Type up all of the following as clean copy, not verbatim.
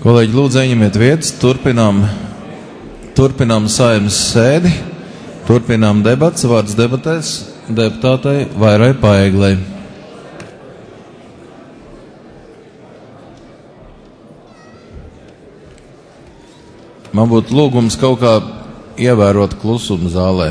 Kolēģi, lūdzu, ieņemiet vietas, turpinām Saeimas sēdi, turpinām debats, vārds debatēs deputātei Vairai Paeglei. Man būtu lūgums kaut kā ievērot klusumu zālē.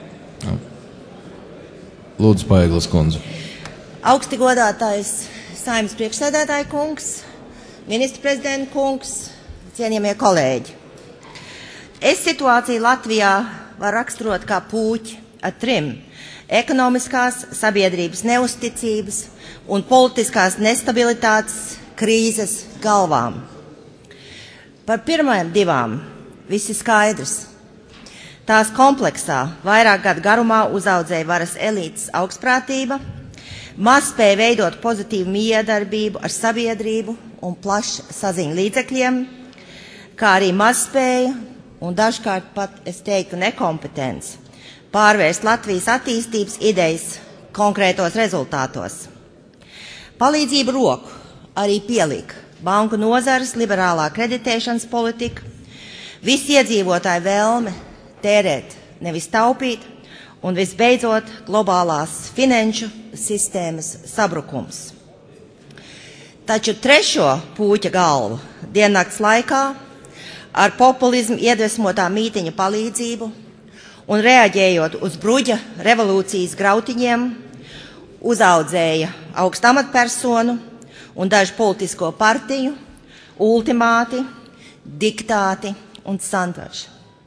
Lūdzu, Paegles kundze. Augsti godātais Saeimas priekšsēdētāja kungs, ministra prezidenta kungs, cienījamie kolēģi. Es situāciju Latvijā var raksturot kā puķi ar 3 ekonomiskās, sabiedrības neusticības un politiskās nestabilitātes krīzes galvām. Par pirmajām 2 viss ir skaidrs. Tās kompleksā vairāk gadu garumā uzaudzēja varas elītes augstprātība, maz spēja veidot pozitīvu miedarbību ar sabiedrību un plašu saziņu līdzekļiem, kā arī maz spēja un dažkārt pat, es teiktu, nekompetence pārvērst Latvijas attīstības idejas konkrētos rezultātos. Palīdzību roku arī pielika banku nozares liberālā kreditēšanas politika, visi iedzīvotāji vēlme tērēt, nevis taupīt, un visbeidzot globālās finanšu sistēmas sabrukums. Taču 3. puķa galvu diennakts laikā ar populismu iedvesmotā mītiņa palīdzību un reaģējot uz bruģa revolūcijas grautiņiem uzaudzēja augstu amatpersonu un dažu politisko partiju ultimāti, diktāti un santaži.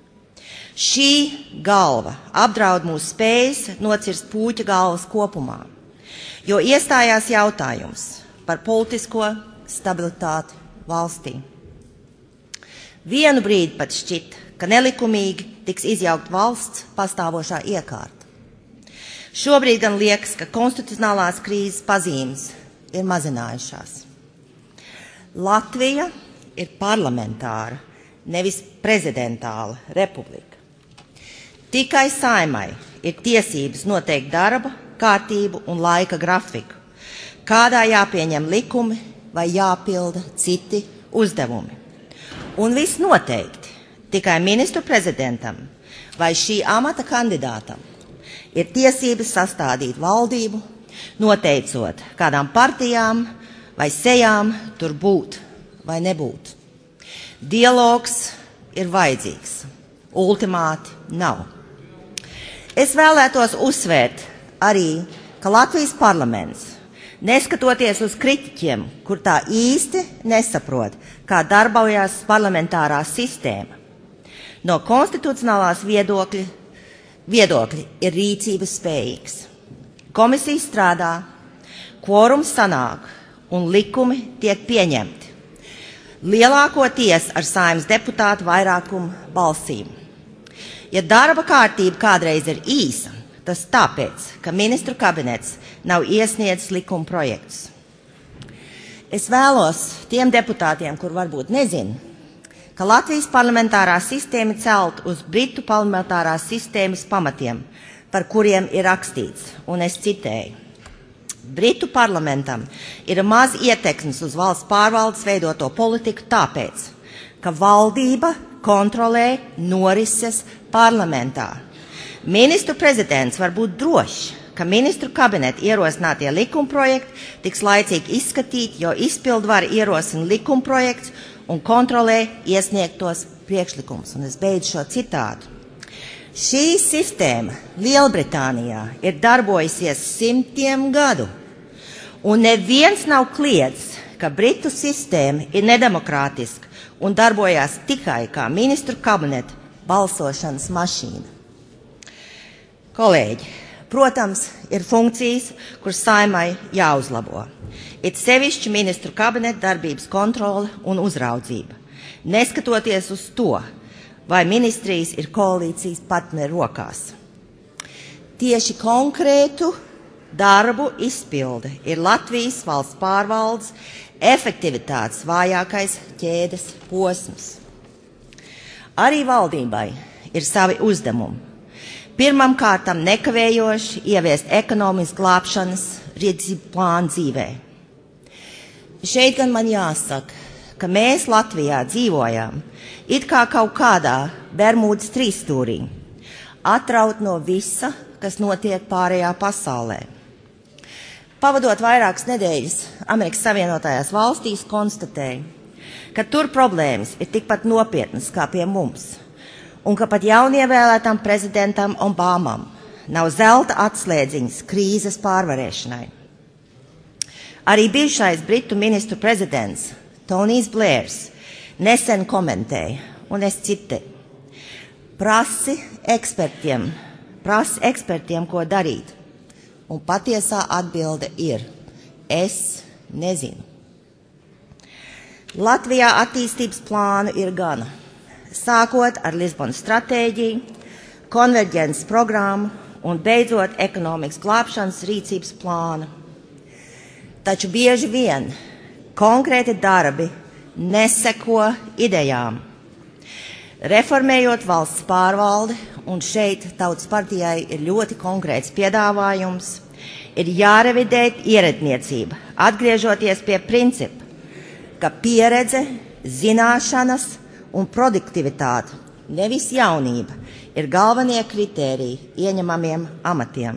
Šī galva apdraud mūsu spējas nocirst puķa galvas kopumā, jo iestājās jautājums par politisko stabilitāti valstī. Vienu brīdi pat šķit, ka nelikumīgi tiks izjaukt valsts pastāvošā iekārta. Šobrīd gan liekas, ka konstitucionālās krīzes pazīmes ir mazinājušās. Latvija ir parlamentāra, nevis prezidentāla republika. Tikai Saeimai ir tiesības noteikt darba, kārtību un laika grafiku, kādā jāpieņem likumi vai jāpilda citi uzdevumi. Un viss noteikti tikai ministru prezidentam vai šī amata kandidātam ir tiesības sastādīt valdību, noteicot, kādām partijām vai sejām tur būt vai nebūt. Dialogs ir vajadzīgs, ultimāti nav. Es vēlētos uzsvērt arī, ka Latvijas parlaments, neskatoties uz kritiķiem, kur tā īsti nesaprot, kā darbojas parlamentārā sistēma, no konstitucionālās viedokļa ir rīcības spējīgs. Komisija strādā, kvorums sanāk un likumi tiek pieņemti. Lielākoties ar Saeimas deputātu vairākumu balsīm. Ja darba kārtība kādreiz ir īsa, tas tāpēc, ka ministru kabinets nav iesniedzis likuma projektus. Es vēlos tiem deputātiem, kur varbūt nezin, ka Latvijas parlamentārā sistēma celt uz Britu parlamentārās sistēmas pamatiem, par kuriem ir rakstīts, un es citēju. Britu parlamentam ir maz ietekmes uz valsts pārvaldes veidoto politiku tāpēc, ka valdība kontrolē norises parlamentā. Ministru prezidents var būt drošs, ka ministru kabineta ierosinātie likumprojekti tiks laicīgi izskatīti, jo izpildvara ierosina likumprojekts un kontrolē iesniegtos priekšlikumus. Un es beidzu šo citātu. Šī sistēma Lielbritānijā ir darbojusies 100 gadu, un neviens nav kliedzis, ka Britu sistēma ir nedemokrātiska un darbojās tikai kā ministru kabineta balsošanas mašīna. Kolēģi, protams, ir funkcijas, kuras Saeimai jāuzlabo. It sevišķi ministru kabineta darbības kontrole un uzraudzība, neskatoties uz to, vai ministrijas ir koalīcijas partneru rokās. Tieši konkrētu darbu izpilde ir Latvijas valsts pārvaldes efektivitātes vājākais ķēdes posms. Arī valdībai ir savi uzdevumi. Pirmam kārtam nekavējoši ieviest ekonomisku glābšanas rīcību plānu dzīvē. Šeit gan man jāsaka, ka mēs Latvijā dzīvojam it kā kaut kādā Bermudas trīsstūrī, atraut no visa, kas notiek pārējā pasaulē. Pavadot vairākas nedēļas Amerikas Savienotajās valstīs, konstatēju, ka tur problēmas ir tikpat nopietnas kā pie mums, un ka pat jaunievēlētam prezidentam Obamam nav zelta atslēdziņas krīzes pārvarēšanai. Arī bijušais Britu ministru prezidents Tonijs Blērs nesen komentēja, un es citēju: prasi ekspertiem, ko darīt, un patiesā atbilde ir: es nezinu. Latvijā attīstības plānu ir gana, sākot ar Lisbonas stratēģiju, konverģences programmu un beidzot ekonomikas glābšanas rīcības plānu. Taču bieži vien konkrēti darbi neseko idejām. Reformējot valsts pārvaldi, un šeit Tautas partijai ir ļoti konkrēts piedāvājums, ir jārevidē ieradniecība, atgriežoties pie principa, ka pieredze, zināšanas un produktivitāte, nevis jaunība, ir galvenie kritēriji ieņemamiem amatiem.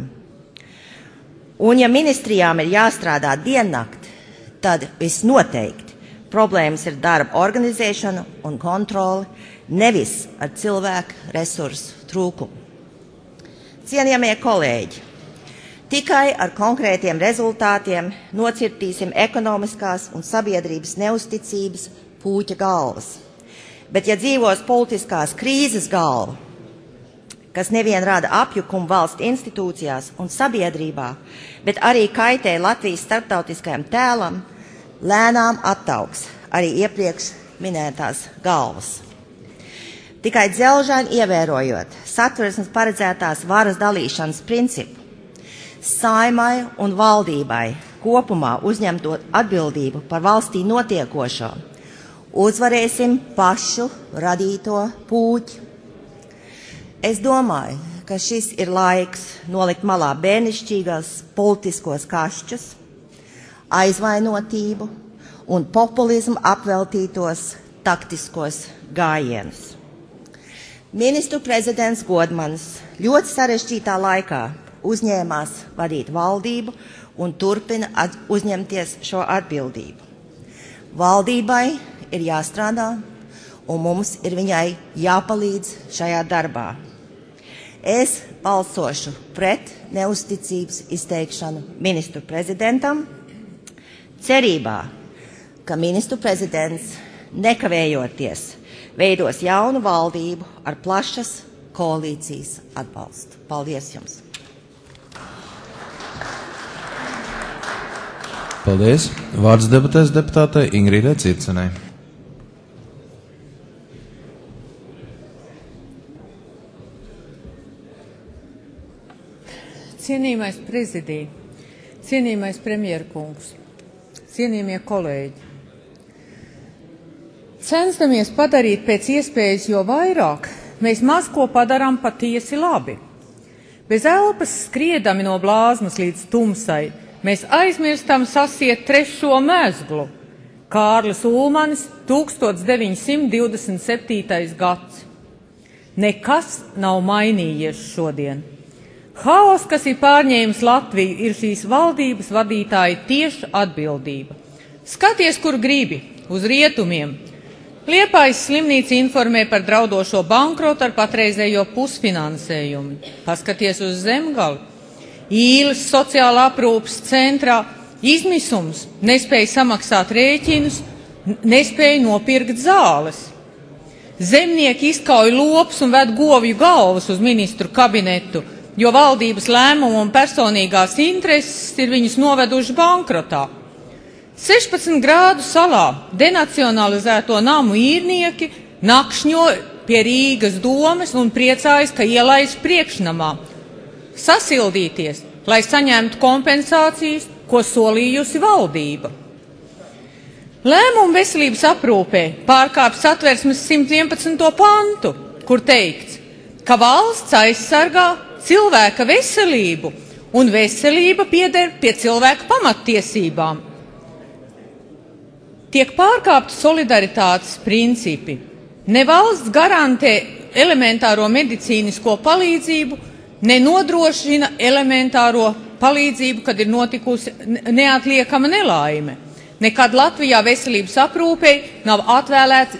Un ja ministrijām ir jāstrādā diennakti, tad visnoteikti problēmas ir darba organizēšana un kontrole, nevis ar cilvēku resursu trūkumu. Cienījamie kolēģi, tikai ar konkrētiem rezultātiem nocirtīsim ekonomiskās un sabiedrības neusticības pūķa galvas. Bet ja dzīvos politiskās krīzes galva, kas nevien rada apjukumu valsts institūcijās un sabiedrībā, bet arī kaitē Latvijas starptautiskajam tēlam, lēnām attaugs arī iepriekš minētās galvas. Tikai dzelžaini ievērojot Satversmes paredzētās varas dalīšanas principu, Saeimai un valdībai kopumā uzņemtot atbildību par valstī notiekošo, uzvarēsim pašu radīto pūķi. Es domāju, ka šis ir laiks nolikt malā bērnišķīgās politiskos kašķus, aizvainotību un populismu apveltītos taktiskos gājienus. Ministru prezidents Godmanis ļoti sarežģītā laikā uzņēmās vadīt valdību un turpina uzņemties šo atbildību. Valdībai ir jāstrādā, un mums ir viņai jāpalīdz šajā darbā. Es balsošu pret neusticības izteikšanu ministru prezidentam, cerībā, ka ministru prezidents nekavējoties veidos jaunu valdību ar plašas koalīcijas atbalstu. Paldies jums! Paldies! Vārds debatēs deputātei Ingrīdai Circenei. Cienījamais prezidij, cienījamais premjerkungs, cienījamie kolēģi. Cenšamies padarīt pēc iespējas jo vairāk, mēs maz ko padarām patiesi labi. Bez elpas skriedami no blāzmas līdz tumsai, mēs aizmirstam sasiet trešo mezglu. Kārlis Ulmanis, 1927. gads. Nekas nav mainījies šodien. Haos, kas ir pārņēmis Latviju, ir šīs valdības vadītāja tieša atbildība. Skaties, kur gribi, uz rietumiem. Liepājas slimnīca informē par draudošo bankrotu ar patreizējo pusfinansējumu. Paskaties uz Zemgali. Īles sociāla aprūpas centrā izmisums, nespēja samaksāt rēķinus, nespēja nopirkt zāles. Zemnieki izkauj lopus un ved govju galvas uz ministru kabinetu, jo valdības lēmumu un personīgās intereses ir viņus noveduši bankrotā. 16 grādu salā denacionalizēto namu īrnieki nakšņo pie Rīgas domes un priecājas, ka ielaiž priekšnamā. Sasildīties, lai saņemtu kompensācijas, ko solījusi valdība. Lēmumu veselības aprūpē pārkāpj Satversmes 111. pantu, kur teikts, ka valsts aizsargā cilvēka veselību, un veselība pieder pie cilvēka pamattiesībām. tiek pārkāpti solidaritātes principi. Ne valsts garantē elementāro medicīnisko palīdzību, nenodrošina elementāro palīdzību, kad ir notikusi neatliekama nelaime. Nekad Latvijā veselības aprūpei nav atvēlēts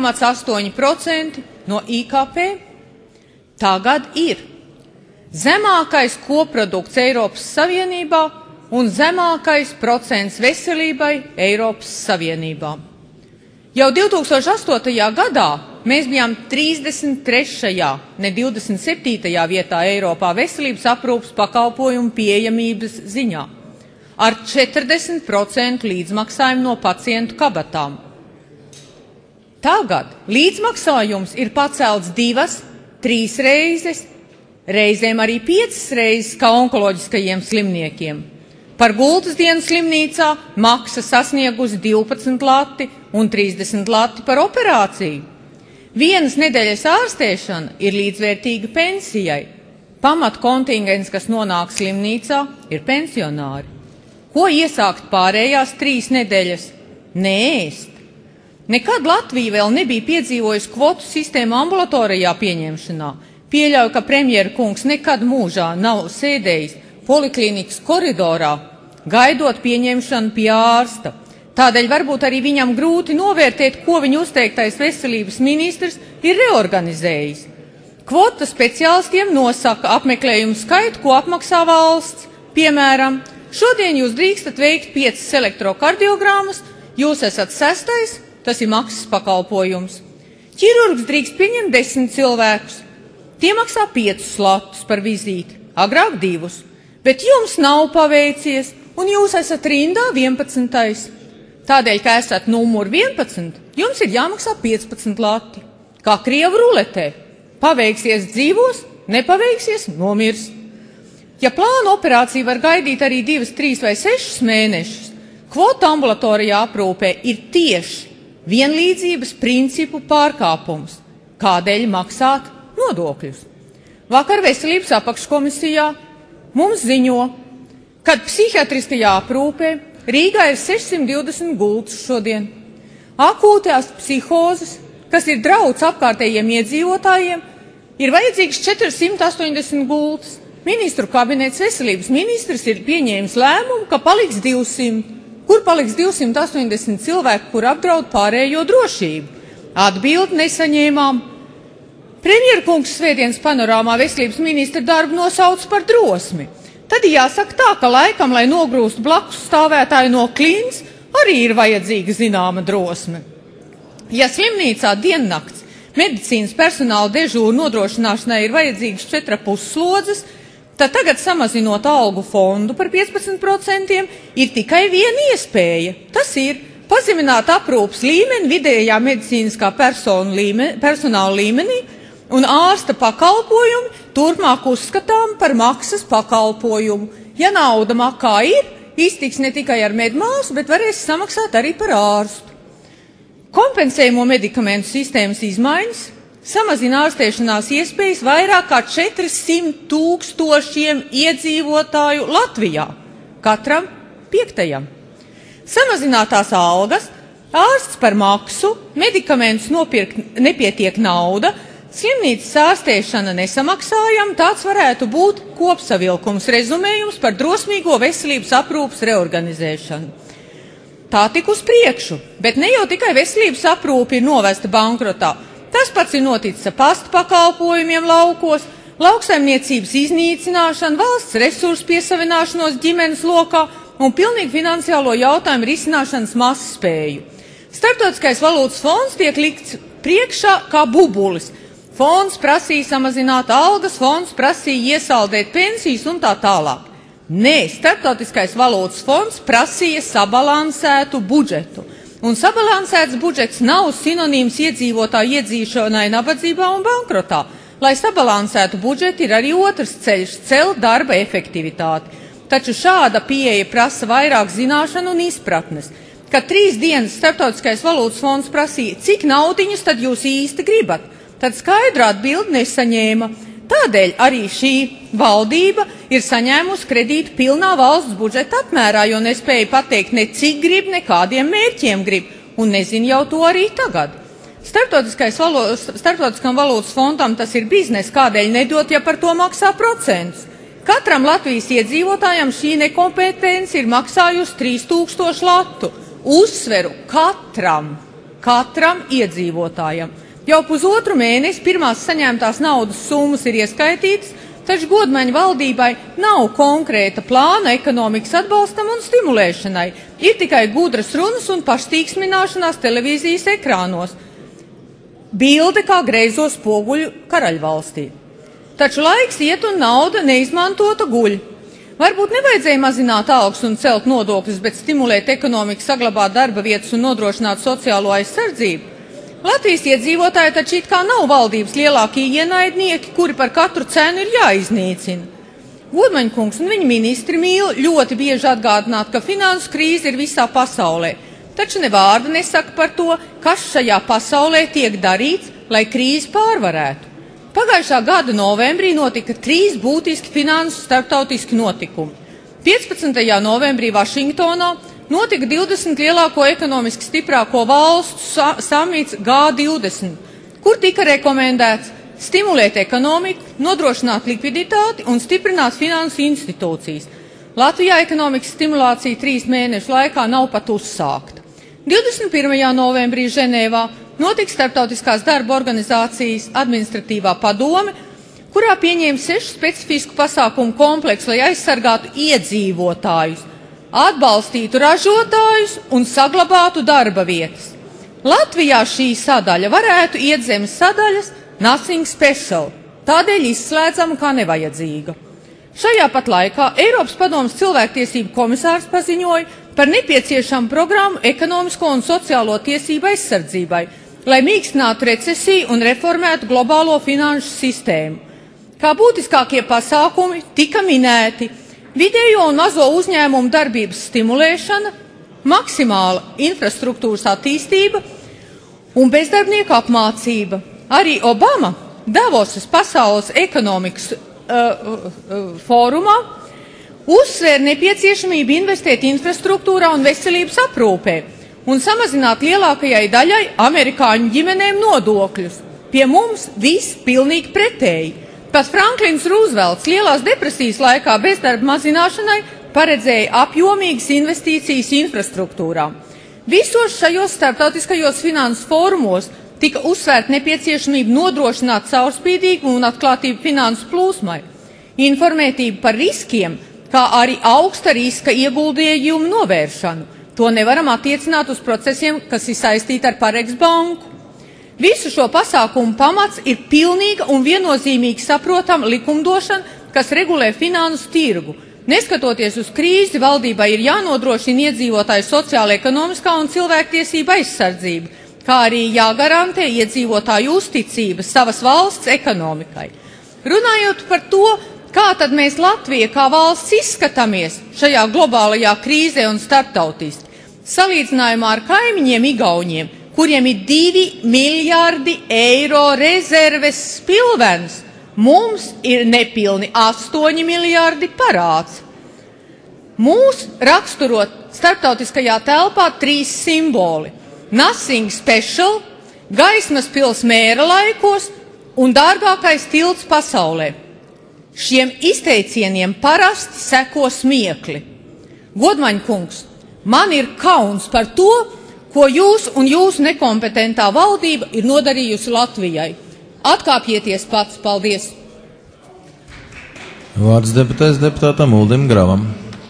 2,8% no IKP. Tagad ir zemākais koprodukts Eiropas Savienībā un zemākais procents veselībai Eiropas Savienībā. Jau 2008. gadā mēs bijām 33. ne 27. vietā Eiropā veselības aprūpes pakalpojumu pieejamības ziņā, ar 40% līdzmaksājumu no pacientu kabatām. Tagad līdzmaksājums ir pacelts 2-3 reizes, reizēm arī 5 reizes kā onkoloģiskajiem slimniekiem. Par gultas dienu slimnīcā maksa sasniegusi 12 lati un 30 lati par operāciju. Vienas nedēļas ārstēšana ir līdzvērtīga pensijai. Pamatkontingents, kas nonāk slimnīcā, ir pensionāri. Ko iesākt pārējās 3 nedēļas? Neēst. Nekad Latvija vēl nebija piedzīvojusi kvotu sistēmu ambulatorijā pieņemšanā. Pieļauju, ka premjera kungs nekad mūžā nav sēdējis poliklīnikas koridorā, gaidot pieņemšanu pie ārsta. Tādēļ varbūt arī viņam grūti novērtēt, ko viņa uzteiktais veselības ministrs ir reorganizējis. Kvota speciālistiem nosaka apmeklējumu skaitu, ko apmaksā valsts. Piemēram, šodien jūs drīkstat veikt 5 elektrokardiogrammas, jūs esat 6, tas ir maksas pakalpojums. Ķirurgs drīkst pieņemt 10 cilvēkus. Tie maksā 5 latus par vizīti, agrāk 2, bet jums nav paveicies, un jūs esat rindā 11. Tādēļ, ka esat numur 11, jums ir jāmaksā 15 lati. Kā krievu ruletē. Paveiksies dzīvos, nepaveiksies nomirs. Ja plānu operāciju var gaidīt arī 2, 3 vai 6 mēnešus, kvota ambulatorijā aprūpē ir tieši vienlīdzības principu pārkāpums. Kādēļ maksāt nodokļus? Vakar veselības apakškomisijā mums ziņo, kad psihiatriskajā aprūpē Rīgā ir 620 gultas šodien. Akūtās psihozes, kas ir drauds apkārtējiem iedzīvotājiem, ir vajadzīgs 480 gultas. Ministru kabinets veselības ministrs ir pieņēmis lēmumu, ka paliks 200. Kur paliks 280 cilvēku, kur apdraud pārējo drošību? Atbildi nesaņēmām. Premjerkungs svētdienas panorāmā veselības ministra darbu nosauc par drosmi. Tad jāsaka tā, ka laikam, lai nogrūstu blakus stāvētāju no klints, arī ir vajadzīga zināma drosme. Ja slimnīcā diennakts medicīnas personāla dežūru nodrošināšanai ir vajadzīgas 4,5 slodzes, tad tagad samazinot algu fondu par 15% ir tikai viena iespēja. Tas ir pazemināt aprūpas līmeni vidējā medicīniskā personāla līmenī, un ārsta pakalpojumi turpmāk uzskatām par maksas pakalpojumu. Ja nauda makā ir, iztiks ne tikai ar medmāsu, bet varēs samaksāt arī par ārstu. Kompensējumu medikamentu sistēmas izmaiņas samazina ārstēšanās iespējas vairāk kā 400,000 iedzīvotāju Latvijā, katram 5. Samazinātās algas, ārsts par maksu, medikamentus nopirkt nepietiek nauda, slimnīcas ārstēšana nesamaksājama, tāds varētu būt kopsavilkums rezumējums par drosmīgo veselības aprūpes reorganizēšanu. Tā tik uz priekšu, bet ne jau tikai veselības aprūpe ir novesta bankrotā. Tas pats ir noticis ar pasta pakalpojumiem laukos, lauksaimniecības iznīcināšanu, valsts resursu piesavināšanos ģimenes lokā un pilnīgi finansiālo jautājumu risināšanas mazspēju. Starptautiskais valūtas fonds tiek likts priekšā kā bubulis. Fonds prasīja samazināt algas, fonds prasīja iesaldēt pensijas un tā tālāk. Nē, Starptautiskais valūtas fonds prasīja sabalansētu budžetu. Un sabalansēts budžets nav sinonīms iedzīvotāju iedzīšanai nabadzībā un bankrotā. Lai sabalansētu budžetu, ir arī otrs ceļš – celt darba efektivitāti. Taču šāda pieeja prasa vairāk zināšanu un izpratnes. Kad 3 dienas Starptautiskais valūtas fonds prasīja, cik naudiņus tad jūs īsti gribat, tad skaidru atbildi nesaņēma. Tādēļ arī šī valdība ir saņēmusi kredītu pilnā valsts budžeta apmērā, jo nespēja pateikt ne cik grib, ne kādiem mērķiem grib, un nezin jau to arī tagad. Starptautiskam valūtas fondam tas ir biznes, kādēļ nedot, ja par to maksā procentus. Katram Latvijas iedzīvotājam šī nekompetence ir maksājusi 3000 latu. Uzsveru katram iedzīvotājam. Jau pusotru mēnesi pirmās saņemtās naudas summas ir ieskaitītas, taču Godmaņa valdībai nav konkrēta plāna ekonomikas atbalstam un stimulēšanai. Ir tikai gudras runas un paštīksmināšanās televīzijas ekrānos. Bilde kā greizo spoguļu karaļvalstī. Taču laiks iet un nauda neizmantota guļ. Varbūt nevajadzēja mazināt algas un celt nodokļus, bet stimulēt ekonomiku, saglabāt darba vietas un nodrošināt sociālo aizsardzību. Latvijas iedzīvotāji taču it kā nav valdības lielākie ienaidnieki, kuri par katru cenu ir jāiznīcina. Godmaņa kungs un viņa ministri mīl ļoti bieži atgādināt, ka finansu krīze ir visā pasaulē, taču ne vārda nesaka par to, kas šajā pasaulē tiek darīts, lai krīzi pārvarētu. Pagājušā gada novembrī notika 3 būtiski finansu starptautiski notikumi. 15. novembrī Vašingtonā notika 20 lielāko ekonomiski stiprāko valstu samits G20, kur tika rekomendēts stimulēt ekonomiku, nodrošināt likviditāti un stiprināt finansu institūcijas. Latvijā ekonomikas stimulācija 3 mēnešu laikā nav pat uzsākta. 21. novembrī Ženēvā notika Starptautiskās darba organizācijas administratīvā padome, kurā pieņēma 6 specifisku pasākumu kompleksu, lai aizsargātu iedzīvotājus, atbalstītu ražotājus un saglabātu darba vietas. Latvijā šī sadaļa varētu iet zem sadaļas Nothing Special, tādēļ izslēdzama kā nevajadzīga. Šajā pat laikā Eiropas padomes cilvēktiesību komisārs paziņoja par nepieciešamu programmu ekonomisko un sociālo tiesību aizsardzībai, lai mīkstinātu recesiju un reformētu globālo finanšu sistēmu. Kā būtiskākie pasākumi tika minēti vidējo un mazo uzņēmumu darbības stimulēšana, maksimāla infrastruktūras attīstība un bezdarbnieku apmācība. Arī Obama Davosas pasaules ekonomikas fórumā uzsvēra nepieciešamību investēt infrastruktūrā un veselības aprūpē un samazināt lielākajai daļai amerikāņu ģimenēm nodokļus. Pie mums viss pilnīgi pretēji. Pat Franklins Rūzvelts lielās depresijas laikā bezdarba mazināšanai paredzēja apjomīgas investīcijas infrastruktūrā. Visos šajos starptautiskajos finanses fórumos tika uzsvērta nepieciešamība nodrošināt caurspīdīgu un atklātību finansu plūsmai, informētību par riskiem, kā arī augsta riska ieguldījumu novēršanu. To nevaram attiecināt uz procesiem, kas ir saistīti ar Pareks banku. Visu šo pasākumu pamats ir pilnīga un viennozīmīgi saprotama likumdošana, kas regulē finansu tirgu. Neskatoties uz krīzi, valdībai ir jānodrošina iedzīvotāju sociāla, ekonomiskā un cilvēktiesība aizsardzība, kā arī jāgarantē iedzīvotāju uzticība savas valsts ekonomikai. Runājot par to, kā tad mēs Latvija kā valsts izskatāmies šajā globālajā krīzē un starptautiski, salīdzinājumā ar kaimiņiem Igauņiem, kuriem ir 2 miljārdi eiro rezerves spilvens, mums ir nepilni 8 miljārdi parāds. Mūs raksturot starptautiskajā telpā 3 simboli. Nothing Special, gaismas pils mēra laikos un dārgākais tilts pasaulē. Šiem izteicieniem parasti seko smiekli. Godmaņa kungs, man ir kauns par to, ko jūs un jūsu nekompetentā valdība ir nodarījusi Latvijai. Atkāpieties pats, paldies! Vārds deputātam Uldim Gravam.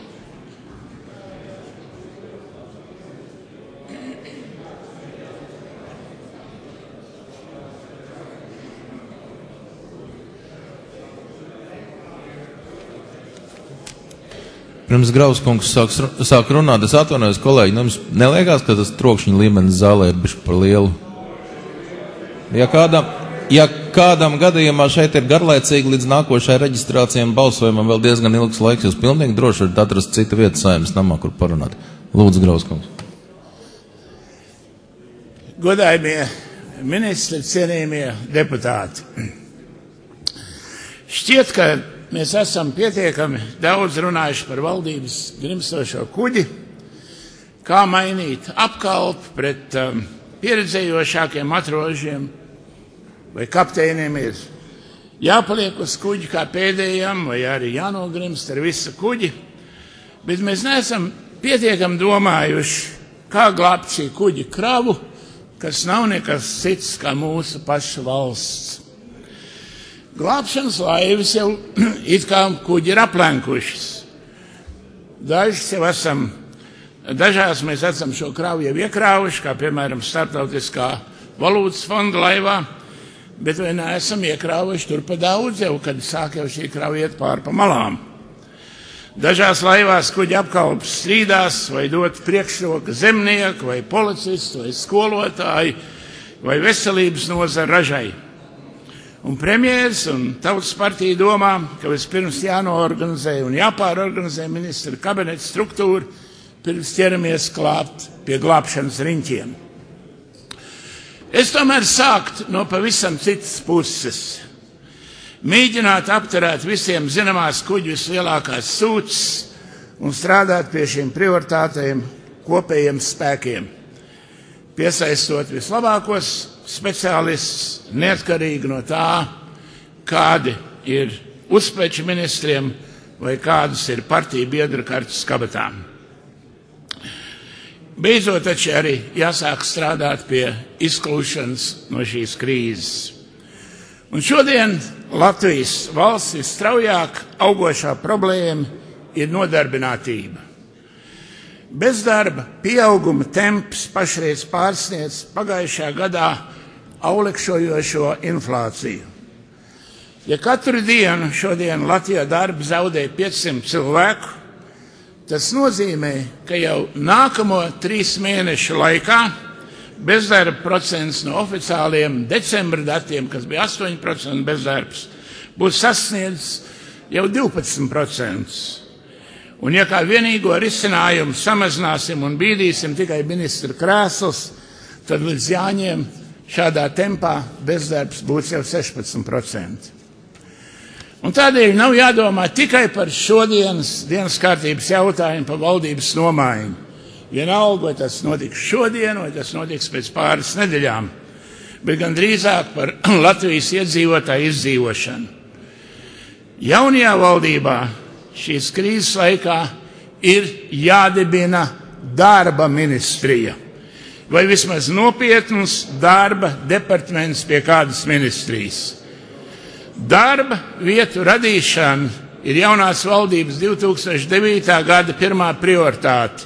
Pirms Grauskungs sāk runāt, es atvainojos, kolēģi, jums neliekās, ka tas trokšņa līmenis zālē ir bišķi par lielu? Ja kādam gadījumā šeit ir garlaicīgi līdz nākošai reģistrācijai un balsojumam vēl diezgan ilgs laiks, jūs pilnīgi droši varat atrast citu vietu Saeimas namā, kur parunāt. Lūdzu, Grauskungs. Godājumie ministri, cienījamie deputāti. Šķiet, ka mēs esam pietiekami daudz runājuši par valdības grimstošo kuģi, kā mainīt apkalpi pret pieredzējošākiem matrožiem vai kapteiniem ir jāpaliek uz kuģi kā pēdējam, vai arī jānogrimst ar visu kuģi, bet mēs neesam pietiekami domājuši, kā glābt šī kuģi kravu, kas nav nekas cits kā mūsu paša valsts. Glābšanas laivas jau it kā kuģi ir aplenkušas. Dažās mēs esam šo kravu jau iekrāvuši, kā piemēram Starptautiskā valūtas fonda laivā, bet vai neesam iekrāvuši tur pa daudz jau, kad sāk jau šī krava iet pār pa malām. Dažās laivās kuģi apkalpes strīdās, vai dot priekšroka zemnieku, vai policistu, vai skolotāju, vai veselības nozara ražai. Un premjers un Tautas partija domā, ka vispirms jānoorganizē un jāpārorganizē ministra kabineta struktūra, pirms ķeramies klāt pie glābšanas riņķiem. Es tomēr sākt no pavisam citas puses. Mēģināt apturēt visiem zināmās kuģu vislielākās sūdzes un strādāt pie šīm prioritātēm kopējiem spēkiem, piesaistot vislabākos speciālistus, neatkarīgi no tā, kādi ir uzpeču ministriem vai kādas ir partiju biedru kartes kabatām. Beidzot taču arī jāsāk strādāt pie izkļūšanas no šīs krīzes. Un šodien Latvijas valsts visstraujāk augošā problēma ir nodarbinātība. Bezdarba pieauguma temps pašreiz pārsniedz pagājušajā gadā augšujošo inflāciju. Ja katru dienu šodien Latvijā darbu zaudē 500 cilvēku, tas nozīmē, ka jau nākamo 3 mēnešu laikā bezdarba procents no oficiāliem decembra datiem, kas bija 8% bezdarbs, būs sasniedzis jau 12%. Un ja kā vienīgo risinājumu samazināsim un bīdīsim tikai ministra krēslus, tad līdz jāņem šādā tempā bezdarbs būs jau 16%. Un tādēļ nav jādomā tikai par šodienas dienas kārtības jautājumu par valdības nomaiņu. Vienalga, vai tas notiks šodien, vai tas notiks pēc pāris nedēļām, bet gan drīzāk par Latvijas iedzīvotāju izdzīvošanu. Jaunajā valdībā šīs krīzes laikā ir jādibina darba ministrija, vai vismaz nopietns darba departaments pie kādas ministrijas. Darba vietu radīšana ir jaunās valdības 2009. gada pirmā prioritāte.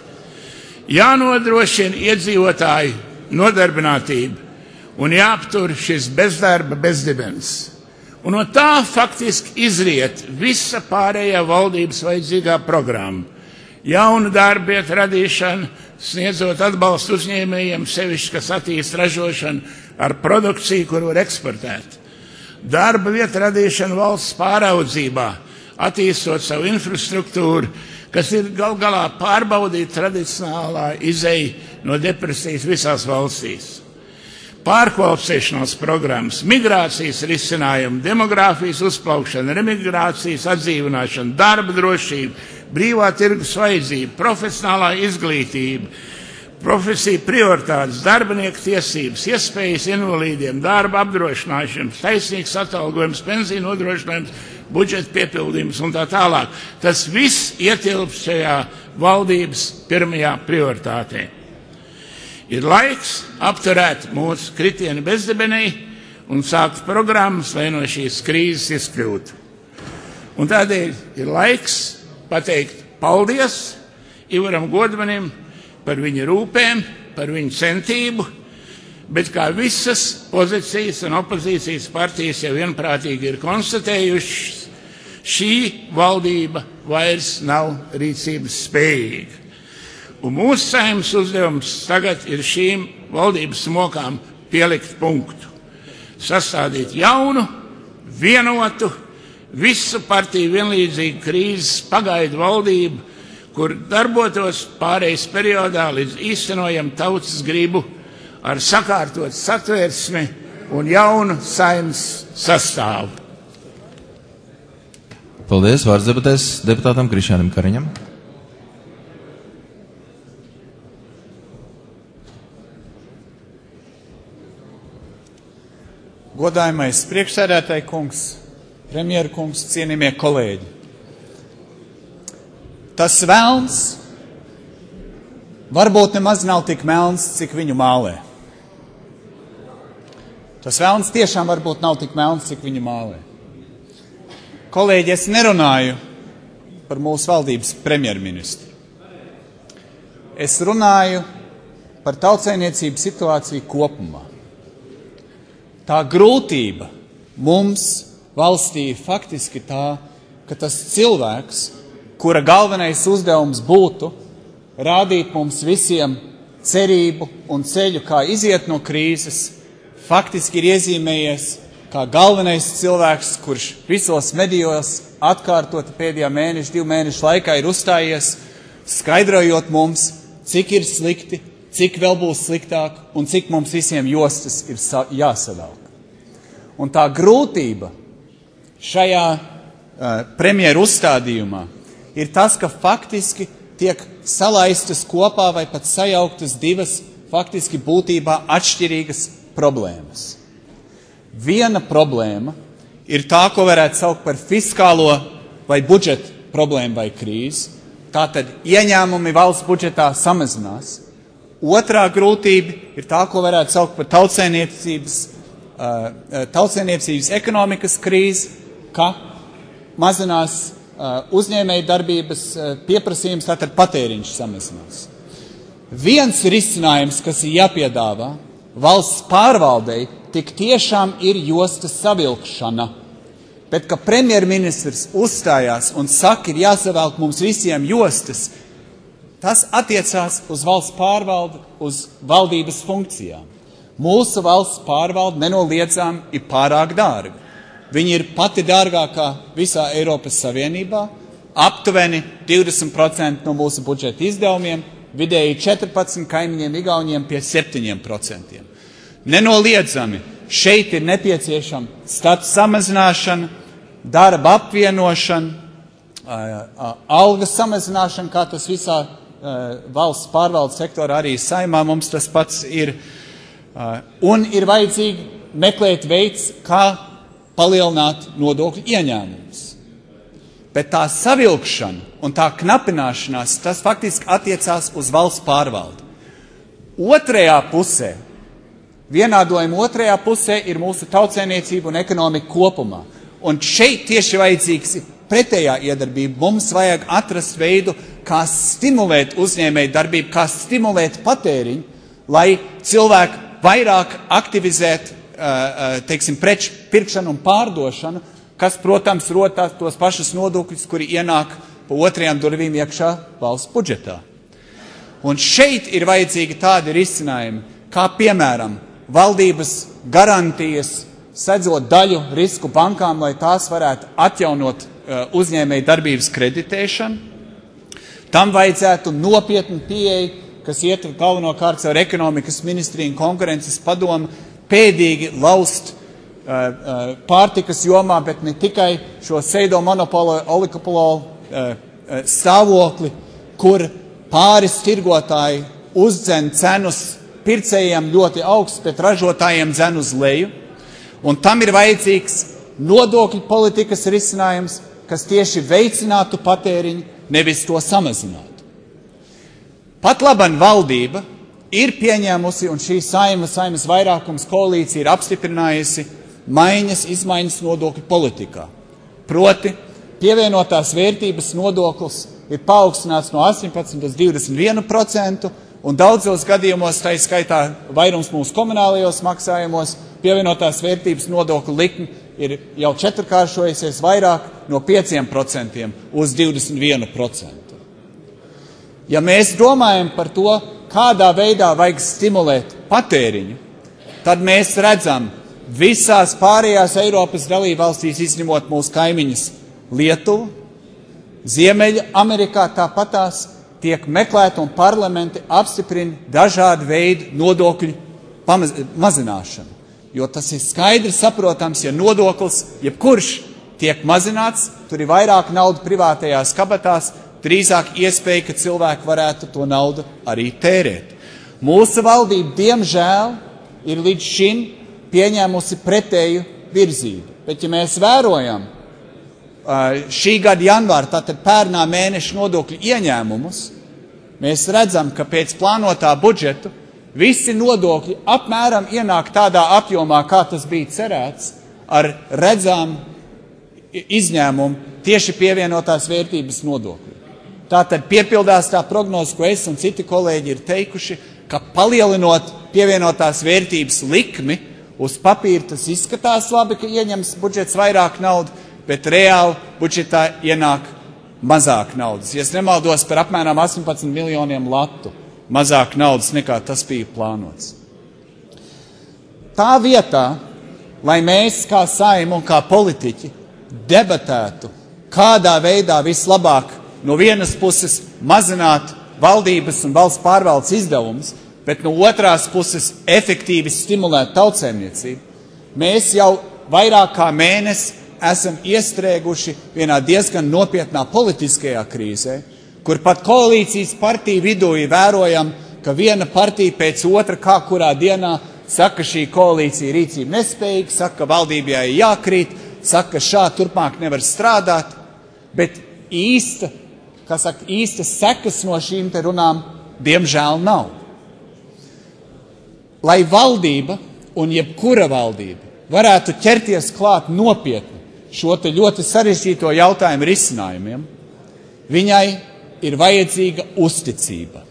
Jānodrošina iedzīvotāju nodarbinātība un jāaptur šis bezdarba bezdibens. Un no tā faktiski izriet visa pārējā valdības vajadzīgā programma. Jaunu darba vietu radīšana, sniedzot atbalstu uzņēmējiem, sevišķi, kas attīst ražošanu ar produkciju, kuru var eksportēt. Darba vietu radīšana valsts pāraudzībā, attīstot savu infrastruktūru, kas ir gal galā pārbaudīt tradicionālā izeja no depresijas visās valstīs. Pārkvalificēšanās programmas, migrācijas risinājumi, demogrāfijas uzplaukšana, remigrācijas atdzīvināšana, darba drošība, brīvā tirgus vajadzība, profesionālā izglītība, profesija prioritātes, darbinieku tiesības, iespējas invalīdiem, darba apdrošināšanas, taisnīgs atalgojums, pensiju nodrošinājums, budžeta piepildījums un tā tālāk. Tas viss ietilps šajā valdības pirmajā prioritātē. Ir laiks apturēt mūsu kritienu bezdibenī un sākt programmas, lai no šīs krīzes izkļūtu. Un tādēļ ir laiks pateikt paldies Ivaram Godmanim par viņa rūpēm, par viņa centību, bet kā visas pozīcijas un opozīcijas partijas jau vienprātīgi ir konstatējušas, šī valdība vairs nav rīcības spējīga. Un mūsu Saeimas uzdevums tagad ir šīm valdības mokām pielikt punktu. Sastādīt jaunu, vienotu, visu partiju vienlīdzīgu krīzes pagaidu valdību, kur darbotos pārejas periodā līdz īstenojam tautas gribu ar sakārtot satversmi un jaunu Saeimas sastāvu. Paldies. Vārds debatēs deputātam Krišjānam Kariņam. Godājamais priekšsēdētāji kungs, premjeru kungs, cienījamie kolēģi. Tas velns varbūt nemaz nav tik melns, cik viņu mālē. Tas velns tiešām varbūt nav tik melns, cik viņu mālē. Kolēģi, es nerunāju par mūsu valdības premjerministru. Es runāju par tautsēmniecības situāciju kopumā. Tā grūtība mums valstī ir faktiski tā, ka tas cilvēks, kura galvenais uzdevums būtu rādīt mums visiem cerību un ceļu, kā iziet no krīzes, faktiski ir iezīmējies kā galvenais cilvēks, kurš visos medijos atkārtoti pēdējā mēneša, 2 mēnešu laikā ir uzstājies, skaidrojot mums, cik ir slikti, cik vēl būs sliktāk un cik mums visiem jostas ir jāsavelk. Un tā grūtība šajā premjeru uzstādījumā ir tas, ka faktiski tiek salaistas kopā vai pat sajauktas divas faktiski būtībā atšķirīgas problēmas. Viena problēma ir tā, ko varētu saukt par fiskālo vai budžeta problēmu vai krīzi. Tātad ieņēmumi valsts budžetā samazinās. Otrā grūtība ir tā, ko varētu saukt par tautsēmniecības ekonomikas krīzi, ka mazinās uzņēmēju darbības pieprasījums, tātad patēriņš samazinās. Viens risinājums, kas ir jāpiedāvā valsts pārvaldei, tik tiešām ir jostas savilkšana. Bet, ka premjerministrs uzstājās un saka, ir jāsavelk mums visiem jostas, tas attiecās uz valsts pārvaldi, uz valdības funkcijām. Mūsu valsts pārvalde nenoliedzām ir pārāk dārga. Viņa ir pati dārgākā visā Eiropas Savienībā, aptuveni 20% no mūsu budžeta izdevumiem, vidēji 14 kaimiņiem Igauniem pie 7%. Nenoliedzami šeit ir nepieciešama statu samazināšana, darba apvienošana, algas samazināšana, kā tas visā valsts pārvaldes sektorā arī saimā mums tas pats ir. Un ir vajadzīgi meklēt veids, kā palielināt nodokļu ieņēmumus. Bet tā savilkšana un tā knapināšanās, tas faktiski attiecās uz valsts pārvaldi. Otrajā pusē, vienādojuma otrajā pusē ir mūsu tautsēmniecība un ekonomika kopumā. Un šeit tieši vajadzīgs ir pretējā iedarbība. Mums vajag atrast veidu, kā stimulēt uzņēmēju darbību, kā stimulēt patēriņu, lai cilvēki vairāk aktivizēt, preču pirkšanu un pārdošanu, kas, protams, rotās tos pašus nodokļus, kuri ienāk pa otrajām durvīm iekšā valsts budžetā. Un šeit ir vajadzīgi tādi risinājumi, kā piemēram valdības garantijas, sedzot daļu risku bankām, lai tās varētu atjaunot uzņēmēju darbības kreditēšanu. Tam vajadzētu nopietnu pieeju, kas iet galvenokārt caur ekonomikas ministriju un konkurences padomu, pēdīgi laust pārtikas jomā, bet ne tikai šo pseido monopolu, oligopolu stāvokli, kur pāris tirgotāji uzdzen cenus pircējiem ļoti augsts, bet ražotājiem dzen uz leju. Un tam ir vajadzīgs nodokļu politikas risinājums, kas tieši veicinātu patēriņu, nevis to samazinātu. Pat laban valdība ir pieņēmusi, un šī saimas vairākums koalīcija ir apstiprinājusi izmaiņas nodokļu politikā. Proti, pievienotās vērtības nodoklis ir paaugstināts no 18 līdz 21%, un daudzos gadījumos, tā skaitā vairums mūsu komunālajos maksājumos, pievienotās vērtības nodokļu likme ir jau 4-kāršojusies vairāk no 5% uz 21%. Ja mēs domājam par to, kādā veidā vajag stimulēt patēriņu, tad mēs redzam visās pārējās Eiropas dalībvalstīs, izņemot mūsu kaimiņas Lietuvu, Ziemeļa Amerikā tāpatās tiek meklēti un parlamenti apstiprina dažādu veidu nodokļu mazināšanu. Jo tas ir skaidri saprotams, ja nodoklis, jebkurš tiek mazināts, tur ir vairāk naudu privātajās kabatās, drīzāk iespēja, ka cilvēki varētu to naudu arī tērēt. Mūsu valdība, diemžēl, ir līdz šim pieņēmusi pretēju virzību. Bet, ja mēs vērojam šī gada janvāra, tātad pērnā mēneša nodokļu ieņēmumus, mēs redzam, ka pēc plānotā budžetu visi nodokļi apmēram ienāk tādā apjomā, kā tas bija cerēts, ar redzām izņēmumu tieši pievienotās vērtības nodokļu. Tātad piepildās tā prognoze, ko es un citi kolēģi ir teikuši, ka palielinot pievienotās vērtības likmi, uz papīra tas izskatās labi, ka ieņems budžets vairāk naudu, bet reāli budžetā ienāk mazāk naudas. Ja es nemaldos, par apmēram 18 miljoniem latu mazāk naudas nekā tas bija plānots. Tā vietā, lai mēs kā Saima un kā politiķi debatētu, kādā veidā vislabāk no vienas puses mazināt valdības un valsts pārvaldes izdevumus, bet no otrās puses efektīvi stimulēt tautsēmniecību, mēs jau vairāk kā mēnesi esam iestrēguši vienā diezgan nopietnā politiskajā krīzē, kur pat koalīcijas partiju vidū vērojam, ka viena partija pēc otra kā kurā dienā saka, šī koalīcija rīcība nespējīga, saka, ka valdībai jākrīt, saka, ka šā turpmāk nevar strādāt, bet īstas sekas no šīm te runām diemžēl nav. Lai valdība un jebkura valdība varētu ķerties klāt nopietni šo te ļoti sarežģīto jautājumu risinājumiem, viņai ir vajadzīga uzticība.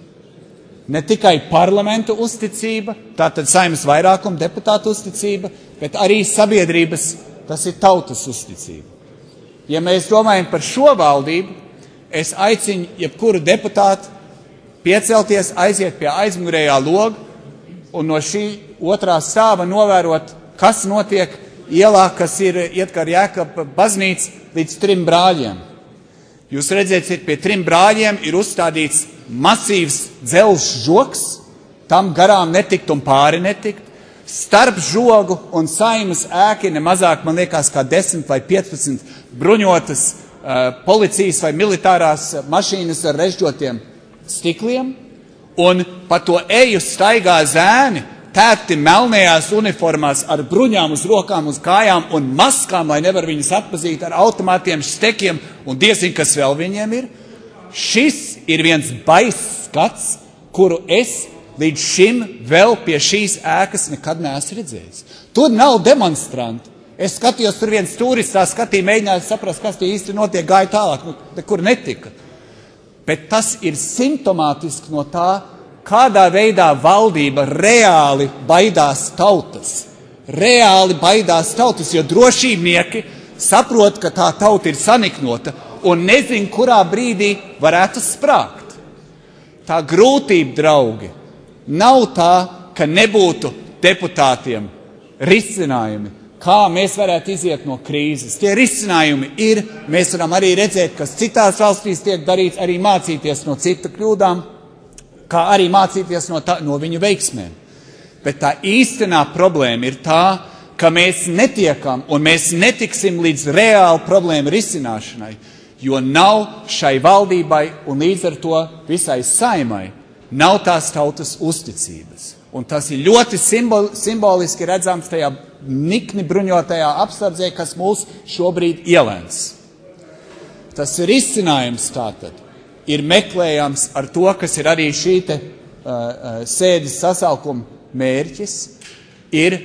Ne tikai parlamentu uzticība, tātad Saeimas vairākuma deputātu uzticība, bet arī sabiedrības, tas ir tautas uzticība. Ja mēs domājam par šo valdību, es aicinu jebkuru deputātu piecelties, aiziet pie aizmugurējā loga un no šī otrā stāva novērot, kas notiek ielā, kas ir Ietkara Jēkaba baznīca līdz 3 brāļiem. Jūs redzēsiet, pie 3 brāļiem ir uzstādīts masīvs dzelzs žoks, tam garām netikt un pāri netikt. Starp žogu un Saeimas ēku nemazāk, man liekas, kā 10 vai 15 bruņotas policijas vai militārās mašīnas ar režģotiem stikliem, un pa to eju staigā zēni, tērpti melnajās uniformās ar bruņām uz rokām, uz kājām un maskām, lai nevar viņus atpazīt ar automātiem, stekiem un diezin, kas vēl viņiem ir. Šis ir viens baiss skats, kuru es līdz šim vēl pie šīs ēkas nekad neesmu redzējis. Tur nav demonstranti. Es skatījos, tur viens turists tā skatīja, mēģināja saprast, kas tie īsti notiek, gāja tālāk, nekur netika. Bet tas ir simptomātiski no tā, kādā veidā valdība reāli baidās tautas. Reāli baidās tautas, jo drošībnieki saprot, ka tā tauta ir saniknota un nezin, kurā brīdī varētu sprākt. Tā grūtība, draugi, nav tā, ka nebūtu deputātiem risinājumi, kā mēs varētu iziet no krīzes. Tie risinājumi ir, mēs varam arī redzēt, kas citās valstīs tiek darīts, arī mācīties no citu kļūdām, kā arī mācīties no viņu veiksmēm. Bet tā īstenā problēma ir tā, ka mēs netiekam un mēs netiksim līdz reāli problēmu risināšanai, jo nav šai valdībai un līdz ar to visai Saeimai nav tās tautas uzticības. Un tas ir ļoti simboliski redzams tajā nikni bruņotajā apsardzē, kas mūs šobrīd ielēns. Tas risinājums tātad ir meklējams ar to, kas ir arī šī te sēdes sasaukuma mērķis, ir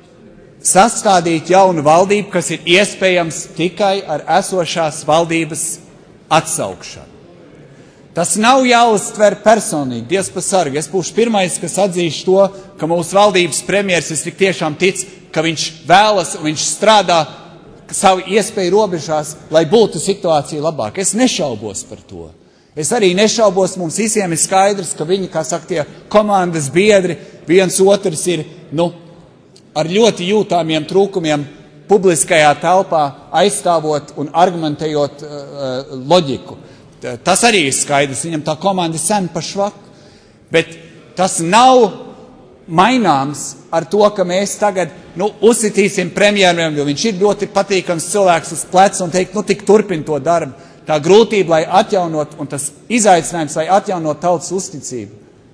sastādīt jaunu valdību, kas ir iespējams tikai ar esošās valdības atsaukšanu. Tas nav jāuztver personīgi, Dievs pasargi. Es būšu pirmais, kas atzīst to, ka mūsu valdības premjers es tik tiešām tic, ka viņš vēlas un viņš strādā savu iespēju robežās, lai būtu situācija labāka. Es nešaubos par to. Es arī nešaubos, mums visiem ir skaidrs, ka viņi, kā saka, tie komandas biedri, viens otrs ir, ar ļoti jūtāmiem trūkumiem publiskajā telpā aizstāvot un argumentējot loģiku. Tas arī ir skaidrs, viņam tā komanda sen pa švaku, bet tas nav maināms ar to, ka mēs tagad uzsitīsim premjeram, jo viņš ir ļoti patīkams cilvēks uz pleca un teikt, tik turpin to darbu. Tā grūtība, lai atjaunot, un tas izaicinājums, lai atjaunot tautas uzticību,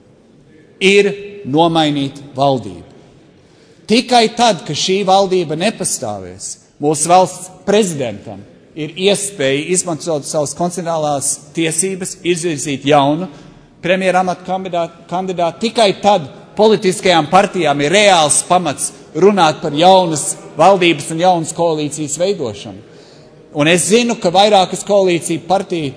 ir nomainīt valdību. Tikai tad, kad šī valdība nepastāvēs, mūsu valsts prezidentam ir iespēja izmantot savas konstitucionālās tiesības, izvirzīt jaunu premjeramatu kandidātu. Tikai tad politiskajām partijām ir reāls pamats runāt par jaunas valdības un jaunas koalīcijas veidošanu. Un es zinu, ka vairākas koalīcija partiju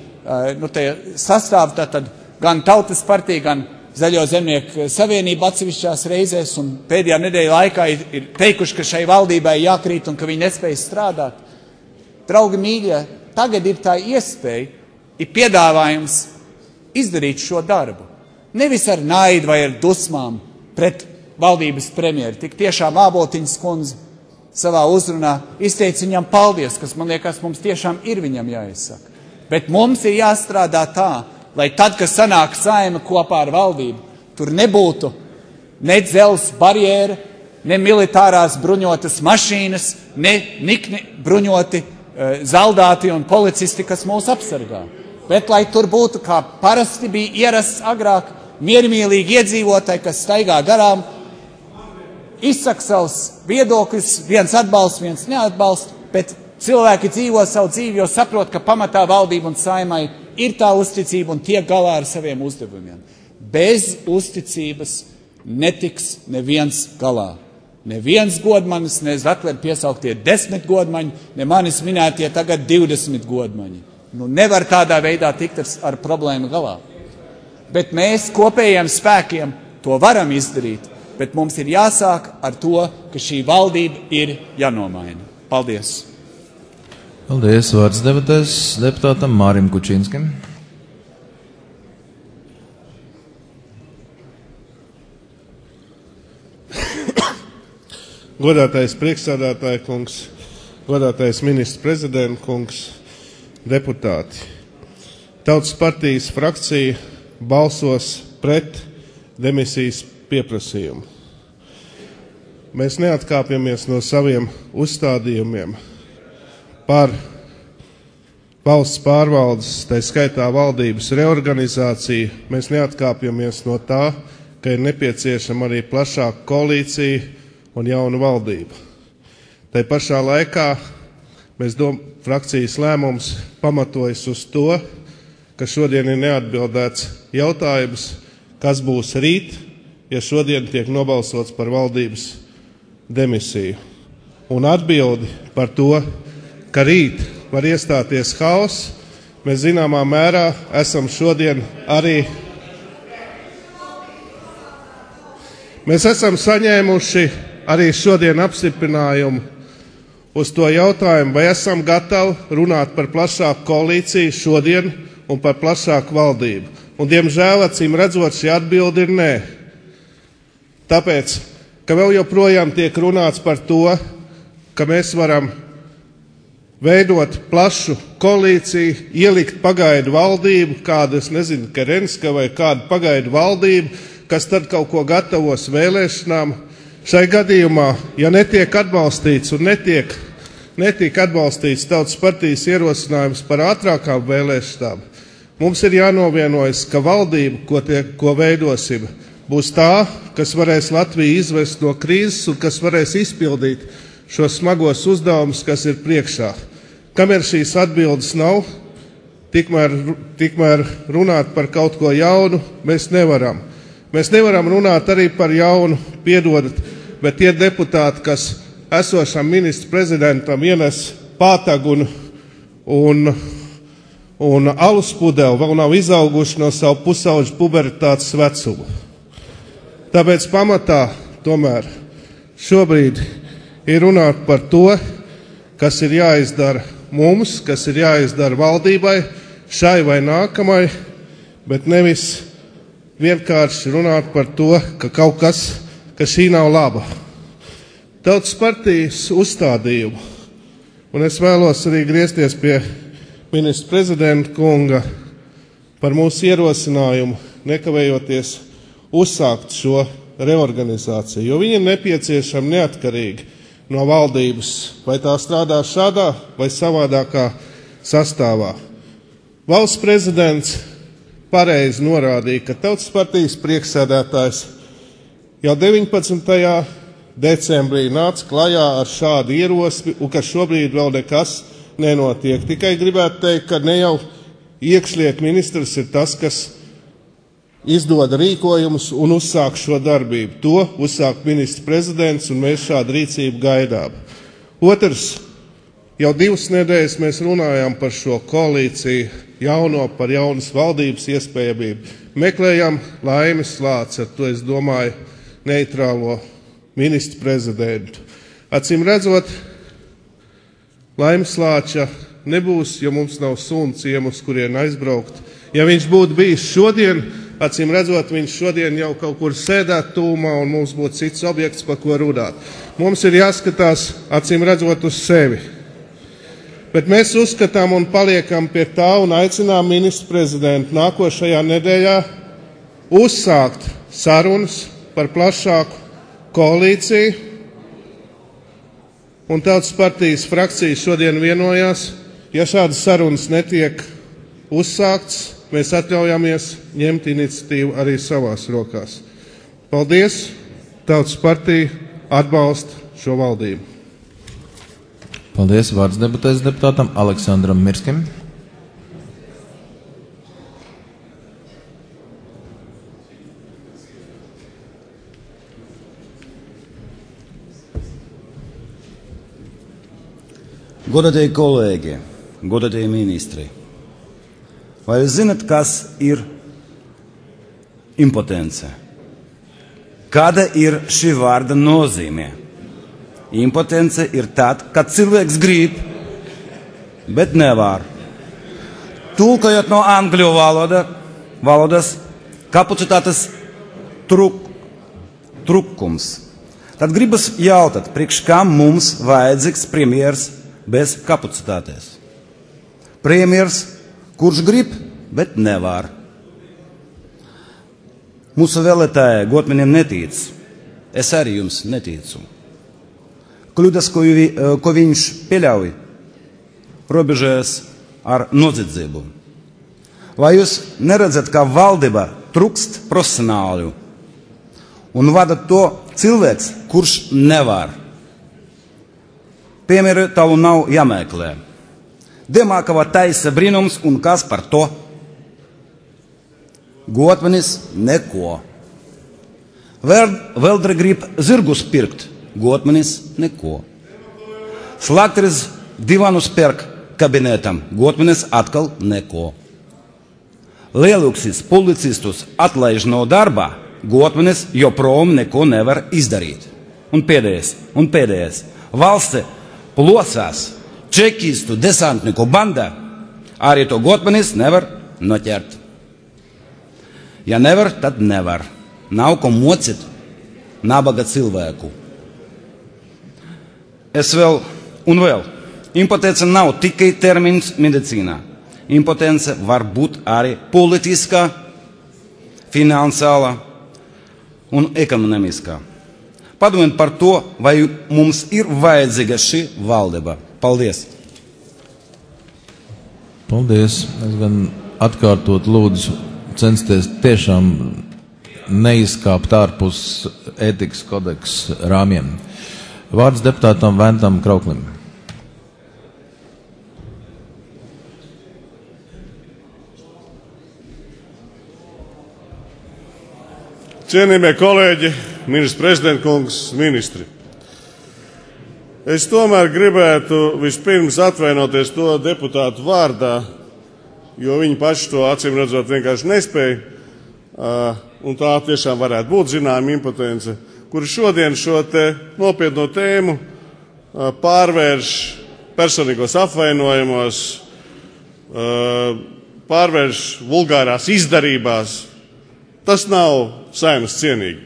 sastāv tātad gan Tautas partija, gan Zaļo zemnieku savienība atsevišķās reizēs, un pēdējā nedēļa laikā ir teikuši, ka šai valdībai jākrīt un ka viņi nespēj strādāt. Draugi mīļie, tagad ir tā iespēja, ir piedāvājums izdarīt šo darbu. Nevis ar naidu vai ar dusmām pret valdības premjeru. Tik tiešām Āboltiņas kundze savā uzrunā izteica viņam paldies, kas man liekas mums tiešām ir viņam jāizsaka. Bet mums ir jāstrādā tā, lai tad, kad sanāk Saeima kopā ar valdību, tur nebūtu ne dzelzs barjēra, ne militārās bruņotas mašīnas, ne nikni bruņoti zaldāti un policisti, kas mūs apsargā. Bet lai tur būtu, kā parasti bija ierasts agrāk, miermīlīgi iedzīvotāji, kas staigā garām, izsaka savus viedokļus, viens atbalsts, viens neatbalsts, bet cilvēki dzīvo savu dzīvi, jo saprot, ka pamatā valdība un Saeimai ir tā uzticība un tiek galā ar saviem uzdevumiem. Bez uzticības netiks neviens galā. Neviens godmanis, ne Zatleri piesauktie 10 godmaņi, ne manis minētie tagad 20 godmaņi. Nevar tādā veidā tikt ar problēmu galā. Bet mēs kopējiem spēkiem to varam izdarīt, bet mums ir jāsāk ar to, ka šī valdība ir jānomaina. Paldies! Paldies, vārds debatēs deputātam Mārim Kučīnskim. Godātais priekšsēdētāja kungs, godātais ministrs prezidenta kungs, deputāti. Tautas partijas frakcija balsos pret demisijas pieprasījumu. Mēs neatkāpjamies no saviem uzstādījumiem par valsts pārvaldes, tā skaitā valdības reorganizāciju. Mēs neatkāpjamies no tā, ka ir nepieciešama arī plašāka koalīcija un jauna valdība. Tai pašā laikā frakcijas lēmums pamatojas uz to, ka šodien ir neatbildēts jautājums, kas būs rīt, ja šodien tiek nobalsots par valdības demisiju. Un atbildi par to, ka rīt var iestāties haoss, mēs zināmā mērā esam šodien arī. Mēs esam saņēmuši arī šodien apstiprinājumu uz to jautājumu, vai esam gatavi runāt par plašāku koalīciju šodien un par plašāku valdību. Un, diemžēl, acīm redzot, šī atbilde ir nē. Tāpēc, ka vēl joprojām tiek runāts par to, ka mēs varam veidot plašu koalīciju, ielikt pagaidu valdību, kādu, es nezinu, Kerenska vai kādu pagaidu valdību, kas tad kaut ko gatavos vēlēšanām. Šai gadījumā, ja netiek atbalstīts un netiek atbalstīts Tautas partijas ierosinājums par ātrākām vēlēšanām, mums ir jānovienojas, ka valdība, ko veidosim, būs tā, kas varēs Latviju izvest no krīzes un kas varēs izpildīt šos smagos uzdevumus, kas ir priekšā. Kamēr šīs atbildes nav, tikmēr runāt par kaut ko jaunu mēs nevaram. Mēs nevaram runāt arī par jaunu, piedodat, bet tie deputāti, kas esošam ministru prezidentam ienes pātagu un alus pudeli, vēl nav izauguši no savu pusauģu pubertātes vecuma. Tāpēc pamatā tomēr šobrīd ir runāt par to, kas ir jāizdara mums, kas ir jāizdara valdībai, šai vai nākamai, bet nevis vienkārši runāt par to, ka kaut kas, ka šī nav laba. Tautas partijas uzstādījumu, un es vēlos arī griezties pie ministra prezidenta kunga par mūsu ierosinājumu, nekavējoties uzsākt šo reorganizācija, jo viņi ir nepieciešami neatkarīgi no valdības, vai tā strādā šādā vai savādākā sastāvā. Valsts prezidents pareizi norādīja, ka Tautas partijas priekšsēdētājs jau 19. decembrī nāca klajā ar šādu ierosmi, un ka šobrīd vēl nekas nenotiek. Tikai gribētu teikt, ka ne jau iekšlietu ministrs ir tas, kas izdod rīkojumus un uzsāk šo darbību. To uzsāk ministrs prezidents, un mēs šādu rīcību gaidām. Otrs, jau 2 nedēļas mēs runājām par šo koalīciju, par jaunas valdības iespējamību. Meklējam Laimes Lāci, ar to es domāju neitrālo ministru prezidentu. Acīm redzot, Laimes Lāča nebūs, jo mums nav sunu ciemu, uz kurien aizbraukt. Ja viņš būtu bijis šodien, acīm redzot, viņš šodien jau kaut kur sēdētu tūmā un mums būtu cits objekts, par ko runāt. Mums ir jāskatās, acīm redzot, uz sevi. Bet mēs uzskatām un paliekam pie tā un aicinām ministru prezidentu nākošajā nedēļā uzsākt sarunas par plašāku koalīciju. Un Tautas partijas frakcija šodien vienojās, ja šādas sarunas netiek uzsākts, mēs atļaujamies ņemt iniciatīvu arī savās rokās. Paldies! Tautas partija atbalsta šo valdību. Paldies, vārds deputātam Aleksandram Mirskim. Godātie kolēģi, godātie ministri, vai jūs zinat, kas ir impotence? Kāda ir šī vārda nozīme? Impotence ir tad, kad cilvēks grib, bet nevar. Tulkojot no angļu valodas kapacitātes trūkums. Tad gribas jautāt, priekš kā mums vajadzīgs premjers bez kapacitātes. Premjers, kurš grib, bet nevar. Mūsu vēlētāji godmanim netic. Es arī jums neticu. Kļūdas, ko viņš pieļauj, robežojas ar noziedzību. Vai jūs neredzat, ka valdība trūkst profesionāļu un vada to cilvēks, kurš nevar? Piemēru tavu nav jāmeklē. Demakava taisa brīnums, un kas par to? Godmanis neko. Veldre grib zirgus pirkt. Godmanis neko. Slakteris divanus pērk kabinetam. Godmanis atkal neko. Lieluksis policistus atlaiž no darba. Godmanis joprojām neko nevar izdarīt. Un pēdējais. Valsts plosās čekistu desantniku banda. Arī to Godmanis nevar noķert. Ja nevar, tad nevar. Nav ko mocīt nabaga cilvēku. Vēl. Impotence nav tikai termins medicīnā. Impotence var būt arī politiskā, finansiālā un ekonomiskā. Padomājiet par to, vai mums ir vajadzīga šī valdība. Paldies! Paldies! Es gan atkārtot lūdzu censties tiešām neizkāpt ārpus ētikas kodeksa rāmjiem. Vārds deputātam Ventam Krauklim. Cienījamie kolēģi, ministrs prezidenta kungs, ministri. Es tomēr gribētu vispirms atvainoties to deputātu vārdā, jo viņi paši to acīm redzot vienkārši nespēja, un tā tiešām varētu būt zināma impotence, kuri šodien šo te nopietno tēmu pārvērš personīgos apvainojumos, pārvērš vulgārās izdarībās. Tas nav Saeimas cienīgi.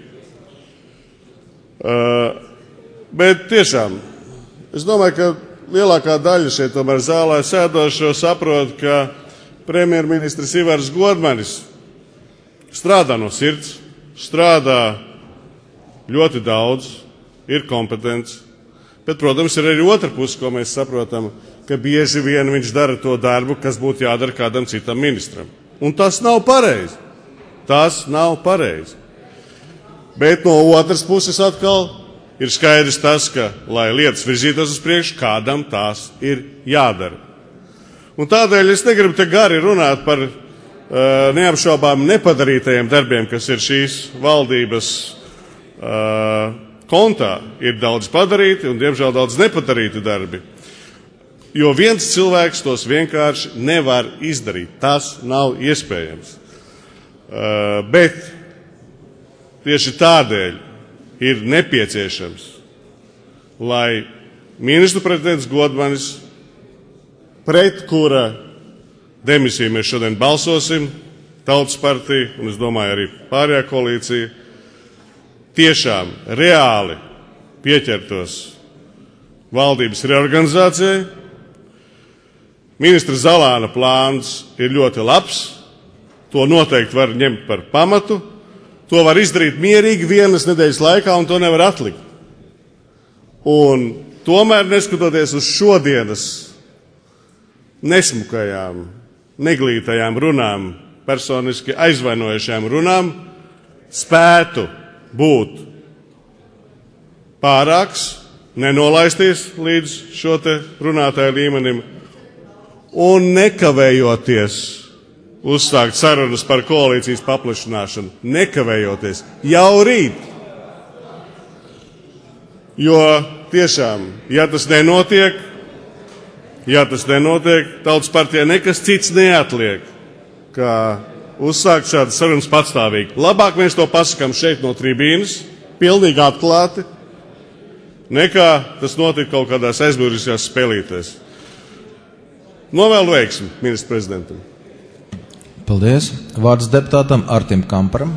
Bet tiešām, es domāju, ka lielākā daļa šeit tomēr zālē sēdošo saprot, ka premjerministrs Ivars Godmanis strādā no sirds, strādā ļoti daudz, ir kompetents, bet, protams, ir arī otra puse, ko mēs saprotam, ka bieži vien viņš dara to darbu, kas būtu jādara kādam citam ministram. Un tas nav pareizi. Tas nav pareizi. Bet no otras puses atkal ir skaidrs tas, ka, lai lietas virzītos uz priekšu, kādam tās ir jādara. Un tādēļ es negribu te gari runāt par neapšaubām nepadarītajiem darbiem, kas ir šīs valdības kontā. Ir daudz padarīti un, diemžēl, daudz nepadarīti darbi. Jo viens cilvēks tos vienkārši nevar izdarīt. Tas nav iespējams. Bet tieši tādēļ ir nepieciešams, lai ministru prezidents Godmanis, pret kura demisiju mēs šodien balsosim, Tautas partija, un es domāju arī pārējā koalīcija, tiešām reāli pieķertos valdības reorganizācijai. Ministra Zalāna plāns ir ļoti labs, to noteikti var ņemt par pamatu, to var izdarīt mierīgi vienas nedēļas laikā un to nevar atlikt. Un tomēr, neskatoties uz šodienas nesmukajām, neglītajām runām, personiski aizvainojušām runām, spētu būt pārāks, nenolaisties līdz šo te runātāju līmenim un nekavējoties uzsākt sarunas par koalīcijas paplašināšanu. Nekavējoties jau rīt. Jo tiešām, ja tas nenotiek, Tautas partijai nekas cits neatliek, kā uzsākt šādas sarunas patstāvīgi. Labāk mēs to pasakām šeit no tribīnes, pilnīgi atklāti, nekā tas notika kaut kādās aizmuguriskās spēlītēs. Novēlu veiksmi ministru prezidentam. Paldies. Vārds deputātam Artim Kamparam.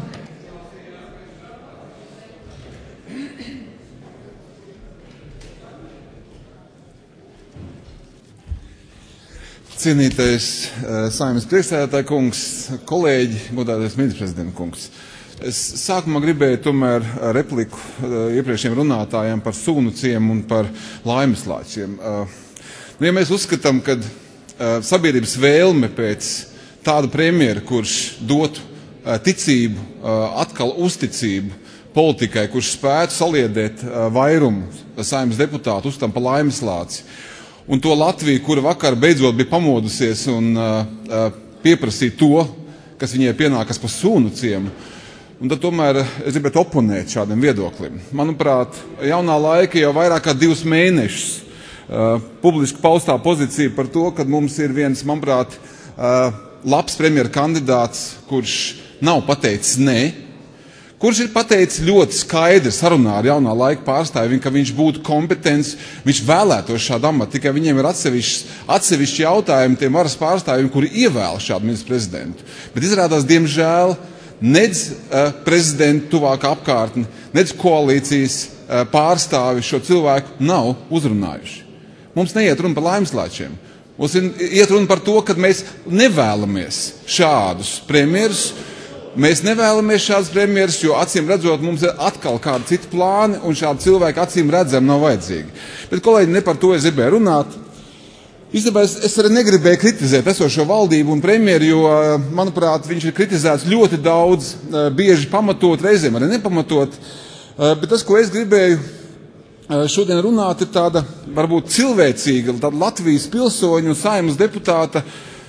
Cienītais Saeimas priekšsēdētāja kungs, kolēģi, godātais ministra prezidenta kungs. Es sākumā gribēju tomēr repliku iepriekšējiem runātājiem par sūnuciem un par laimeslāčiem. Ja mēs uzskatām, ka sabiedrības vēlme pēc tāda premjera, kurš dotu ticību, atkal uzticību politikai, kurš spētu saliedēt vairumu Saeimas deputātu uzstam pa laimeslāci, un to Latviju, kura vakar beidzot bija pamodusies un pieprasīja to, kas viņai pienākas pa sūnuciem, un tad tomēr es gribētu oponēt šādiem viedoklim. Manuprāt, jaunā laika jau vairāk kā 2 mēnešus publiski paustā pozīcija par to, ka mums ir viens, manuprāt, labs premjera kandidāts, kurš nav pateicis nē, kurš ir pateicis ļoti skaidri sarunā ar jaunā laika pārstāvi, ka viņš būtu kompetents, viņš vēlētos šādu amatu, tikai viņiem ir atsevišķi jautājumi tiem varas pārstāvjiem, kuri ievēl šādu ministru prezidentu. Bet izrādās, diemžēl, nedz prezidentu tuvākā apkārtne, nedz koalīcijas pārstāvi šo cilvēku nav uzrunājuši. Mums neiet runa par laimeslāčiem. Mums iet runa par to, ka mēs nevēlamies šādus premjerus. Mēs nevēlamies šādus premjerus, jo acīm redzot, mums ir atkal kādi citi plāni, un šādi cilvēki acīm redzam nav vajadzīgi. Bet, kolēģi, ne par to es gribēju runāt. Īstenībā es arī negribēju kritizēt esošo valdību un premjeru, jo, manuprāt, viņš ir kritizēts ļoti daudz, bieži pamatot, reizēm arī nepamatot. Bet tas, ko es gribēju šodien runāt, ir tāda, varbūt cilvēcīga, tāda Latvijas pilsoņu un Saeimas deputāta,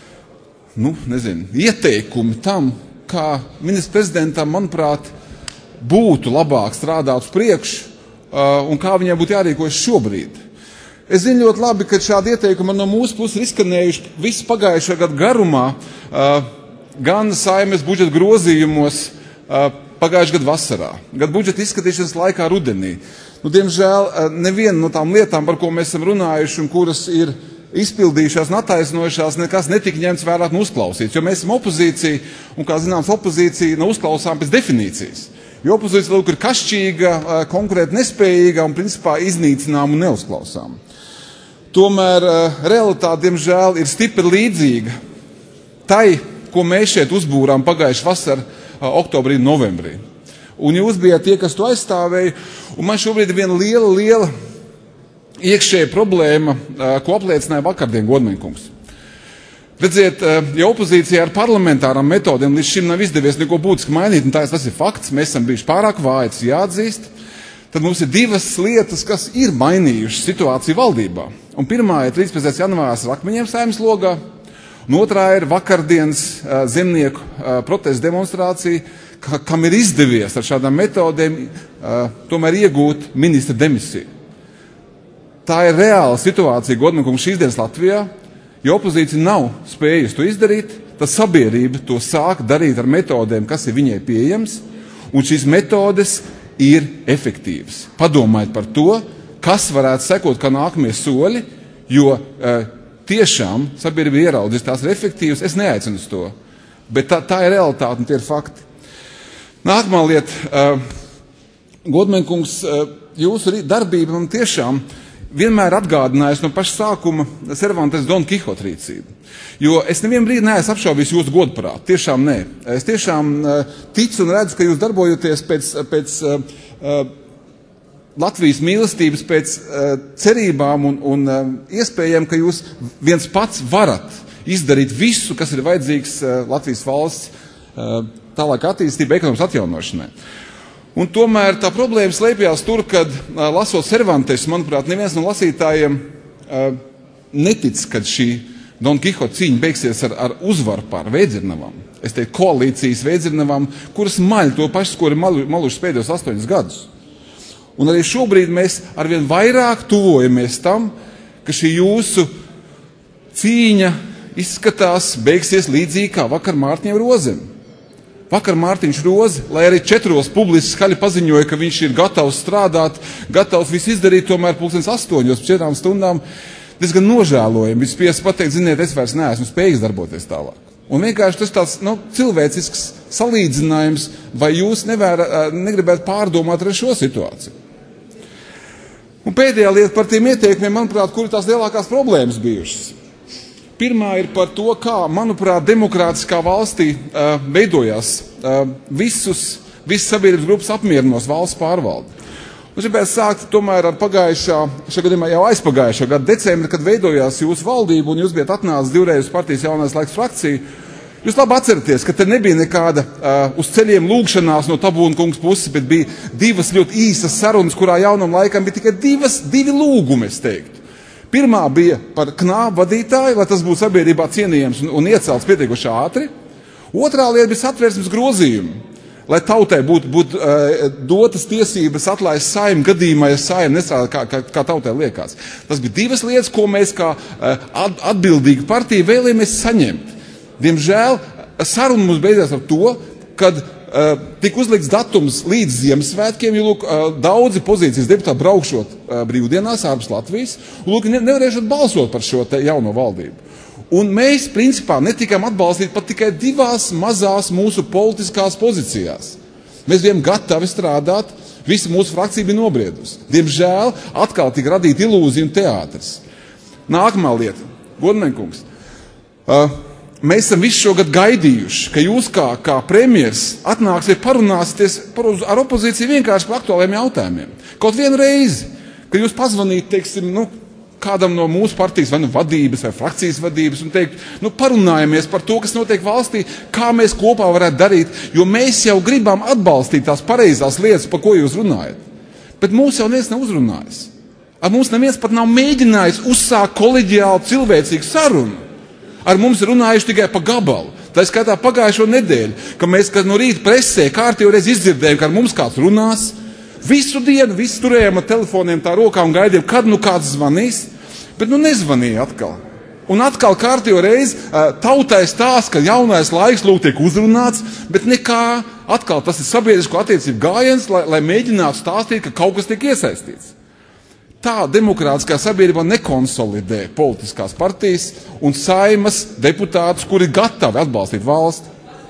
ieteikumi tam, kā ministrs prezidentam, manuprāt, būtu labāk strādāt uz priekšu un kā viņai būtu jārīkojas šobrīd. Es zinu ļoti labi, ka šādi ieteikumi no mūsu puses ir izskanējuši visu pagājušā gada garumā, gan Saeimas budžeta grozījumos pagājušā gada vasarā, gan budžeta izskatīšanas laikā rudenī. Diemžēl neviena no tām lietām, par ko mēs esam runājuši un kuras ir izpildījušās un attaisnojušās, nekas netika ņemts vērā un uzklausīts, jo mēs esam opozīcija, un, kā zināms, opozīcija nav uzklausām pēc definīcijas. Jo opozīcija lūk ir kašķīga, konkurēt nespējīga un, principā, iznīcinām un neuzklausām. Tomēr realitāte, diemžēl, ir stipri līdzīga tai, ko mēs šeit uzbūrām pagājuši vasar, oktobrī, novembrī. Un jūs bijāt tie, kas to aizstāvēja. Un man šobrīd ir viena liela iekšēja problēma, ko apliecināja vakardien Godmaņkungs. Redziet, ja opozīcijā ar parlamentārām metodēm līdz šim nav izdevies neko būtiski mainīt, un tas ir fakts, mēs esam bijuši pārāk vāji, tas jāatzīst, tad mums ir divas lietas, kas ir mainījušas situāciju valdībā. Un pirmā ir 13. janvārs ar akmeņiem Saeimas logā, un otrā ir vakardienas zemnieku protesta demonstrācija, kam ir izdevies ar šādām metodēm tomēr iegūt ministra demisiju. Tā ir reāla situācija, Godmaņkungs, šīs dienas Latvijā. Ja opozīcija nav spējusi to izdarīt, tad sabiedrība to sāk darīt ar metodēm, kas ir viņai pieejams, un šīs metodes ir efektīvas. Padomājiet par to, kas varētu sekot kā nākamie soļi, jo tiešām sabiedrība ieraudzīs, tās ir efektīvas. Es neaicinu uz to, bet tā ir realitāte un tie ir fakti. Nākamā lieta, Godmaņkungs, jūsu darbība man tiešām vienmēr atgādinājis no paša sākuma Cervantes Don Quixote rīcību. Jo es nevienu brīdi neesmu apšaubījis jūsu godprātu. Tiešām nē. Es tiešām ticu un redzu, ka jūs darbojoties pēc Latvijas mīlestības, pēc cerībām un iespējām, ka jūs viens pats varat izdarīt visu, kas ir vajadzīgs Latvijas valsts tālāk attīstība, ekonomikas atjaunošanai. Un tomēr tā problēma slēpjās tur, kad lasot Cervantes, manuprāt, neviens no lasītājiem netic, kad šī Don Quixote cīņa beigsies ar uzvaru pār Veidzirnavām. Es teiktu, koalīcijas Veidzirnavām, kuras maļ to pašu, ko ir malušas pēdējos 8 gadus. Un arī šobrīd mēs arvien vairāk tuvojamies tam, ka šī jūsu cīņa izskatās beigsies līdzīgi kā vakar Mārtiņam Rozem. Vakar Mārtiņš Roze, lai arī 4 publiski skaļi paziņoja, ka viņš ir gatavs strādāt, gatavs visu izdarīt, tomēr 8:00 4 stundām diezgan nožēlojami. Viņš spiest pateikt, ziniet, es vairs neesmu spējīgs darboties tālāk. Un vienkārši tas tāds cilvēcisks salīdzinājums, vai jūs negribētu pārdomāt arī šo situāciju. Un pēdējā lieta par tiem ieteikumiem, manuprāt, kur ir tās lielākās problēmas bijušas. Pirmā ir par to, kā, manuprāt, demokrātiskā valstī veidojās visas sabiedrības grupas apmierinos valsts pārvaldi. Un gribētu sākt tomēr ar šajā gadījumā jau aizpagājušā gada decembri, kad veidojās jūsu valdība un jūs bijat atnācis 2 reizes partijas Jaunais laiks frakciju. Jūs labi atceraties, ka te nebija nekāda uz ceļiem lūgšanās no Tabūna kungas puses, bet bija 2 ļoti īsas sarunas, kurā jaunam laikam bija tikai 2 lūgumi, es teiktu. Pirmā bija par knābu vadītāju, lai tas būtu sabiedrībā cienījams un iecelts pietiekoši ātri. Otrā lieta bija Satversmes grozījumi, lai tautai būtu dotas tiesības atlaist Saeimu gadījumā, ja Saeima nestrādā, kā tautai liekas. Tas bija 2 lietas, ko mēs kā atbildīga partija vēlējāmies saņemt. Diemžēl saruna mums beidzās ar to, kad tika uzlikts datums līdz Ziemassvētkiem, jo daudzi pozīcijas deputāti braukšot brīvdienās ārpus Latvijas, un nevarēšot balsot par šo jauno valdību. Un mēs, principā, netikām atbalstīt pat tikai 2 mazās mūsu politiskās pozīcijās. Mēs bijām gatavi strādāt, visa mūsu frakcija bija nobriedusi. Diemžēl atkal tika radīta ilūzija un teātris. Nākamā lieta, Godmaņkungs. Mēs esam visu šo gadu gaidījuši, ka jūs kā premjers atnāksiet parunāsieties ar opozīciju vienkārši par aktuāliem jautājumiem. Kaut vienu reizi, kad jūs pazvanīt, teiksim, kādam no mūsu partijas vai vadības vai frakcijas vadības un teikt, parunājamies par to, kas notiek valstī, kā mēs kopā varētu darīt, jo mēs jau gribam atbalstīt tās pareizās lietas, par ko jūs runājat. Bet mūs jau neviens nav uzrunājis. Ar mums neviens pat nav mēģinājis uzsākt koleģiālu cilvēcīgu sarunu. Ar mums runājuši tikai pa gabalu. Tā skaitā pagājušo nedēļu, ka mēs no rīta presē kārtīgi reiz izdzirdējām, ka ar mums kāds runās. Visu dienu, visi turējām ar telefoniem tā rokā un gaidījām, kad kāds zvanīs. Bet nezvanīja atkal. Un atkal kārtīgi reiz tautai stāsta, ka jaunais laiks tiek uzrunāts, bet nekā atkal tas ir sabiedrisko attiecību gājiens, lai mēģinātu stāstīt, ka kaut kas tiek iesaistīts. Tā demokrātiskā sabiedrība nekonsolidē politiskās partijas un Saeimas deputātus, kuri gatavi atbalstīt valsti.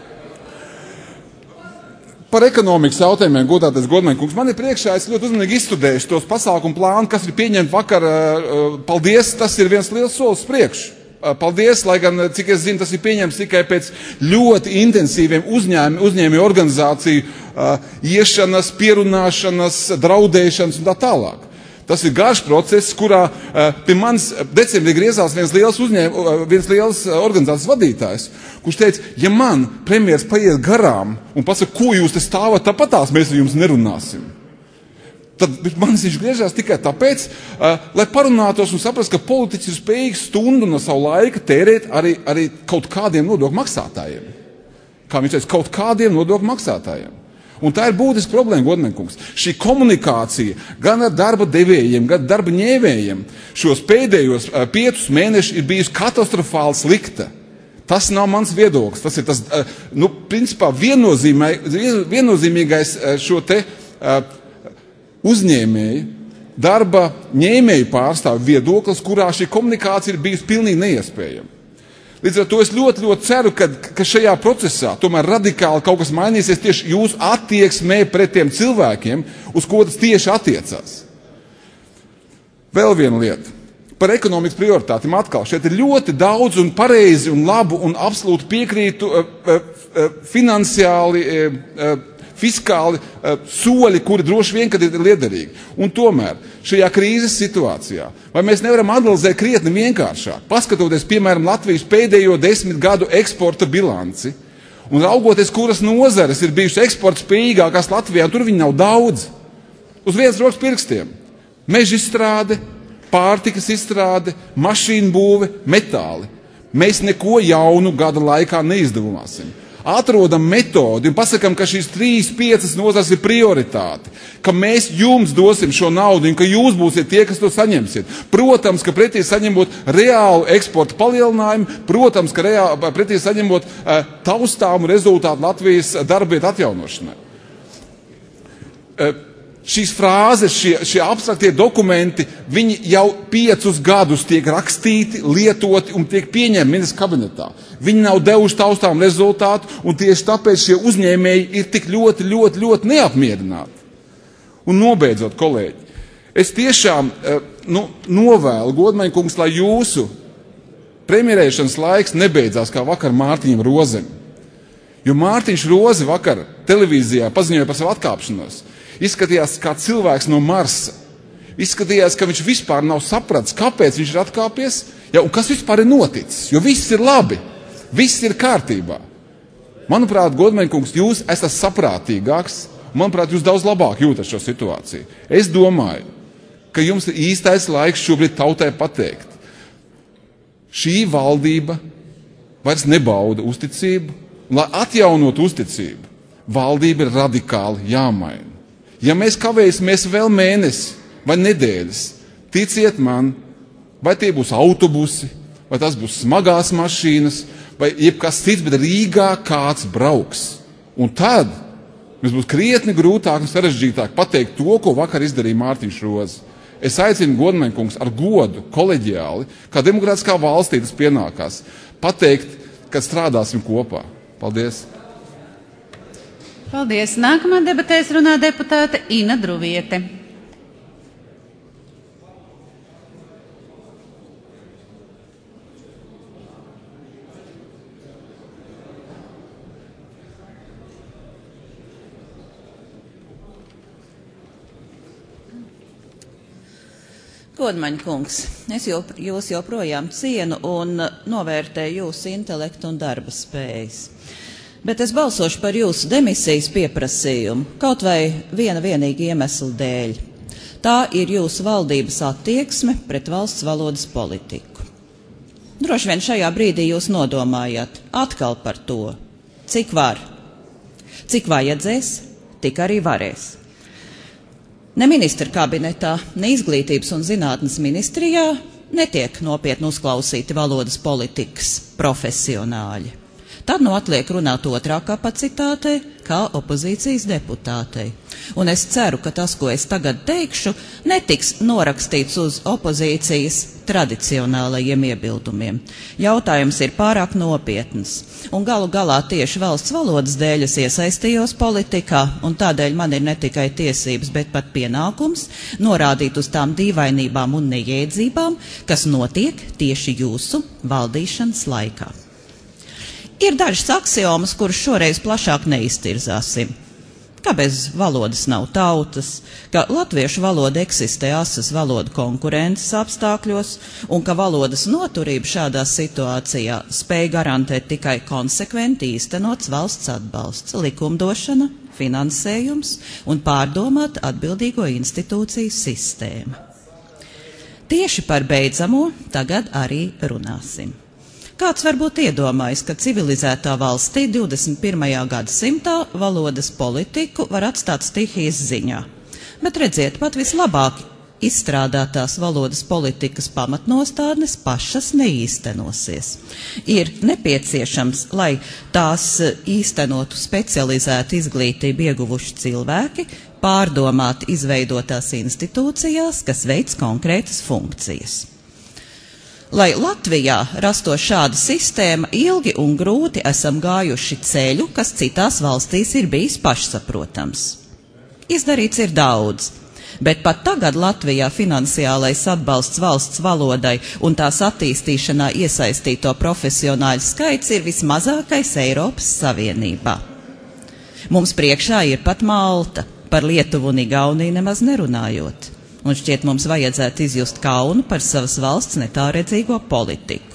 Par ekonomikas jautājumiem, godātais Godmaņkungs, man ir priekšā, es ļoti uzmanīgi izstudējuši tos pasākumu plānu, kas ir pieņemti vakar. Paldies, tas ir viens liels solis priekš. Paldies, lai gan, cik es zinu, tas ir pieņemts tikai pēc ļoti intensīviem uzņēmēju organizāciju iešanas, pierunāšanas, draudēšanas un tā tālāk. Tas ir garš process, kurā pie manis decembrī griezās viens liels organizācijas vadītājs, kurš teica, ja man premjers paiet garām un pasaka, ko jūs te stāvat tāpatās, mēs ar jums nerunāsim. Tad manis viņš griežās tikai tāpēc, lai parunātos un saprast, ka politiķis ir spējīgs stundu no savu laika tērēt arī kaut kādiem nodokļu maksātājiem. Kā viņš teica, kaut kādiem nodokļu maksātājiem. Un tā ir būtiska problēma, godmeņkungs. Šī komunikācija gan ar darba devējiem, gan darba ņēmējiem šos pēdējos 5 mēnešus ir bijusi katastrofāli slikta. Tas nav mans viedoklis. Tas ir tas, principā viennozīmīgais šo te uzņēmēju, darba ņēmēju pārstāvu viedoklis, kurā šī komunikācija ir bijusi pilnīgi neiespējama. Līdz ar to es ļoti, ļoti ceru, ka šajā procesā tomēr radikāli kaut kas mainīsies tieši jūsu attieksmē pret tiem cilvēkiem, uz ko tas tieši attiecās. Vēl viena lieta. Par ekonomikas prioritātiem atkal. Šeit ir ļoti daudz un pareizi un labu un absolūti piekrītu finansiāli, fiskāli soļi, kuri droši vien, kad ir liederīgi. Un tomēr šajā krīzes situācijā, vai mēs nevaram analizēt krietni vienkāršāk, paskatoties, piemēram, Latvijas pēdējo 10 gadu eksporta bilanci un raugoties, kuras nozares ir bijušas eksporta spējīgākās Latvijā, tur viņi nav daudz. Uz vienas rokas pirkstiem. Meža izstrāde, pārtikas izstrāde, mašīnu būve, metāli. Mēs neko jaunu gada laikā neizdevumāsim. Atrodam metodi un pasakam, ka šīs 3-5 nozares ir prioritāte, ka mēs jums dosim šo naudu un ka jūs būsiet tie, kas to saņemsiet. Protams, ka pretī saņemot reālu eksporta palielinājumu, protams, ka pretī saņemot taustāmu rezultātu Latvijas darbvietu atjaunošanai. Šīs frāzes, šie abstraktie dokumenti, viņi jau 5 gadus tiek rakstīti, lietoti un tiek pieņemti ministra kabinetā. Viņi nav devuši taustām rezultātu, un tieši tāpēc šie uzņēmēji ir tik ļoti, ļoti, ļoti neapmierināti. Un nobeidzot, kolēģi, es tiešām novēlu, godmaņkungs, lai jūsu premjerēšanas laiks nebeidzās kā vakar Mārtiņam Rozem. Jo Mārtiņš Roze vakar televīzijā paziņoja par savu atkāpšanos. Izskatījās kā cilvēks no Marsa. Izskatījās, ka viņš vispār nav sapratis, kāpēc viņš ir atkāpies, un kas vispār ir noticis. Jo viss ir labi, viss ir kārtībā. Manuprāt, godmaņkungs, jūs esat saprātīgāks, manuprāt, jūs daudz labāk jūtat šo situāciju. Es domāju, ka jums ir īstais laiks šobrīd tautai pateikt. Šī valdība vairs nebauda uzticību, un lai atjaunot uzticību, valdība ir radikāli jāmaina. Ja mēs kavēsimies vēl mēnesi vai nedēļas, ticiet man, vai tie būs autobusi, vai tas būs smagās mašīnas, vai jebkas cits, bet Rīgā kāds brauks. Un tad mums būs krietni grūtāk un sarežģītāk pateikt to, ko vakar izdarīja Mārtiņš Roze. Es aicinu godmaņkungs ar godu, koleģiāli, kā demokrātiskā valstī tas pienākās, pateikt, ka strādāsim kopā. Paldies! Paldies. Nākamā debatēs runā deputāte Ina Druviete. Godmaņkungs, es jūs joprojām cienu un novērtēju jūsu intelektu un darba spējas. Bet es balsošu par jūsu demisijas pieprasījumu, kaut vai viena vienīga iemesla dēļ. Tā ir jūsu valdības attieksme pret valsts valodas politiku. Droši vien šajā brīdī jūs nodomājat atkal par to, cik var. Cik vajadzēs, tik arī varēs. Ne ministra kabinetā, ne izglītības un zinātnes ministrijā netiek nopietni uzklausīti valodas politikas profesionāļi. Tad atliek runāt otrā kapacitātei, kā opozīcijas deputātei. Un es ceru, ka tas, ko es tagad teikšu, netiks norakstīts uz opozīcijas tradicionālajiem iebildumiem. Jautājums ir pārāk nopietns. Un galu galā tieši valsts valodas dēļ es iesaistījos politikā, un tādēļ man ir ne tikai tiesības, bet pat pienākums norādīt uz tām dīvainībām un nejēdzībām, kas notiek tieši jūsu valdīšanas laikā. Ir dažas axiomas, kuras šoreiz plašāk neiztirzāsim. ka bez valodas nav tautas, ka latviešu valoda eksistē asas valodu konkurences apstākļos un ka valodas noturība šādā situācijā spēj garantēt tikai konsekventi īstenots valsts atbalsts, likumdošana, finansējums un pārdomāt atbildīgo institūciju sistēmu. Tieši par beidzamo tagad arī runāsim. Kāds varbūt iedomājas, ka civilizētā valstī 21. gadsimtā valodas politiku var atstāt stihijas ziņā. Bet redziet, pat vislabāk izstrādātās valodas politikas pamatnostādnes pašas neīstenosies. Ir nepieciešams, lai tās īstenotu specializētu izglītību ieguvuši cilvēki, pārdomāt izveidotās institūcijās, kas veic konkrētas funkcijas. Lai Latvijā rastos šāda sistēma, ilgi un grūti esam gājuši ceļu, kas citās valstīs ir bijis pašsaprotams. Izdarīts ir daudz, bet pat tagad Latvijā finansiālais atbalsts valsts valodai un tās attīstīšanā iesaistīto profesionāļu skaits ir vismazākais Eiropas Savienībā. Mums priekšā ir pat Malta, par Lietuvu un Igauniju nemaz nerunājot. Un šķiet mums vajadzētu izjust kaunu par savas valsts netāredzīgo politiku.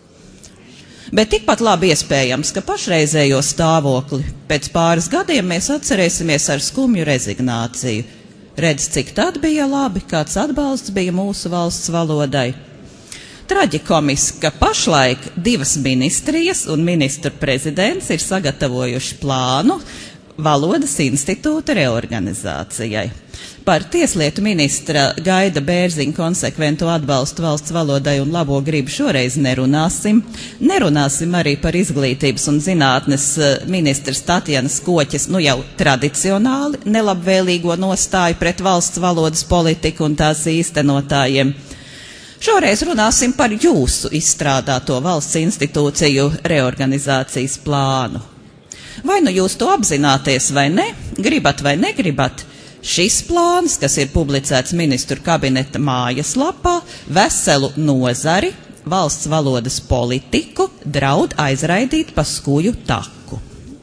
Bet tikpat labi iespējams, ka pašreizējo stāvokli pēc pāris gadiem mēs atcerēsimies ar skumju rezignāciju. Redz, cik tad bija labi, kāds atbalsts bija mūsu valsts valodai. Traģikomiski, ka pašlaik divas ministrijas un ministru prezidents ir sagatavojuši plānu Valodas institūta reorganizācijai. Par tieslietu ministra Gaida Bērziņa konsekventu atbalstu valsts valodai un labo gribu šoreiz nerunāsim. Nerunāsim arī par izglītības un zinātnes ministrs Tatjanas Koķes, jau tradicionāli nelabvēlīgo nostāju pret valsts valodas politiku un tās īstenotājiem. Šoreiz runāsim par jūsu izstrādāto valsts institūciju reorganizācijas plānu. Vai nu jūs to apzināties vai ne, gribat vai negribat, šis plāns, kas ir publicēts ministru kabineta mājaslapā, veselu nozari, valsts valodas politiku, draud aizraidīt pa skuju taku.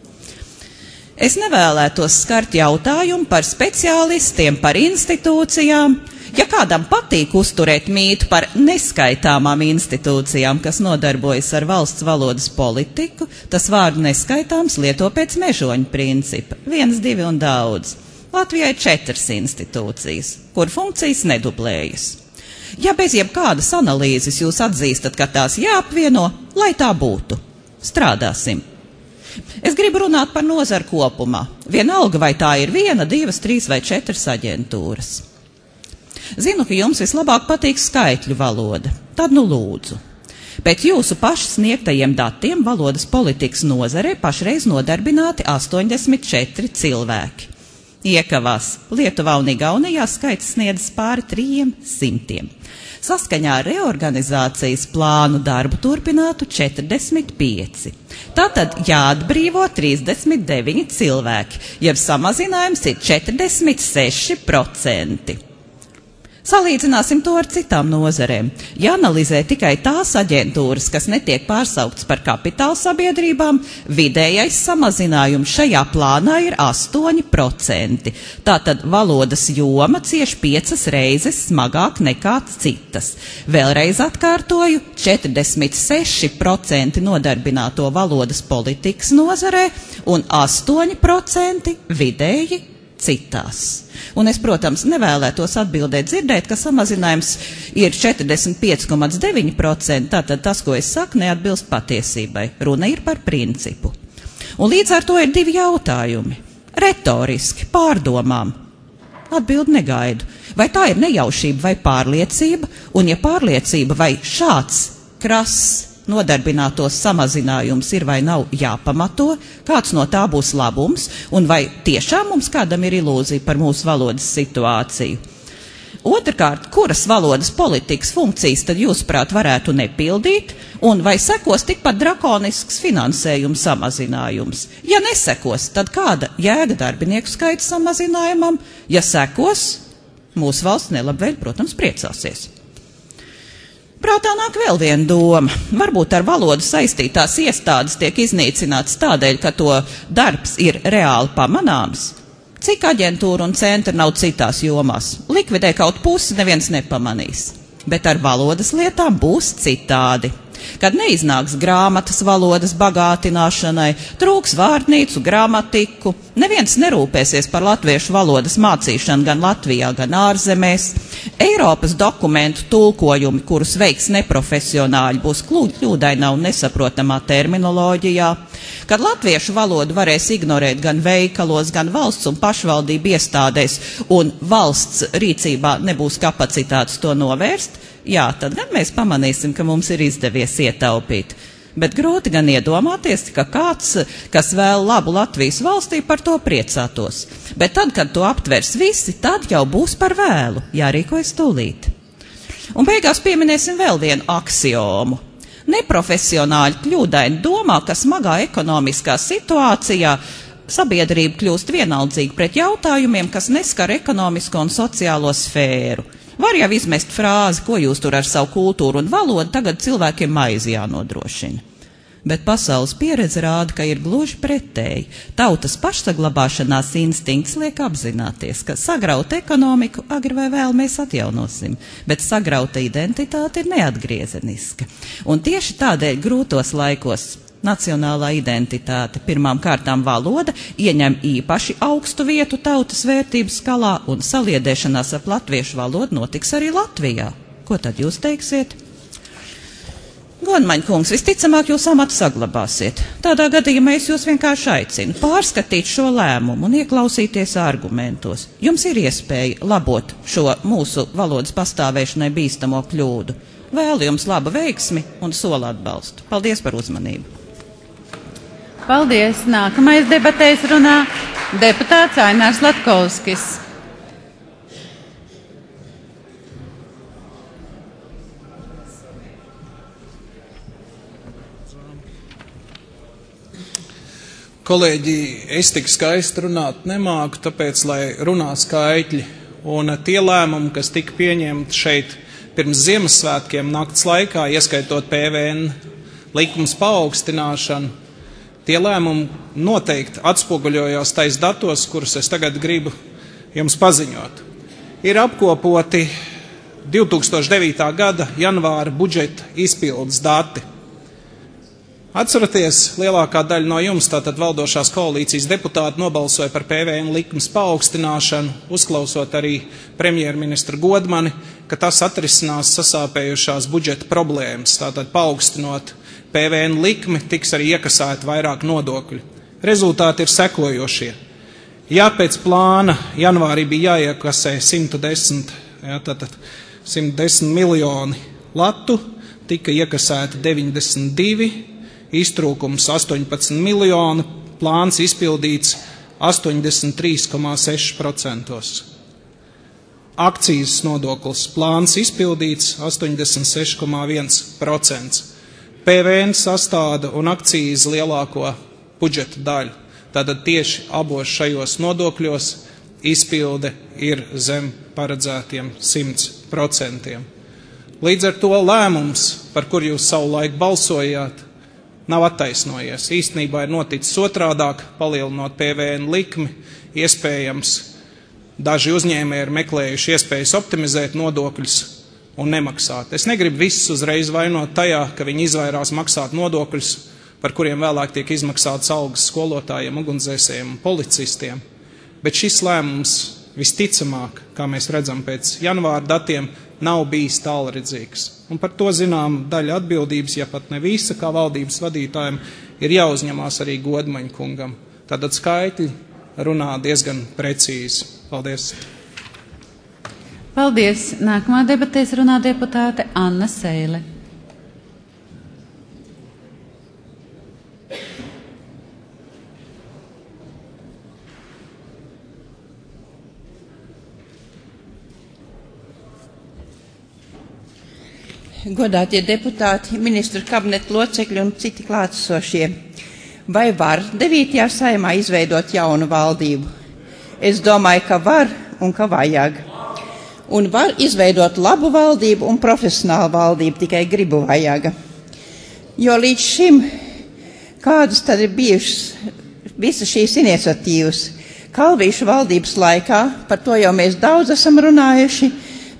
Es nevēlētos skart jautājumu par speciālistiem, par institūcijām. Ja kādam patīk uzturēt mītu par neskaitāmām institūcijām, kas nodarbojas ar valsts valodas politiku, tas vārdu neskaitāms lieto pēc mežoņa principa. 1, 2 un daudz. Latvijai 4 institūcijas, kur funkcijas nedublējas. Ja bez jebkādas analīzes jūs atzīstat, ka tās jāapvieno, lai tā būtu. Strādāsim. Es gribu runāt par nozaru kopumā. Vienalga, vai tā ir 1, 2, 3 vai 4 aģentūras. Zinu, ka jums vislabāk patīk skaitļu valoda. Tad nu lūdzu. Pēc jūsu pašu sniegtajiem datiem valodas politikas nozarē pašreiz nodarbināti 84 cilvēki. Iekavās Lietuvā un Igaunijā skaits sniedzas pāri 300. Saskaņā ar reorganizācijas plānu darbu turpinātu 45. Tātad jāatbrīvo 39 cilvēki, jeb samazinājums ir 46%. Salīdzināsim to ar citām nozarēm. Jāanalizē tikai tās aģentūras, kas netiek pārsauktas par kapitāla sabiedrībām, vidējais samazinājums šajā plānā ir 8%. Tātad valodas joma cieš 5 reizes smagāk nekā citas. Vēlreiz atkārtoju, 46% nodarbināto valodas politikas nozarē un 8% vidēji citās. Un es, protams, nevēlētos atbildēt dzirdēt, ka samazinājums ir 45,9%, tātad tas, ko es saku, neatbilst patiesībai. Runa ir par principu. Un līdz ar to ir 2 jautājumi. Retoriski, pārdomām. Atbildi negaidu. Vai tā ir nejaušība vai pārliecība? Un ja pārliecība vai šāds krass nodarbinātos samazinājums ir vai nav jāpamato, kāds no tā būs labums, un vai tiešām mums kādam ir ilūzija par mūsu valodas situāciju. Otrkārt, kuras valodas politikas funkcijas tad jūsuprāt varētu nepildīt, un vai sekos tikpat drakonisks finansējuma samazinājums? Ja nesekos, tad kāda jēga darbinieku skaita samazinājumam? Ja sekos, mūsu valsts nelabvēļ, protams, priecāsies. Prātā nāk vēl viena doma. Varbūt ar valodu saistītās iestādes tiek iznīcināts tādēļ, ka to darbs ir reāli pamanāms. Cik aģentūra un centri nav citās jomās? Likvidē kaut pusi, neviens nepamanīs. Bet ar valodas lietām būs citādi. Kad neiznāks grāmatas valodas bagātināšanai, trūks vārnīcu, gramatiku, neviens nerūpēsies par latviešu valodas mācīšanu gan Latvijā, gan ārzemēs. Eiropas dokumentu tulkojumi, kurus veiks neprofesionāļi, būs kļūdainā un nesaprotamā terminoloģijā. Kad latviešu valodu varēs ignorēt gan veikalos, gan valsts un pašvaldību iestādēs, un valsts rīcībā nebūs kapacitātes to novērst, jā, tad gan mēs pamanīsim, ka mums ir izdevies ietaupīt. Bet grūti gan iedomāties, ka kāds, kas vēl labu Latvijas valstī, par to priecātos. Bet tad, kad to aptvers visi, tad jau būs par vēlu, jārīkojas tūlīt. Un beigās pieminēsim vēl vienu aksiomu. Neprofesionāļi kļūdaini domā, ka smagā ekonomiskā situācijā sabiedrība kļūst vienaldzīga pret jautājumiem, kas neskar ekonomisko un sociālo sfēru. Var jau izmest frāzi, ko jūs tur ar savu kultūru un valodu, tagad cilvēkiem maizi jānodrošina. Bet pasaules pieredze rāda, ka ir gluži pretēji. Tautas pašsaglabāšanās instinkts liek apzināties, ka sagrauta ekonomiku agri vai vēl mēs atjaunosim, bet sagrauta identitāte ir neatgriezeniska. Un tieši tādēļ grūtos laikos nacionālā identitāte, pirmām kārtām valoda, ieņem īpaši augstu vietu tautas vērtības skalā, un saliedēšanās ap latviešu valodu notiks arī Latvijā. Ko tad jūs teiksiet? Godmaņa kungs, visticamāk jūs amatu saglabāsiet. Tādā gadījumā es jūs vienkārši aicinu pārskatīt šo lēmumu un ieklausīties argumentos. Jums ir iespēja labot šo mūsu valodas pastāvēšanai bīstamo kļūdu. Vēlu jums labu veiksmi un solu atbalstu. Paldies par uzmanību. Paldies. Nākamais debatēs runā deputāts Ainārs Latkovskis. Kolēģi, es tik skaisti runāt nemāku, tāpēc, lai runā skaitļi. Un tie lēmumi, kas tika pieņemti šeit pirms Ziemassvētkiem nakts laikā, ieskaitot PVN likums paaugstināšanu, tie lēmumi noteikti atspoguļojās tais datos, kurus es tagad gribu jums paziņot. Ir apkopoti 2009. gada janvāra budžeta izpildes dati. Atceraties, lielākā daļa no jums, tātad valdošās koalīcijas deputāti, nobalsoja par PVN likums paaugstināšanu, uzklausot arī premjerministru Godmani, ka tas atrisinās sasāpējušās budžeta problēmas, tātad paaugstinot PVN likmi, tiks arī iekasēti vairāk nodokļu. Rezultāti ir sekojošie. Ja pēc plāna janvārī bija jāiekasē 110 miljoni latu, tika iekasēti 92, iztrūkums 18 miljoni, plāns izpildīts 83,6%. Akcijas nodoklis plāns izpildīts 86,1%. PVN sastāda un akcijas lielāko budžeta daļu. Tātad tieši abos šajos nodokļos izpilde ir zem paredzētiem 100%. Līdz ar to lēmums, par kur jūs savulaik balsojāt, nav attaisnojies. Īstenībā ir noticis otrādāk, palielinot PVN likmi, iespējams, daži uzņēmēji ir meklējuši iespējas optimizēt nodokļus un nemaksāt. Es negribu visus uzreiz vainot tajā, ka viņi izvairās maksāt nodokļus, par kuriem vēlāk tiek izmaksātas algas skolotājiem, ugunsdzēsējiem un policistiem. Bet šis lēmums visticamāk, kā mēs redzam pēc janvāra datiem, nav bijis tālredzīgs. Un par to zinām daļa atbildības, ja pat ne visa, kā valdības vadītājiem, ir jāuzņemās arī Godmaņa kungam. Tātad skaitļi runā diezgan precīzi. Paldies. Paldies. Nākamā debatēs runā deputāte Anna Seile. Godātie deputāti, ministru kabineta locekļi un citi klātesošie, vai var 9. saimā izveidot jaunu valdību? Es domāju, ka var un ka vajag. Un var izveidot labu valdību un profesionālu valdību, tikai gribu vajaga. Jo līdz šim, kādas tad ir bijušas visas šīs iniciatīvas, Kalvīša valdības laikā, par to jau mēs daudz esam runājuši,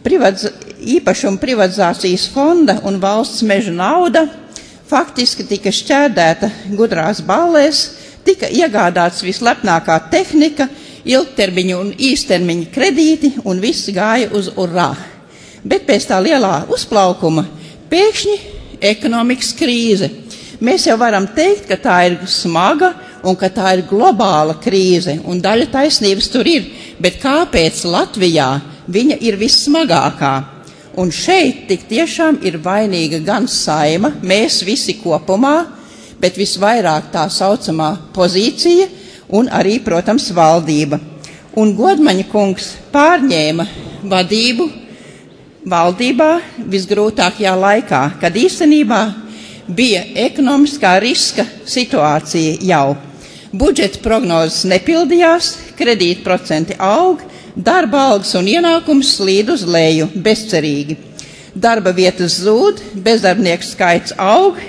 īpašuma privatizācijas fonda un valsts meža nauda faktiski tika šķērdēta gudrās ballēs, tika iegādāts vislepnākā tehnika, ilgtermiņu un īstermiņu kredīti un viss gāja uz urā. Bet pēc tā lielā uzplaukuma pēkšņi ekonomikas krīze. Mēs jau varam teikt, ka tā ir smaga un ka tā ir globāla krīze, un daļa taisnības tur ir, bet kāpēc Latvijā viņa ir vissmagākā? Un šeit tik tiešām ir vainīga gan Saima, mēs visi kopumā, bet visvairāk tā saucamā pozīcija un arī, protams, valdība. Un Godmaņa kungs pārņēma vadību valdībā visgrūtākajā laikā, kad īstenībā bija ekonomiskā riska situācija jau. Budžeta prognozes nepildījās, kredītprocenti aug, darba algas un ienākums slīd uz leju bezcerīgi. Darba vietas zūd, bezdarbnieku skaits aug,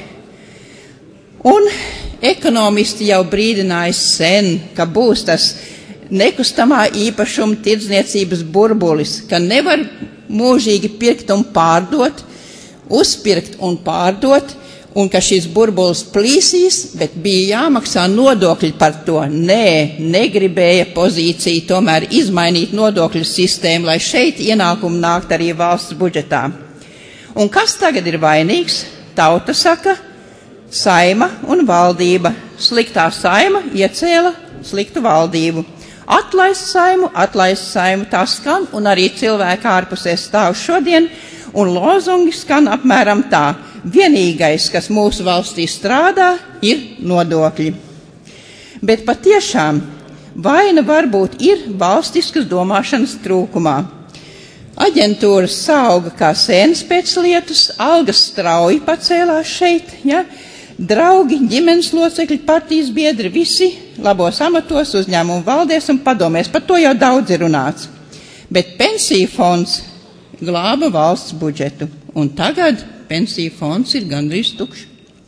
un ekonomisti jau brīdināja sen, ka būs tas nekustamā īpašuma tirdzniecības burbulis, ka nevar mūžīgi pirkt un pārdot, uzpirkt un pārdot, un ka šis burbulis plīsīs, bet bija jāmaksā nodokļi par to. Nē, negribēja pozīcija tomēr izmainīt nodokļu sistēmu, lai šeit ienākumi nākt arī valsts budžetā. Un kas tagad ir vainīgs? Tauta saka, Saima un valdība. Sliktā Saima iecēla sliktu valdību. Atlaist Saimu, tā skan, un arī cilvēki ārpusē stāv šodien, un lozungi skan apmēram tā. Vienīgais, kas mūsu valstī strādā, ir nodokļi. Bet patiešām vaina varbūt ir valstiskas domāšanas trūkumā. Aģentūras sauga kā sēnes pēc lietus, algas strauji pacēlās šeit, ja? Draugi, ģimenes locekļi, partijas biedri, visi labos amatos, uzņēmumu valdēs un padomēs, par to jau daudz ir runāts. Bet pensiju fonds glāba valsts budžetu, un tagad pensiju fonds ir gandrīz tukšs.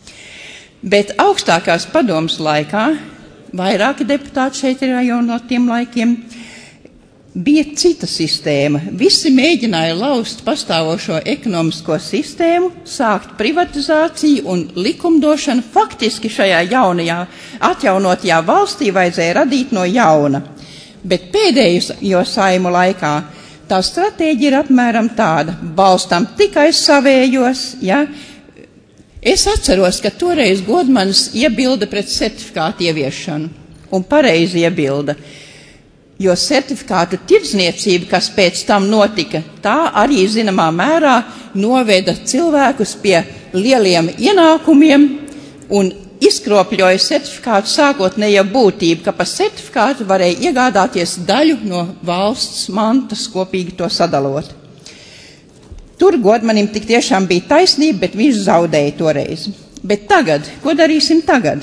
Bet augstākās padomas laikā, vairāki deputāti šeit ir jau no tiem laikiem, bija cita sistēma. Visi mēģināja laust pastāvošo ekonomisko sistēmu, sākt privatizāciju un likumdošanu. Faktiski šajā jaunajā, atjaunotajā valstī vajadzēja radīt no jauna. Bet pēdējo Saimu laikā tā stratēģija ir apmēram tāda, balstam tikai savējos, ja. Es atceros, ka toreiz Godmanis iebilda pret certifikātu ieviešanu, un pareizi iebilda, jo certifikātu tirdzniecība, kas pēc tam notika, tā arī zināmā mērā noveda cilvēkus pie lieliem ienākumiem un izkropļoja certifikātu sākotnējo būtību, ka par certifikātu varēja iegādāties daļu no valsts mantas, kopīgi to sadalot. Tur Godmanim tik tiešām bija taisnība, bet viņš zaudēja toreiz. Bet tagad, ko darīsim tagad?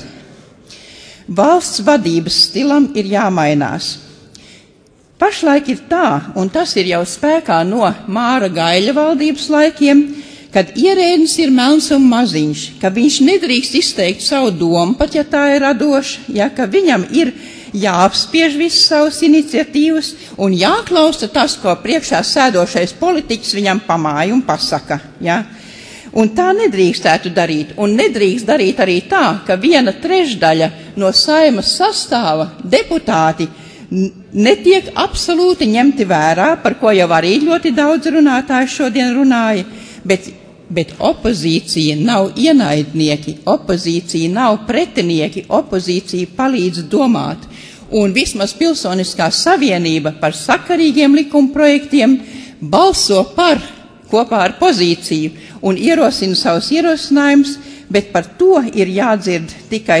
Valsts vadības stilam ir jāmainās. Pašlaik ir tā, un tas ir jau spēkā no Māra Gaiļa valdības laikiem, kad ierēdnis ir melns un maziņš, ka viņš nedrīkst izteikt savu domu, pat ja tā ir radoša, ja, ka viņam ir jāapspiež visas savas iniciatīvas un jāklausa tas, ko priekšā sēdošais politiķis viņam pamāja un pasaka. Ja. Un tā nedrīkstētu darīt, un nedrīkst darīt arī tā, ka 1/3 no Saimas sastāva deputāti netiek absolūti ņemti vērā, par ko jau arī ļoti daudz runātāji šodien runāja, bet opozīcija nav ienaidnieki, opozīcija nav pretinieki, opozīcija palīdz domāt. Un vismaz Pilsoniskā savienība par sakarīgiem likumprojektiem balso par kopā ar pozīciju un ierosina savus ierosinājumus, bet par to ir jādzird tikai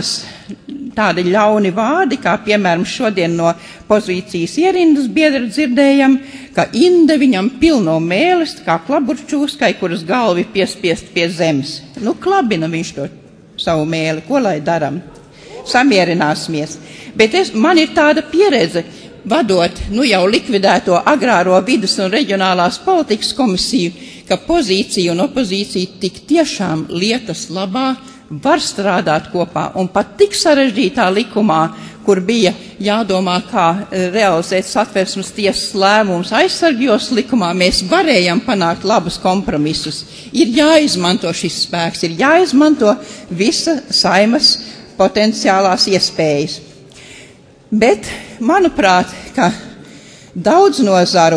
tādi ļauni vārdi, kā piemēram šodien no pozīcijas ierindas biedra dzirdējam, ka Inde viņam pilno mēlis, kā klaburčūskai, kuras galvi piespiest pie zemes. Nu, klabina viņš to savu mēli, ko lai daram? Samierināsimies. Bet man ir tāda pieredze, vadot jau likvidēto agrāro vides un reģionālās politikas komisiju, ka pozīcija un opozīcija tik tiešām lietas labā var strādāt kopā, un pat tik sarežģītā likumā, kur bija jādomā, kā realizēt Satversmes tiesas lēmumus aizsargjos likumā, mēs varējām panākt labus kompromisus. Ir jāizmanto šis spēks, ir jāizmanto visa Saimas potenciālās iespējas. Bet, manuprāt, ka daudz nozaru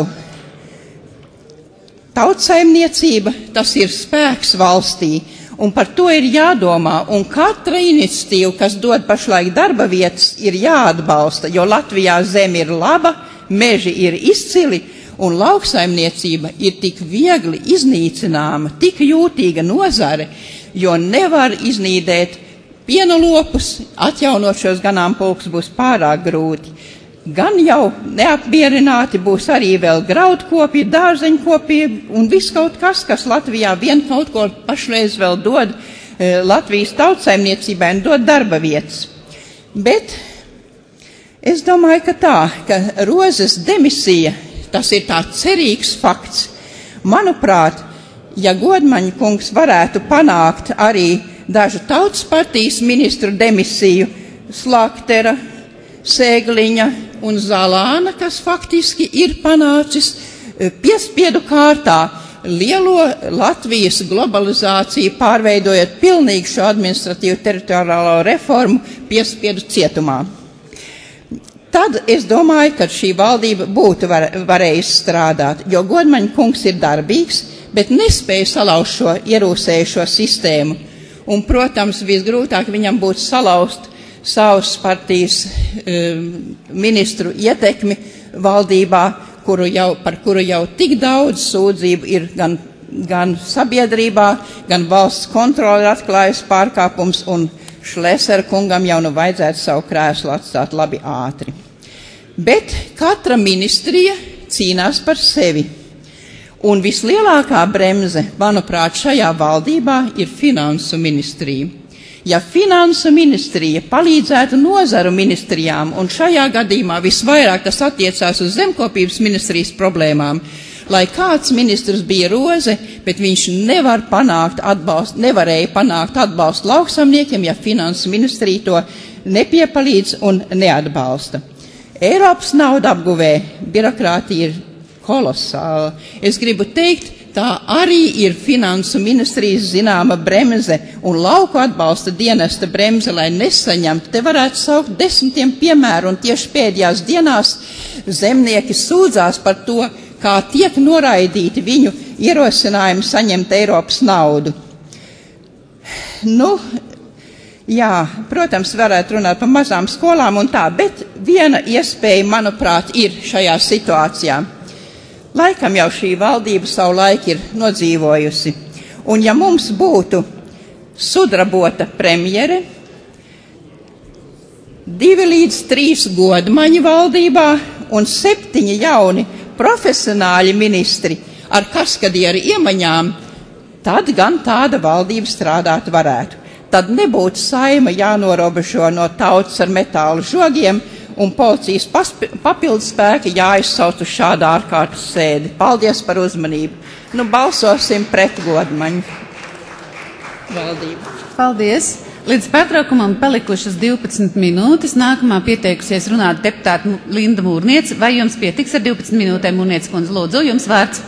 tautsaimniecība, tas ir spēks valstī, un par to ir jādomā, un katra iniciatīva, kas dod pašlaik darba vietas, ir jāatbalsta, jo Latvijā zeme ir laba, meži ir izcili, un lauksaimniecība ir tik viegli iznīcināma, tik jūtīga nozare, jo nevar iznīdēt piena lopus, atjaunot šos ganāmpulkus būs pārāk grūti. Gan jau neapmierināti būs arī vēl graudkopi, dārzeņkopi un viss kaut kas, kas Latvijā vien kaut ko pašreiz vēl dod Latvijas tautsaimniecībai un dod darba vietas. Bet es domāju, ka Rozes demisija, tas ir tāds cerīgs fakts. Manuprāt, ja Godmaņa kungs varētu panākt arī dažu tautas partijas ministru demisiju, Slaktera, Sēgliņa un Zalāna, kas faktiski ir panācis piespiedu kārtā lielo Latvijas globalizāciju, pārveidojot pilnīgi šo administratīvu teritoriālo reformu piespiedu cietumā. Tad es domāju, ka šī valdība būtu varējusi strādāt, jo Godmaņa kungs ir darbīgs, bet nespēja salauzt šo ierūsējušo sistēmu. Un, protams, visgrūtāk viņam būtu salauzt savas partijas ministru ietekmi valdībā, par kuru jau tik daudz sūdzību ir gan sabiedrībā, gan valsts kontrole atklājas pārkāpums, un Šlesera kungam jau nu vajadzētu savu krēslu atstāt labi ātri. Bet katra ministrija cīnās par sevi. Un vislielākā bremze, manuprāt, šajā valdībā ir finansu ministrija. Ja finansu ministrija palīdzētu nozaru ministrijām, un šajā gadījumā visvairāk tas attiecās uz zemkopības ministrijas problēmām, lai kāds ministrs bija Roze, bet viņš nevarēja panākt atbalstu lauksamniekiem, ja finansu ministrija to nepiepalīdz un neatbalsta. Eiropas nauda apguvē birokrātija ir kolosāla. Es gribu teikt, tā arī ir finansu ministrijas zināma bremze un lauku atbalsta dienesta bremze, lai nesaņemtu. Te varētu saukt 10 piemēru, un tieši pēdējās dienās zemnieki sūdzās par to, kā tiek noraidīti viņu ierosinājumi saņemt Eiropas naudu. Jā, protams, varētu runāt par mazām skolām un tā, bet viena iespēja, manuprāt, ir šajā situācijā. Laikam jau šī valdība savu laiku ir nodzīvojusi. Un ja mums būtu sudrabota premjere, 2 līdz 3 Godmaņa valdībā un 7 jauni profesionāļi ministri ar kaskadieru iemaņām, tad gan tāda valdība strādāt varētu. Tad nebūtu Saima jānorobežo no tautas ar metālu žogiem, un policijas papildus spēki jāizsauc uz šādu ārkārtas sēdi. Paldies par uzmanību. Balsosim pret Godmaņu valdību. Paldies. Līdz pārtraukumam palikušas 12 minūtes. Nākamā pieteikusies runāt deputāta Linda Mūrniece. Vai jums pietiks ar 12 minūtēm, Mūrniece kundze? Lūdzu, jums vārds.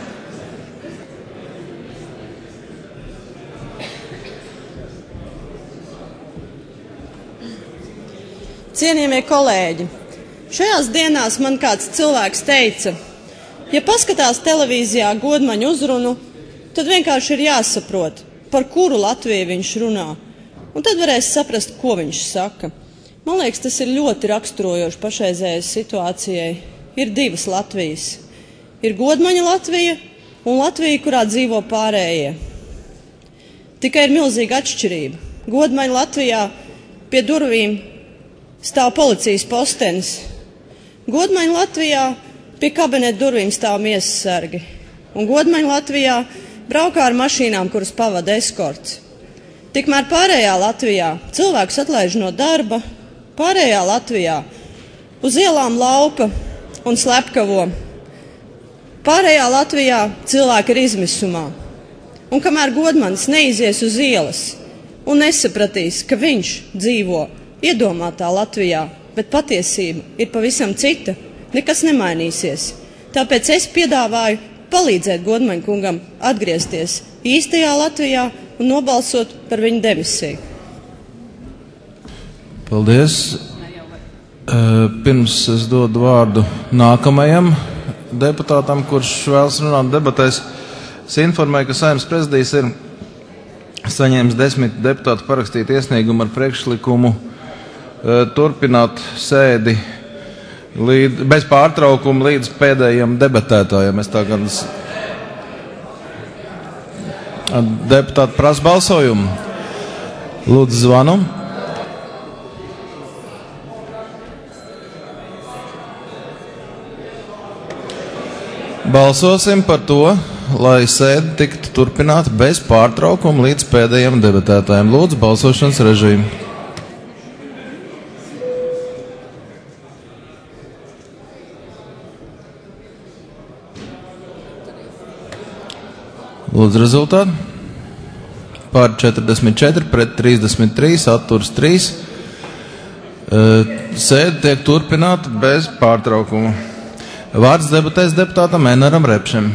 Cienījamie kolēģi, šajās dienās man kāds cilvēks teica, ja paskatās televīzijā Godmaņa uzrunu, tad vienkārši ir jāsaprot, par kuru Latviju viņš runā, un tad varēs saprast, ko viņš saka. Man liekas, tas ir ļoti raksturojoši pašreizējai situācijai. Ir 2 Latvijas. Ir Godmaņa Latvija un Latvija, kurā dzīvo pārējie. Tikai ir milzīga atšķirība. Godmaņa Latvijā pie durvīm stāv policijas postenis. Godmaņa Latvijā pie kabineta durvīm stāv miesas sargi. Un Godmaņa Latvijā braukā ar mašīnām, kuras pavada eskorts. Tikmēr pārējā Latvijā cilvēkus atlaiž no darba, pārējā Latvijā uz ielām laupa un slepkavo. Pārējā Latvijā cilvēki ir izmisumā. Un kamēr Godmanis neizies uz ielas un nesapratīs, ka viņš dzīvo iedomātā Latvijā, bet patiesība ir pavisam cita. Nekas nemainīsies. Tāpēc es piedāvāju palīdzēt Godmaņa kungam atgriezties īstajā Latvijā un nobalsot par viņu demisiju. Paldies. Pirms es dodu vārdu nākamajam deputātam, kurš vēlas runāt debatēs, es informēju, ka Saeimas prezidijs ir saņēmis 10 deputātu parakstīt iesniegumu ar priekšlikumu turpināt sēdi bez pārtraukuma līdz pēdējiem debatētājiem. Es tā gan deputāti prasa balsojumu. Lūdzu, zvanu. Balsosim par to, lai sēde tiktu turpināta bez pārtraukuma līdz pēdējiem debatētājiem. Lūdzu, balsošanas režīmu. Lūdzu, rezultāti. Pār 44, pret 33, atturs 3. Sēde tiek turpināta bez pārtraukuma. Vārds debatēs deputātam Enaram Repšim.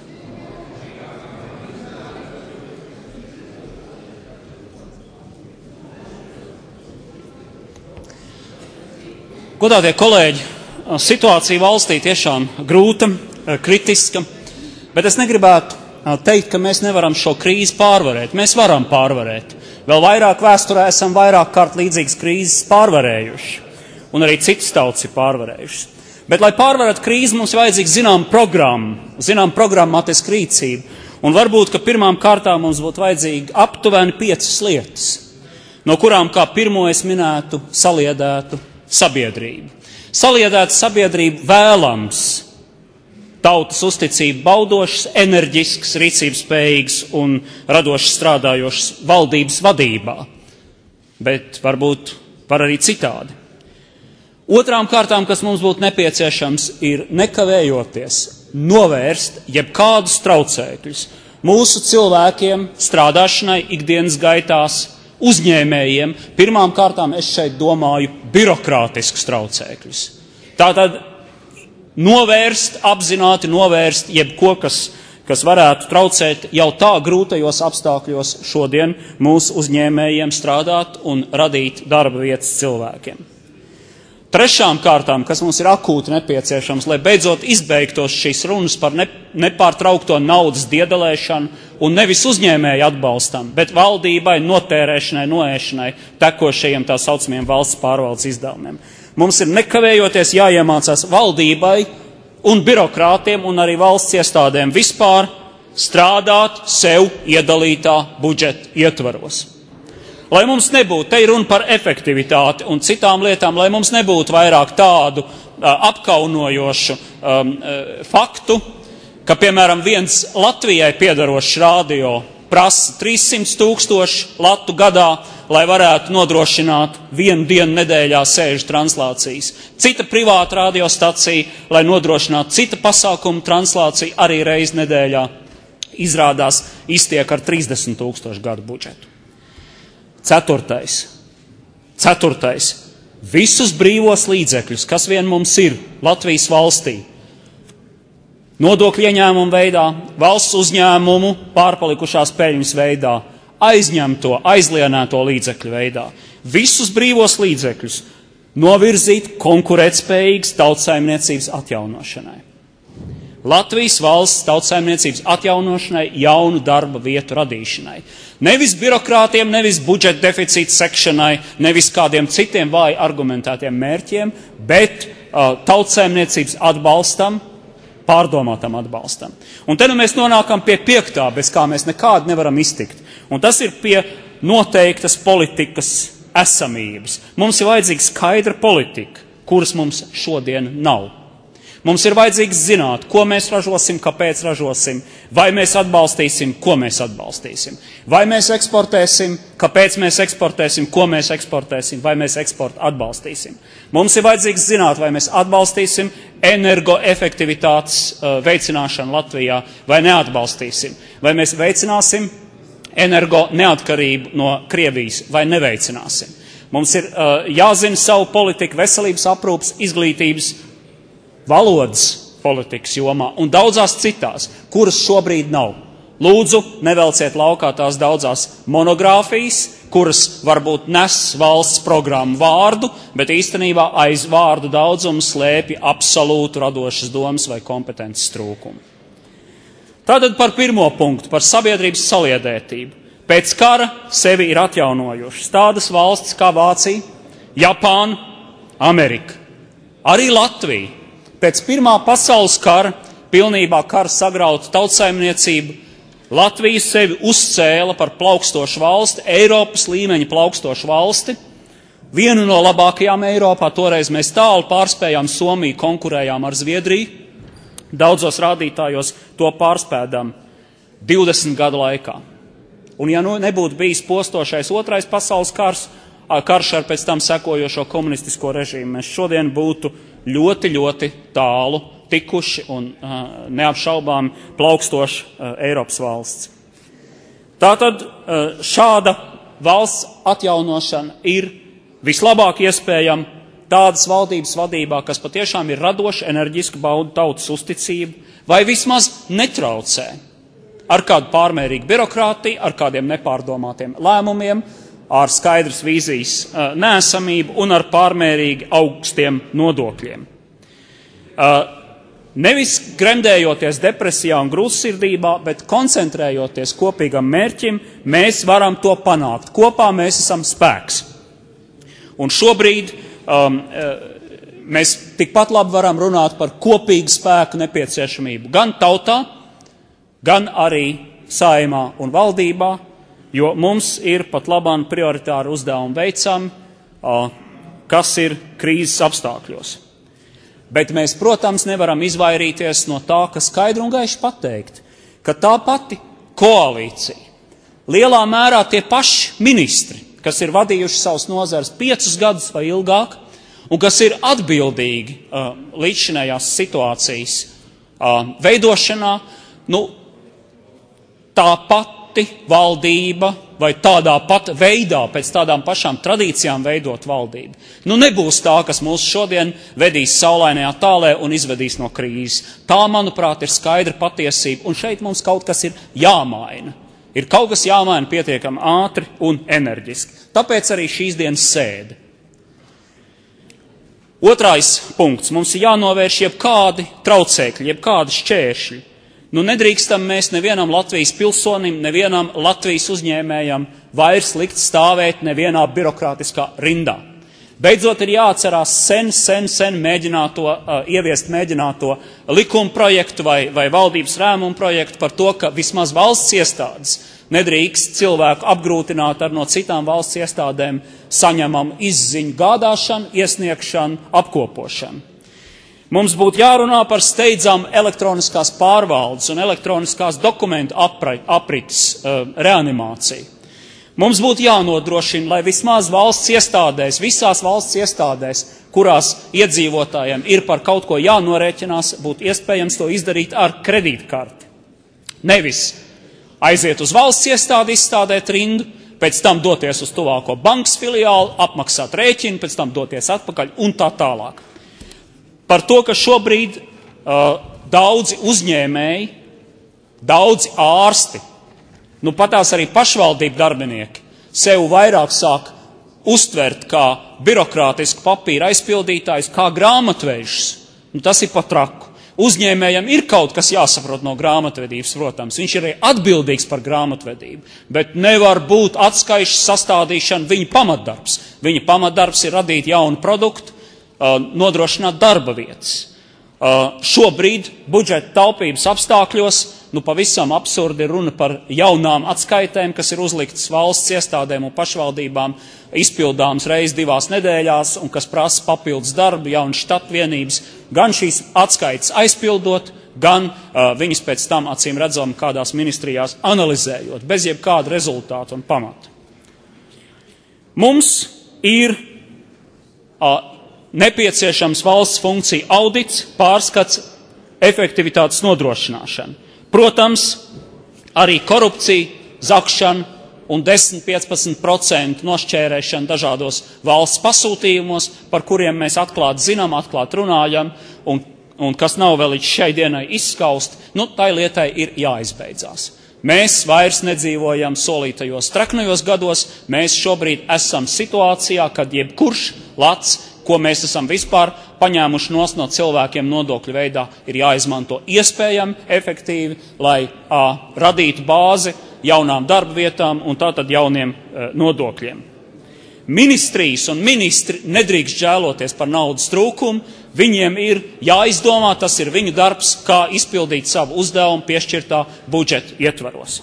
Godātie kolēģi, situācija valstī tiešām grūta, kritiska, bet es negribētu teikt, ka mēs nevaram šo krīzi pārvarēt. Mēs varam pārvarēt. Vēl vairāk vēsturē esam vairāk kārt līdzīgas krīzes pārvarējuši, un arī citas tautas ir pārvarējušas. Bet, lai pārvarētu krīzi, mums ir vajadzīga zinām programmatisku rīcību, un varbūt, ka pirmām kārtām mums būtu vajadzīga aptuveni 5 lietas, no kurām kā pirmo es minētu saliedētu sabiedrību. Saliedēta sabiedrība vēlams tautas uzticību baudošas, enerģisks, rīcības spējīgs un radoši strādājošas valdības vadībā. Bet varbūt var arī citādi. Otrām kārtām, kas mums būtu nepieciešams, ir nekavējoties novērst jebkādus traucēkļus mūsu cilvēkiem strādāšanai ikdienas gaitās, uzņēmējiem. Pirmām kārtām es šeit domāju birokrātiskus traucēkļus. Tātad apzināti novērst jebko, kas varētu traucēt jau tā grūtajos apstākļos šodien mūsu uzņēmējiem strādāt un radīt darba vietas cilvēkiem. Trešām kārtām, kas mums ir akūti nepieciešams, lai beidzot izbeigtos šīs runas par nepārtraukto naudas diedelēšanu un nevis uzņēmēju atbalstam, bet valdībai, notērēšanai, noēšanai, tekošajiem tā saucamiem valsts pārvaldes izdevumiem. Mums ir nekavējoties jāiemācās valdībai un birokrātiem un arī valsts iestādēm vispār strādāt sev iedalītā budžeta ietvaros. Lai mums nebūtu, te ir runa par efektivitāti un citām lietām, lai mums nebūtu vairāk tādu apkaunojošu faktu, ka, piemēram, viens Latvijai piedarošs radio prasa 300,000 latu gadā, lai varētu nodrošināt 1 dienu nedēļā sēžu translācijas. Cita privāta radiostacija, lai nodrošinātu cita pasākuma translāciju arī reizi nedēļā, izrādās iztiek ar 30,000 gadu budžetu. Ceturtais. Visus brīvos līdzekļus, kas vien mums ir Latvijas valstī, nodokļu ieņēmumu veidā, valsts uzņēmumu pārpalikušās peļņas veidā, aizlienēto līdzekļu veidā, visus brīvos līdzekļus novirzīt konkurētspējīgas tautsaimniecības atjaunošanai. Latvijas valsts tautsaimniecības atjaunošanai, jaunu darba vietu radīšanai. Nevis birokrātiem, nevis budžeta deficīta sekšanai, nevis kādiem citiem vāji argumentētiem mērķiem, bet tautsaimniecības atbalstam, pārdomātam atbalstam. Un te nu mēs nonākam pie 5., bez kā mēs nekādi nevaram iztikt. Un tas ir pie noteiktas politikas esamības. Mums ir vajadzīga skaidra politika, kuras mums šodien nav. Mums ir vajadzīgs zināt, ko mēs ražosim, kāpēc ražosim, vai mēs atbalstīsim, ko mēs atbalstīsim. Vai mēs eksportēsim, kāpēc mēs eksportēsim, ko mēs eksportēsim, vai mēs eksportu atbalstīsim. Mums ir vajadzīgs zināt, vai mēs atbalstīsim energoefektivitātes veicināšanu Latvijā, vai neatbalstīsim. Vai mēs veicināsim energo neatkarību no Krievijas, vai neveicināsim. Mums ir jāzina savu politiku veselības aprūpas, izglītības, valodas politikas jomā un daudzās citās, kuras šobrīd nav. Lūdzu, nevelciet laukā tās daudzās monogrāfijas, kuras varbūt nes valsts programmu vārdu, bet īstenībā aiz vārdu daudzumu slēpj absolūtu radošas domas vai kompetences trūkumu. Tātad par pirmo punktu, par sabiedrības saliedētību. Pēc kara sevi ir atjaunojušas tādas valstis kā Vācija, Japāna, Amerika, arī Latvija. Pēc Pirmā pasaules kara pilnībā kara sagrauta tautsaimniecība, Latvija sevi uzcēla par plaukstošu valsti, Eiropas līmeņa plaukstošu valsti, vienu no labākajām Eiropā, toreiz mēs tālu pārspējām Somiju, konkurējām ar Zviedriju, daudzos rādītājos to pārspēdām 20 gadu laikā. Un ja nebūtu bijis postošais Otrais pasaules karš ar pēc tam sekojošo komunistisko režīmu, mēs šodien būtu ļoti, ļoti tālu tikuši un neapšaubām plaukstoši Eiropas valsts. Tātad šāda valsts atjaunošana ir vislabāk iespējama tādas valdības vadībā, kas patiešām ir radoša, enerģiski bauda tautas uzticību, vai vismaz netraucē ar kādu pārmērīgu birokrātiju, ar kādiem nepārdomātiem lēmumiem, ar skaidras vīzijas neesamību un ar pārmērīgi augstiem nodokļiem. Nevis gremdējoties depresijā un grūtsirdībā, bet koncentrējoties kopīgam mērķim, mēs varam to panākt. Kopā mēs esam spēks. Un šobrīd mēs tikpat labi varam runāt par kopīgu spēku nepieciešamību gan tautā, gan arī Saeimā un valdībā, jo mums ir pat labāk prioritāri uzdevumi veicami, kas ir krīzes apstākļos. Bet mēs, protams, nevaram izvairīties no tā, ka skaidri un gaiši pateikt, ka tā pati koalīcija, lielā mērā tie paši ministri, kas ir vadījuši savus nozares 5 gadus vai ilgāk, un kas ir atbildīgi līdzšinējās situācijas veidošanā, tā pati valdība vai tādā pat veidā, pēc tādām pašām tradīcijām veidot valdību. Nebūs tā, kas mūs šodien vedīs saulainajā tālē un izvedīs no krīzes. Tā, manuprāt, ir skaidra patiesība, un šeit mums kaut kas ir jāmaina. Ir kaut kas jāmaina pietiekami ātri un enerģiski. Tāpēc arī šīs dienas sēde. Otrais punkts. Mums ir jānovērš jebkādi traucēkļi, jebkādi šķēršļi. Nedrīkstam mēs nevienam Latvijas pilsonim, nevienam Latvijas uzņēmējam vairs likt stāvēt nevienā birokrātiskā rindā. Beidzot ir jāatcerās sen mēģināto likuma projektu vai valdības lēmumu projektu par to, ka vismaz valsts iestādes nedrīkst cilvēku apgrūtināt ar no citām valsts iestādēm saņemamu izziņu gādāšanu, iesniegšanu, apkopošanu. Mums būtu jārunā par steidzamu elektroniskās pārvaldes un elektroniskās dokumentu aprites reanimāciju. Mums būtu jānodrošina, lai vismaz valsts iestādēs, visās valsts iestādēs, kurās iedzīvotājiem ir par kaut ko jānorēķinās, būtu iespējams to izdarīt ar kredītkarti. Nevis aiziet uz valsts iestādi, izstādēt rindu, pēc tam doties uz tuvāko bankas filiāli, apmaksāt rēķinu, pēc tam doties atpakaļ un tā tālāk. Par to, ka šobrīd daudzi uzņēmēji, daudzi ārsti, patās arī pašvaldību darbinieki, sev vairāk sāk uztvert kā birokrātisku papīra aizpildītājus, kā grāmatvežus. Tas ir pat traku. Uzņēmējam ir kaut kas jāsaprot no grāmatvedības, protams. Viņš ir arī atbildīgs par grāmatvedību, bet nevar būt atskaišu sastādīšana viņa pamatdarbs. Viņa pamatdarbs ir radīt jaunu produktu, nodrošināt darba vietas. Šobrīd budžeta taupības apstākļos pavisam absurdi ir runa par jaunām atskaitēm, kas ir uzliktas valsts iestādēm un pašvaldībām, izpildāms reiz 2 nedēļās un kas prasa papildus darbu, jaunas štatvienības, gan šīs atskaites aizpildot, gan viņas pēc tam acīm redzam kādās ministrijās analizējot, bez jebkāda rezultātu un pamata. Mums ir nepieciešams valsts funkcija audits, pārskats, efektivitātes nodrošināšana. Protams, arī korupcija, zakšana, un 10–15% nošķērēšana dažādos valsts pasūtījumos, par kuriem mēs atklāti zinām, atklāti runājam, un kas nav vēl līdz šai dienai izskaust, tai lietai ir jāizbeidzās. Mēs vairs nedzīvojam solītajos traknajos gados, mēs šobrīd esam situācijā, kad jebkurš lats, ko mēs esam vispār paņēmuši no cilvēkiem nodokļu veidā, ir jāizmanto iespējami efektīvi, lai radītu bāzi jaunām darba vietām un tātad jauniem nodokļiem. Ministrijas un ministri nedrīkst žēloties par naudas trūkumu, viņiem ir jāizdomā, tas ir viņu darbs, kā izpildīt savu uzdevumu piešķirtā budžeta ietvaros.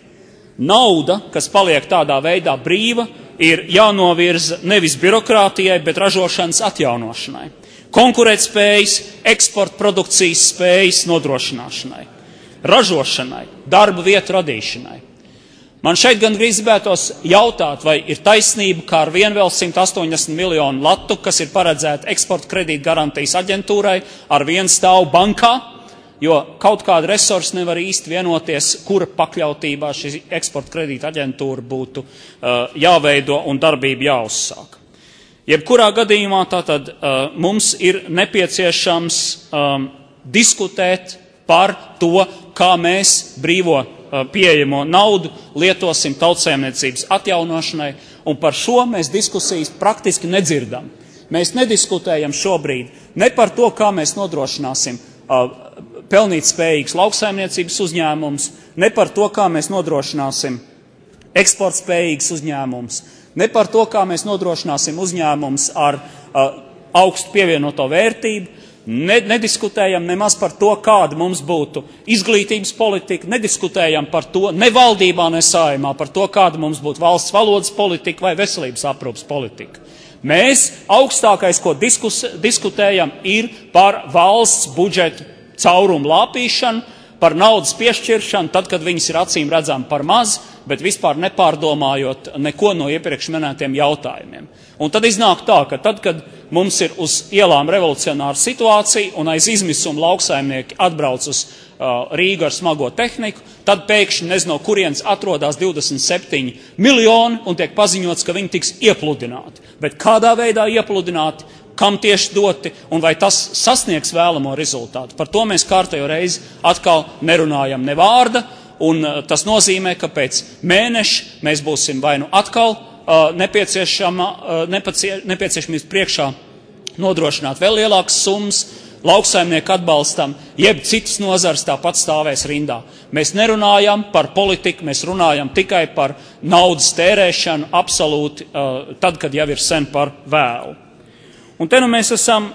Nauda, kas paliek tādā veidā brīva, ir jānovirza nevis birokrātijai, bet ražošanas atjaunošanai, konkurētspējas, eksporta produkcijas spējas nodrošināšanai, ražošanai, darba vietu radīšanai. Man šeit gan gribētos jautāt, vai ir taisnība, kā ar vien vēl 180 miljonu latu, kas ir paredzēta eksporta kredīta garantijas aģentūrai, ar vien stāv bankā, jo kaut kāda resursa nevar īsti vienoties, kura pakļautībā šī eksporta kredīta aģentūra būtu jāveido un darbība jāuzsāk. Jebkurā gadījumā tātad mums ir nepieciešams diskutēt par to, kā mēs brīvo pieejamo naudu lietosim tautsēmniecības atjaunošanai, un par šo mēs diskusijas praktiski nedzirdam. Mēs nediskutējam šobrīd ne par to, kā mēs nodrošināsim pelnīt spējīgus lauksaimniecības uzņēmumus, ne par to, kā mēs nodrošināsim eksportspējīgus uzņēmumus, ne par to, kā mēs nodrošināsim uzņēmumus ar augstu pievienoto vērtību, nediskutējam nemaz par to, kāda mums būtu izglītības politika, nediskutējam par to ne valdībā, ne saimā, par to, kāda mums būtu valsts valodas politika vai veselības aprūpas politika. Mēs augstākais, ko diskutējam, ir par valsts budžetu caurumu lāpīšanu, par naudas piešķiršanu, tad, kad viņas ir acīm redzami par maz, bet vispār nepārdomājot neko no iepriekš minētiem jautājumiem. Un tad iznāk tā, ka tad, kad mums ir uz ielām revolucionāra situācija un aiz izmisuma lauksaimnieki atbrauc uz Rīgu ar smago tehniku, tad pēkšņi nezinu, no kurienes atrodas 27 miljoni un tiek paziņots, ka viņi tiks iepludināti. Bet kādā veidā iepludināti, kam tieši doti un vai tas sasniegs vēlamo rezultātu? Par to mēs kārtējo reizi atkal nerunājam ne vārda, un tas nozīmē, ka pēc mēneša mēs būsim vai nu atkal nepieciešamības priekšā nodrošināt vēl lielākas summas lauksaimnieku atbalstam, jeb citas nozars tāpat stāvēs rindā. Mēs nerunājam par politiku, mēs runājam tikai par naudas tērēšanu absolūti, tad, kad jau ir sen par vēlu. Un te nu mēs esam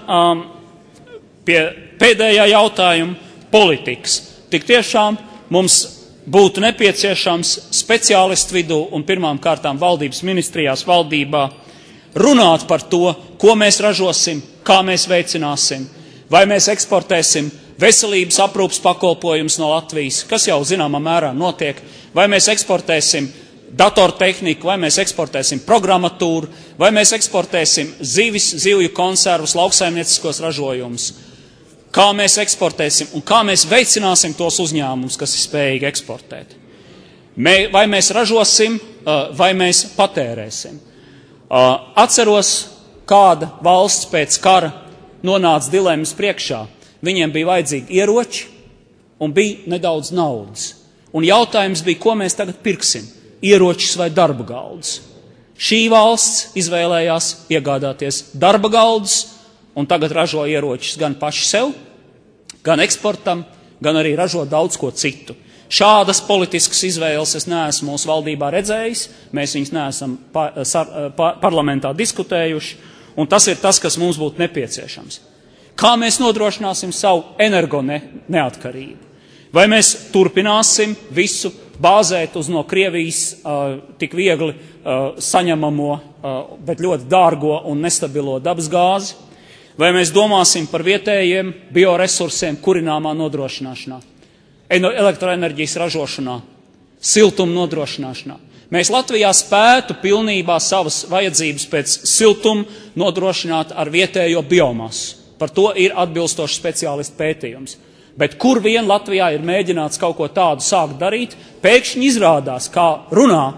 pie pēdējā jautājuma politikas. Tik tiešām mums būtu nepieciešams speciālistu vidū un pirmām kārtām valdības ministrijās, valdībā runāt par to, ko mēs ražosim, kā mēs veicināsim, vai mēs eksportēsim veselības aprūpas pakalpojumus no Latvijas, kas jau zināmā mērā notiek, vai mēs eksportēsim datortehniku, vai mēs eksportēsim programmatūru, vai mēs eksportēsim zivis, zivju konservus, lauksaimnieciskos ražojumus. Kā mēs eksportēsim un kā mēs veicināsim tos uzņēmumus, kas ir spējīgi eksportēt. Vai mēs ražosim, vai mēs patērēsim. Atceros, kāda valsts pēc kara nonāca dilemmas priekšā. Viņiem bija vajadzīgi ieroči un bija nedaudz naudas. Un jautājums bija, ko mēs tagad pirksim? Ieročus vai darba galdus? Šī valsts izvēlējās iegādāties darba galdus un tagad ražo ieročus gan paši sev, gan eksportam, gan arī ražo daudz ko citu. Šādas politiskas izvēles es neesmu mūsu valdībā redzējis, mēs viņas neesam parlamentā diskutējuši, un tas ir tas, kas mums būtu nepieciešams. Kā mēs nodrošināsim savu energo neatkarību? Vai mēs turpināsim visu bāzēt uz no Krievijas tik viegli saņemamo, bet ļoti dārgo un nestabilo dabas gāzi? Vai mēs domāsim par vietējiem bioresursiem kurināmā nodrošināšanā, elektroenerģijas ražošanā, siltuma nodrošināšanā? Mēs Latvijā spētu pilnībā savas vajadzības pēc siltuma nodrošināt ar vietējo biomasu. Par to ir atbilstošs speciālistu pētījums. Bet kur vien Latvijā ir mēģināts kaut ko tādu sākt darīt, pēkšņi izrādās, kā runā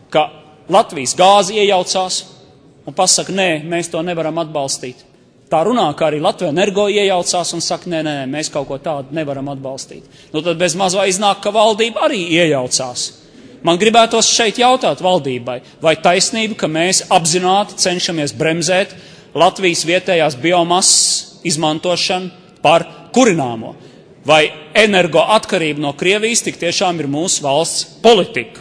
ka Latvijas gāze iejaucās un pasaka, nē, mēs to nevaram atbalstīt. Tā runā, ka arī Latvija Energo iejaucās un saka, nē, mēs kaut ko tādu nevaram atbalstīt. Nu tad bez maz vai iznāk, ka valdība arī iejaucās. Man gribētos šeit jautāt valdībai, vai taisnība, ka mēs apzināti cenšamies bremzēt Latvijas vietējās biomasas izmantošanu par kurināmo. Vai energo atkarība no Krievijas tik tiešām ir mūsu valsts politika.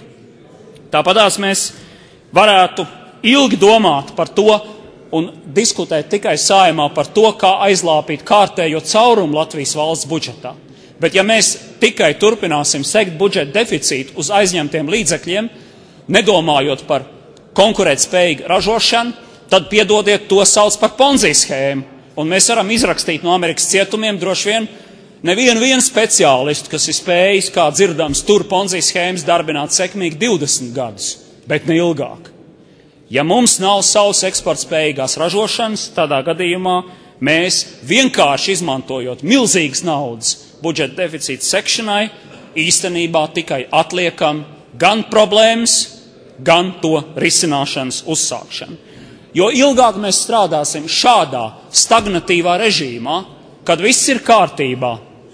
Tāpatās mēs varētu ilgi domāt par to un diskutēt tikai Saeimā par to, kā aizlāpīt kārtējo caurumu Latvijas valsts budžetā. Bet ja mēs tikai turpināsim sekt budžeta deficītu uz aizņemtiem līdzekļiem, nedomājot par konkurētspējīgu ražošanu, tad piedodiet, to sauc par Ponzi schēmu. Un mēs varam izrakstīt no Amerikas cietumiem droši vien nevienu speciālistu, kas ir spējis, kā dzirdams, tur Ponzi schēmas darbināt sekmīgi 20 gadus, bet ne ilgāk. Ja mums nav savas eksportspējīgās ražošanas, tādā gadījumā mēs vienkārši izmantojot milzīgas naudas budžeta deficīta sekšanai, īstenībā tikai atliekam gan problēmas, gan to risināšanas uzsākšanu. Jo ilgāk mēs strādāsim šādā stagnatīvā režīmā, kad viss ir kārtībā,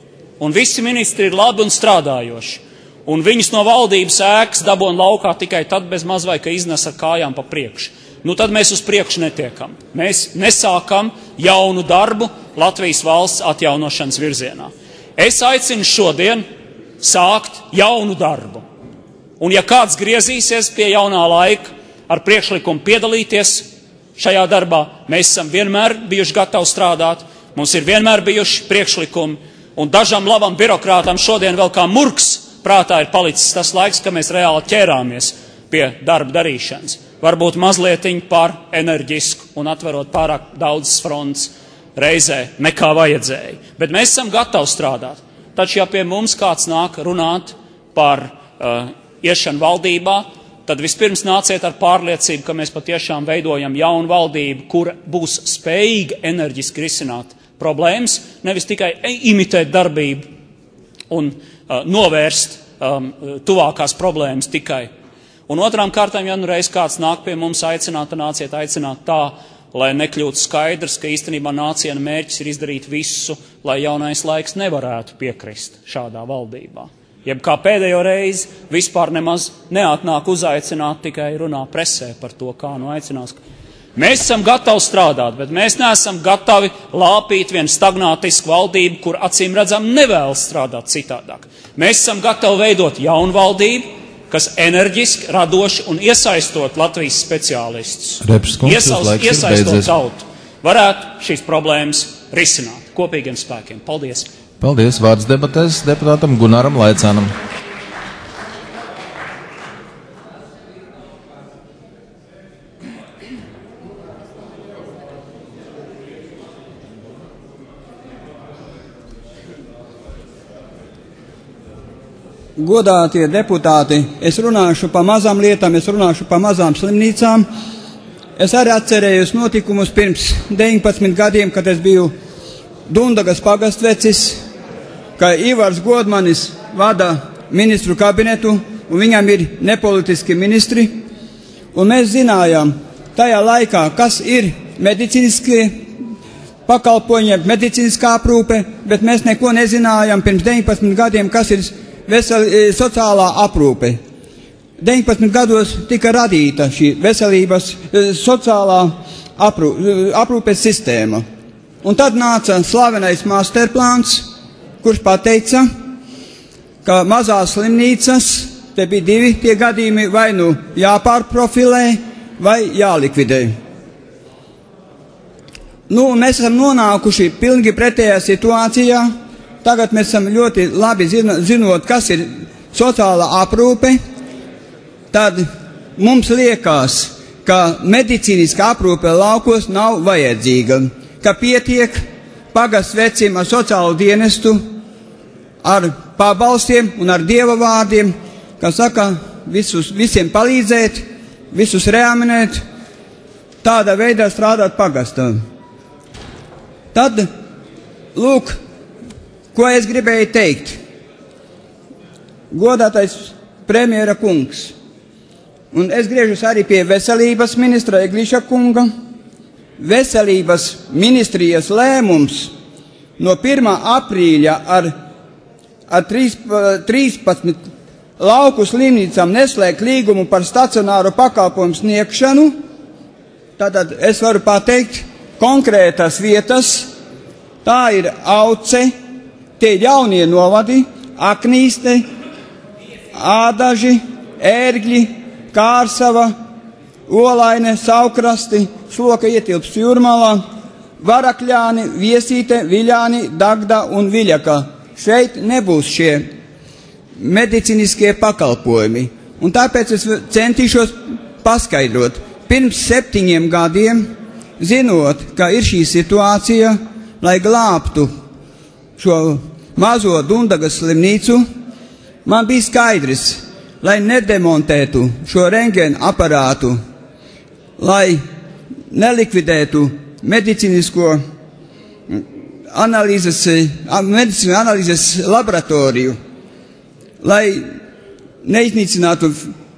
un visi ministri ir labi un strādājoši, un viņus no valdības ēkas dabon laukā tikai tad bez maz vai, ka iznes ar kājām pa priekšu. Nu tad mēs uz priekšu netiekam. Mēs nesākam jaunu darbu Latvijas valsts atjaunošanas virzienā. Es aicinu šodien sākt jaunu darbu. Un ja kāds griezīsies pie jaunā laika ar priekšlikumu piedalīties šajā darbā, mēs esam vienmēr bijuši gatavi strādāt, mums ir vienmēr bijuši priekšlikumi, un dažam labam birokrātam šodien vēl kā murks prātā ir palicis tas laiks, ka mēs reāli ķērāmies pie darba darīšanas. Varbūt mazlietiņ par enerģisku un atverot pārāk daudzas fronts reizē nekā vajadzēja. Bet mēs esam gatavi strādāt. Taču, ja pie mums kāds nāk runāt par iešanu valdībā, tad vispirms nāciet ar pārliecību, ka mēs patiešām veidojam jaunu valdību, kura būs spējīga enerģiski risināt problēmas, nevis tikai imitēt darbību un novērst tuvākās problēmas tikai. Un otrām kārtām, ja nu reiz kāds nāk pie mums aicināt, tad nāciet aicināt tā, lai nekļūtu skaidrs, ka īstenībā nāciena mērķis ir izdarīt visu, lai jaunais laiks nevarētu piekrist šādā valdībā. Jeb kā pēdējo reizi vispār nemaz neatnāk uzaicināt, tikai runā presē par to, kā nu aicinās. Mēs esam gatavi strādāt, bet mēs neesam gatavi lāpīt vienu stagnātisku valdību, kur acīm redzam nevēlas strādāt citādāk. Mēs esam gatavi veidot jaunu valdību, kas enerģiski, radoši un iesaistot Latvijas speciālistus, iesaistot tautu, varētu šīs problēmas risināt kopīgiem spēkiem. Paldies! Paldies! Vārds debatēs deputātam Gunaram Laicānam. Godātie deputāti, es runāšu par mazām lietām, es runāšu par mazām slimnīcām. Es arī atcerējos notikumus pirms 19 gadiem, kad es biju Dundagas pagastvecis, ka Ivars Godmanis vada ministru kabinetu, un viņam ir nepolitiski ministri. Un mēs zinājām tajā laikā, kas ir medicīniskie pakalpojumi, medicīniskā aprūpe, bet mēs neko nezinājām pirms 19 gadiem, kas ir sociālā aprūpe. 19 gados tika radīta šī veselības sociālā aprūpes sistēma. Un tad nāca slavenais masterplāns, kurš pateica, ka mazās slimnīcas, te bija divi tie gadījumi, vai nu jāpārprofilē, vai jālikvidē. Nu, mēs esam nonākuši pilnīgi pretējā situācijā. Tagad mēs esam ļoti labi zinot, kas ir sociālā aprūpe, tad mums liekas, ka medicīniskā aprūpe laukos nav vajadzīga, ka pietiek pagasts vecim ar sociālo dienestu, ar pabalstiem un ar dieva vārdiem, kas saka visiem palīdzēt, visus reaminēt, tādā veidā strādāt pagastam. Tad, lūk, ko es gribēju teikt? Godātais premjera kungs, un es griežos arī pie veselības ministra Egliša kunga. Veselības ministrijas lēmums no 1. aprīļa ar 13 lauku slimnīcām neslēgt līgumu par stacionāru pakalpojumu sniegšanu. Tātad es varu pateikt konkrētas vietas. Tā ir Auce, tie jaunie novadi, Aknīste, Ādaži, Ērgļi, Kārsava, Olaine, Saukrasti, Sloka ietilpst Jūrmalā, Varakļāni, Viesīte, Viļāni, Dagda un Viļaka. Šeit nebūs šie medicīniskie pakalpojumi. Un tāpēc es centīšos paskaidrot. Pirms 7 gadiem, zinot, ka ir šī situācija, lai glābtu šo mazo Dundagas slimnīcu, man bija skaidrs, lai nedemontētu šo rentgena aparātu, lai nelikvidētu medicīnisko analīzes laboratoriju, lai neiznīcinātu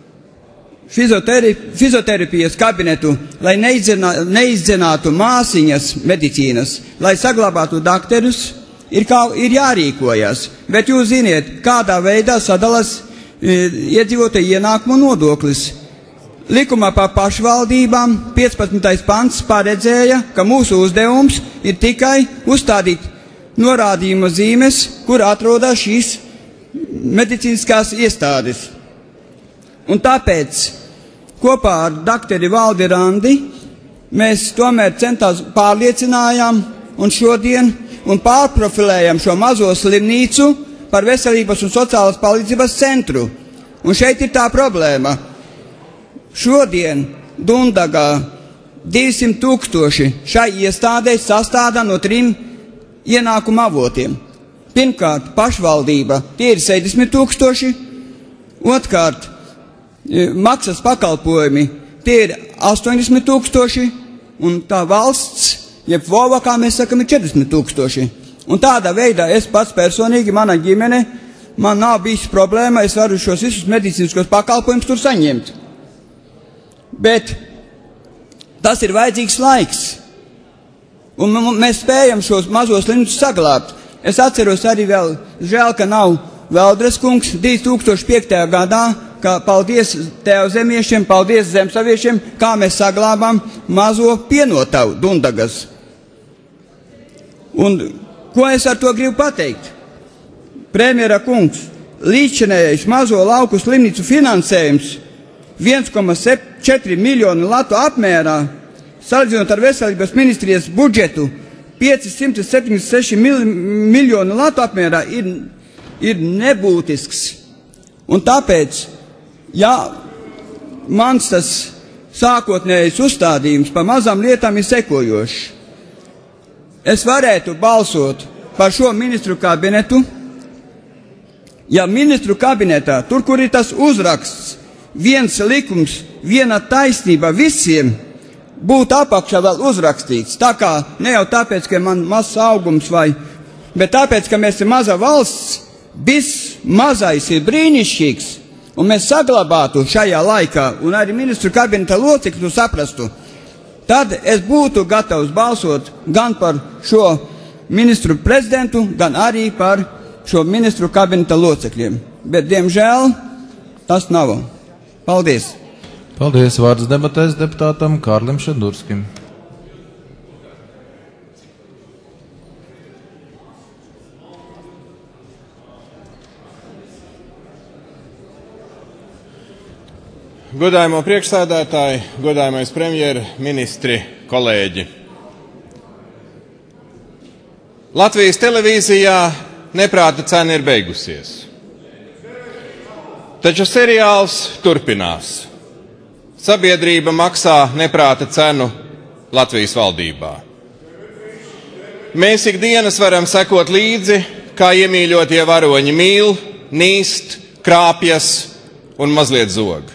fizioterapijas kabinetu, lai neizdzenātu māsiņas medicīnas, lai saglabātu dakterus, ir jārīkojas. Bet jūs ziniet, kādā veidā sadalas iedzīvotāju ienākumu nodoklis. Likumā par pašvaldībām 15. pants paredzēja, ka mūsu uzdevums ir tikai uzstādīt norādījuma zīmes, kur atrodas šīs medicīniskās iestādes. Un tāpēc kopā ar dakteri Valdi Randi mēs tomēr pārliecinājām un šodien un pārprofilējam šo mazo slimnīcu par veselības un sociālas palīdzības centru. Un šeit ir tā problēma. Šodien Dundagā 200 000 šai iestādē sastāda no 3 ienākuma avotiem. Pirmkārt, pašvaldība, tie ir 70 000, otrkārt, maksas pakalpojumi, tie ir 80 000, un tā valsts, jeb VOVA, kā mēs sakam, ir 40 000. Un tādā veidā es pats personīgi, mana ģimene, man nav bijis problēma, es varu šos visus medicīniskos pakalpojumus tur saņemt. Bet tas ir vajadzīgs laiks, un mēs spējam šos mazos slimnīcus saglābt. Es atceros arī vēl, žēl, ka nav Veldres kungs 2005. gadā, ka paldies tēvzemiešiem, paldies zemsaviešiem, kā mēs saglābām mazo pienotavu Dundagas. Un ko es ar to gribu pateikt? Premjera kungs, līdzinējais mazo lauku slimnīcu finansējums 1,4 miljonu latu apmērā, salīdzinot ar veselības ministrijas budžetu 576 miljonu latu apmērā, ir nebūtisks. Un tāpēc, ja mans tas sākotnējais uzstādījums par mazām lietām ir sekojošs, es varētu balsot par šo ministru kabinetu, ja ministru kabinetā, tur, kur ir tas uzraksts, viens likums, viena taisnība visiem, būtu apakšā vēl uzrakstīts. Tā kā ne jau tāpēc, ka man mazs augums bet tāpēc, ka mēs ir maza valsts, mazais ir brīnišķīgs, un mēs saglabātu šajā laikā, un arī ministru kabineta locekļu saprastu, tad es būtu gatavs balsot gan par šo ministru prezidentu, gan arī par šo ministru kabineta locekļiem. Bet, diemžēl, tas nav. Paldies! Paldies! Vārds debatēs deputātam Kārlim Šedurskim. Godājamo priekšsēdētāji, godājamais premjera, ministri, kolēģi. Latvijas televīzijā neprāta cena ir beigusies. Taču seriāls turpinās. Sabiedrība maksā neprāta cenu Latvijas valdībā. Mēs ikdienas varam sekot līdzi, kā iemīļotie varoņi mīl, nīst, krāpjas un mazliet zog.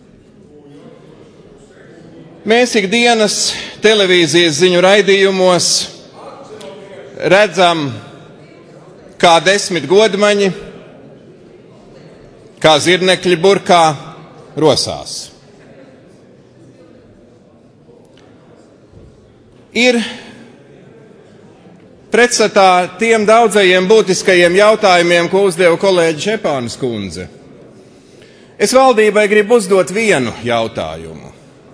Mēs ikdienas televīzijas ziņu raidījumos redzam, kā 10 godmaņi, kā zirnekļi burkā rosās. ir pretstatā tiem daudzajiem būtiskajiem jautājumiem, ko uzdeva kolēģi Čepānas kundze. Es valdībai gribu uzdot vienu jautājumu.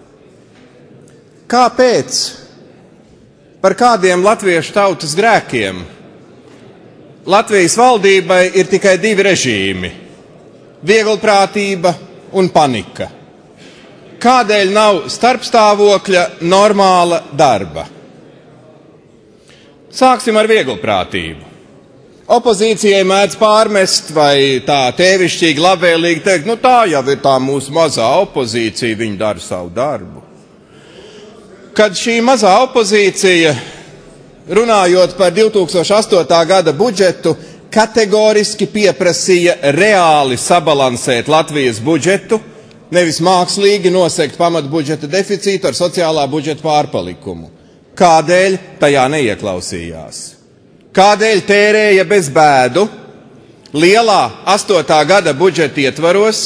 Kāpēc, par kādiem latviešu tautas grēkiem Latvijas valdībai ir tikai 2 režīmi – vieglprātība un panika? Kādēļ nav starpstāvokļa normāla darba? Sāksim ar vieglprātību. Opozīcijai mēdz pārmest vai tā tēvišķīgi labvēlīgi teikt, tā jau ir tā mūsu mazā opozīcija, viņi dara savu darbu. Kad šī mazā opozīcija, runājot par 2008. gada budžetu, kategoriski pieprasīja reāli sabalansēt Latvijas budžetu, nevis mākslīgi nosegt pamatbudžeta deficītu ar sociālā budžeta pārpalikumu. Kādēļ tajā neieklausījās? Kādēļ tērēja bez bēdu lielā 8. gada budžeta ietvaros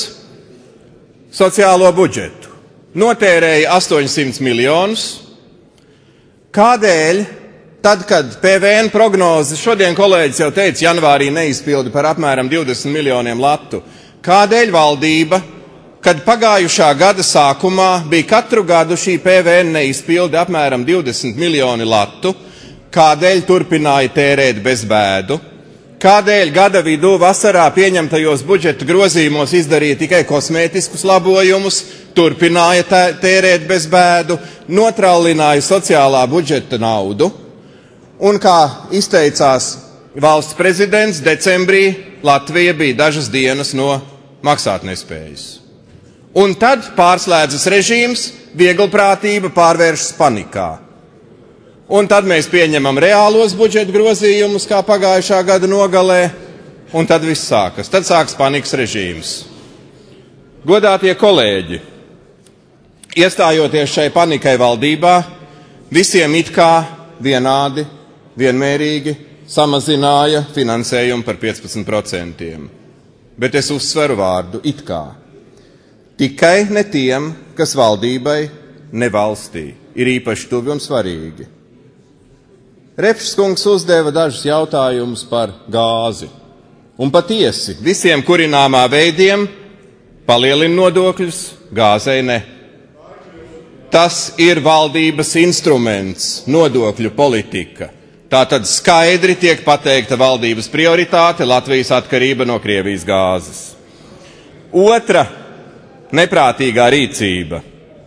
sociālo budžetu? Notērēja 800 miljonus. Kādēļ, tad, kad PVN prognozes, šodien kolēģis jau teica, janvārī neizpildi par apmēram 20 miljoniem latu, kādēļ valdība, kad pagājušā gada sākumā bija katru gadu šī PVN neizpildi apmēram 20 miljoni latu, kādēļ turpināja tērēt bez bēdu, kādēļ gada vidū vasarā pieņemtajos budžeta grozījumos izdarīja tikai kosmētiskus labojumus, turpināja tērēt bez bēdu, notrallināja sociālā budžeta naudu, un kā izteicās valsts prezidents, decembrī Latvija bija dažas dienas no maksātnespējas. Un tad pārslēdzas režīms, vieglprātība pārvēršas panikā. Un tad mēs pieņemam reālos budžeta grozījumus, kā pagājušā gada nogalē, un tad viss sākas. Tad sākas panikas režīms. Godātie kolēģi, iestājoties šai panikai valdībā, visiem it kā vienādi, vienmērīgi samazināja finansējumu par 15%. Bet es uzsveru vārdu it kā. Tikai ne tiem, kas valdībai, ne valstī, ir īpaši tuvi un svarīgi. Repšs kungs uzdeva dažus jautājumus par gāzi. Un patiesi, visiem kurināmā veidiem palielina nodokļus, gāzei ne. Tas ir valdības instruments, nodokļu politika. Tātad skaidri tiek pateikta valdības prioritāte Latvijas atkarība no Krievijas gāzes. Otra neprātīgā rīcība.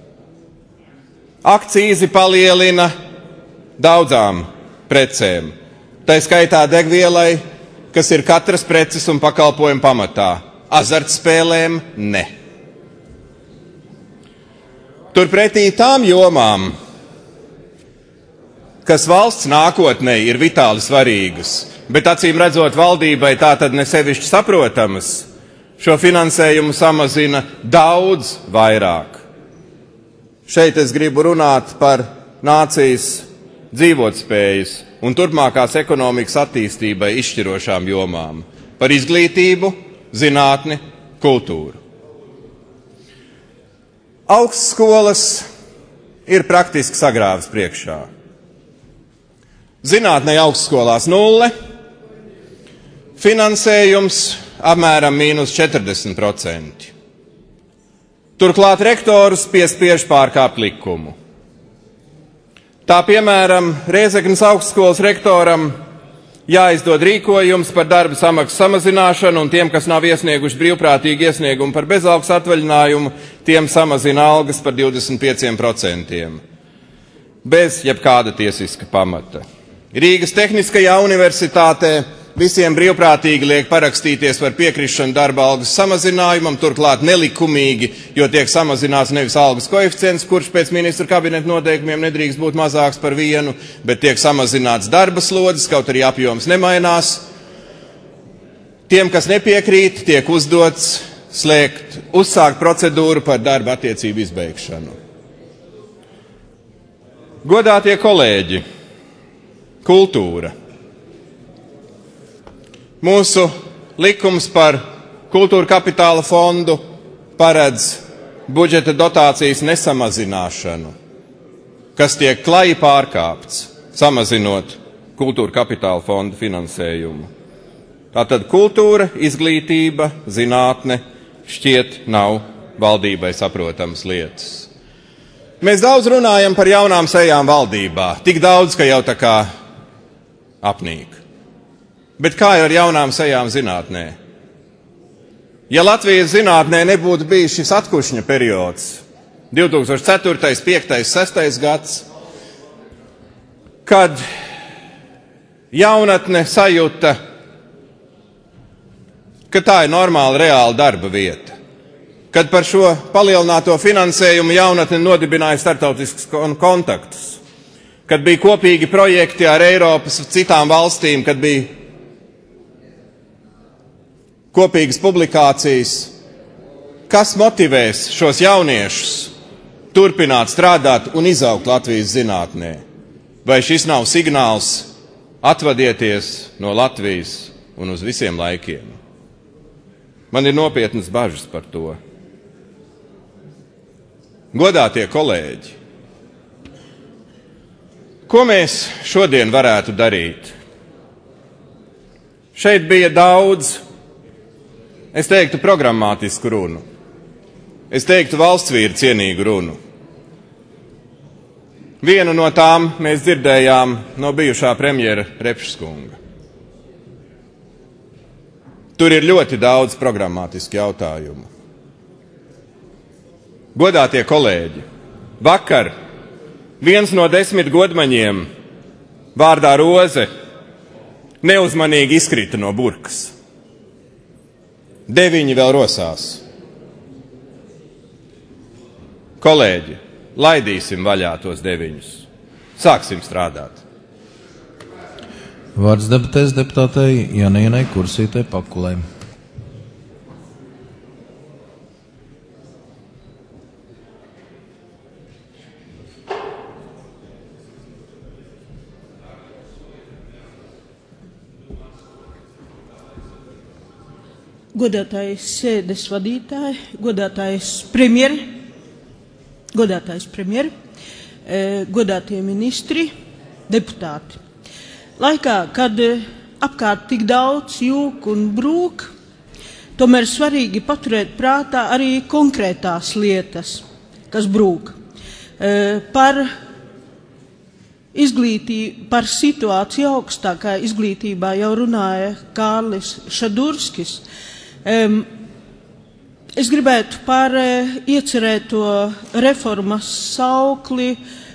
Akcīzi palielina daudzām precēm. Tā skaitā degvielai, kas ir katras preces un pakalpojuma pamatā. Azartspēlēm ne. Turpretī tām jomām, kas valsts nākotnē ir vitāli svarīgas, bet acīm redzot valdībai tā tad ne sevišķi saprotamas, šo finansējumu samazina daudz vairāk. Šeit es gribu runāt par nācijas dzīvotspējas un turpmākās ekonomikas attīstībai izšķirošām jomām, par izglītību, zinātni, kultūru. Augstskolas ir praktiski sagrāvis priekšā. Zinātnē augstskolās 0, finansējums apmēram -40%. Turklāt rektorus piespiež pārkāpt likumu. Tā piemēram, Rēzeknes augstskolas rektoram jāizdod rīkojums par darba samaksu samazināšanu, un tiem, kas nav iesnieguši brīvprātīgi iesniegumu par bezalgas atvaļinājumu, tiem samazina algas par 25%. Bez jebkāda tiesiska pamata. Rīgas Tehniskajā universitātē visiem brīvprātīgi liek parakstīties par piekrišanu darba algas samazinājumam, turklāt nelikumīgi, jo tiek samazināts nevis algas koeficients, kurš pēc ministra kabineta noteikumiem nedrīkst būt mazāks par 1, bet tiek samazināts darba slodzes, kaut arī apjoms nemainās. Tiem, kas nepiekrīt, tiek uzdots uzsākt procedūru par darba attiecību izbeigšanu. Godātie kolēģi, kultūra. Mūsu likums par kultūra kapitāla fondu paredz budžeta dotācijas nesamazināšanu. kas tiek klaji pārkāpts, samazinot kultūra kapitāla fonda finansējumu. Tātad kultūra, izglītība, zinātne šķiet nav valdībai saprotamas lietas. Mēs daudz runājam par jaunām sejām valdībā, tik daudz, ka jau tā kā apnīk. Bet kā ar jaunām sejām zinātnē? Ja Latvijas zinātnē nebūtu bijis šis atkušņa periods, 2004., 2005., 2006. gads, kad jaunatne sajūta, ka tā ir normāla, reāla darba vieta, kad par šo palielināto finansējumu jaunatne nodibināja starptautiskus kontaktus, kad bija kopīgi projekti ar Eiropas citām valstīm, kad bija kopīgas publikācijas, kas motivēs šos jauniešus turpināt strādāt un izaugt Latvijas zinātnē? Vai šis nav signāls atvadieties no Latvijas un uz visiem laikiem? Man ir nopietnas bažas par to. Godātie kolēģi, ko mēs šodien varētu darīt? Šeit bija daudz, es teiktu, programmātisku runu. Es teiktu, valstsvīru cienīgu runu. Vienu no tām mēs dzirdējām no bijušā premjera Repšskunga. Tur ir ļoti daudz programmātisku jautājumu. Godātie kolēģi, vakar viens no 10 godmaņiem vārdā Roze neuzmanīgi izkrita no burkas. 9 vēl rosās. Kolēģi, laidīsim vaļā tos 9. Sāksim strādāt. Vārds debatēs deputātei Janīnai Kursītei Pakulei. Godātais sēdes vadītāji, godātais premjer, godātie ministri, deputāti. Laikā, kad apkārt tik daudz jūk un brūk, tomēr svarīgi paturēt prātā arī konkrētās lietas, kas brūk. Par situāciju augstākā izglītībā jau runāja Kārlis Šadurskis. Es gribētu par iecerēto reformas saukli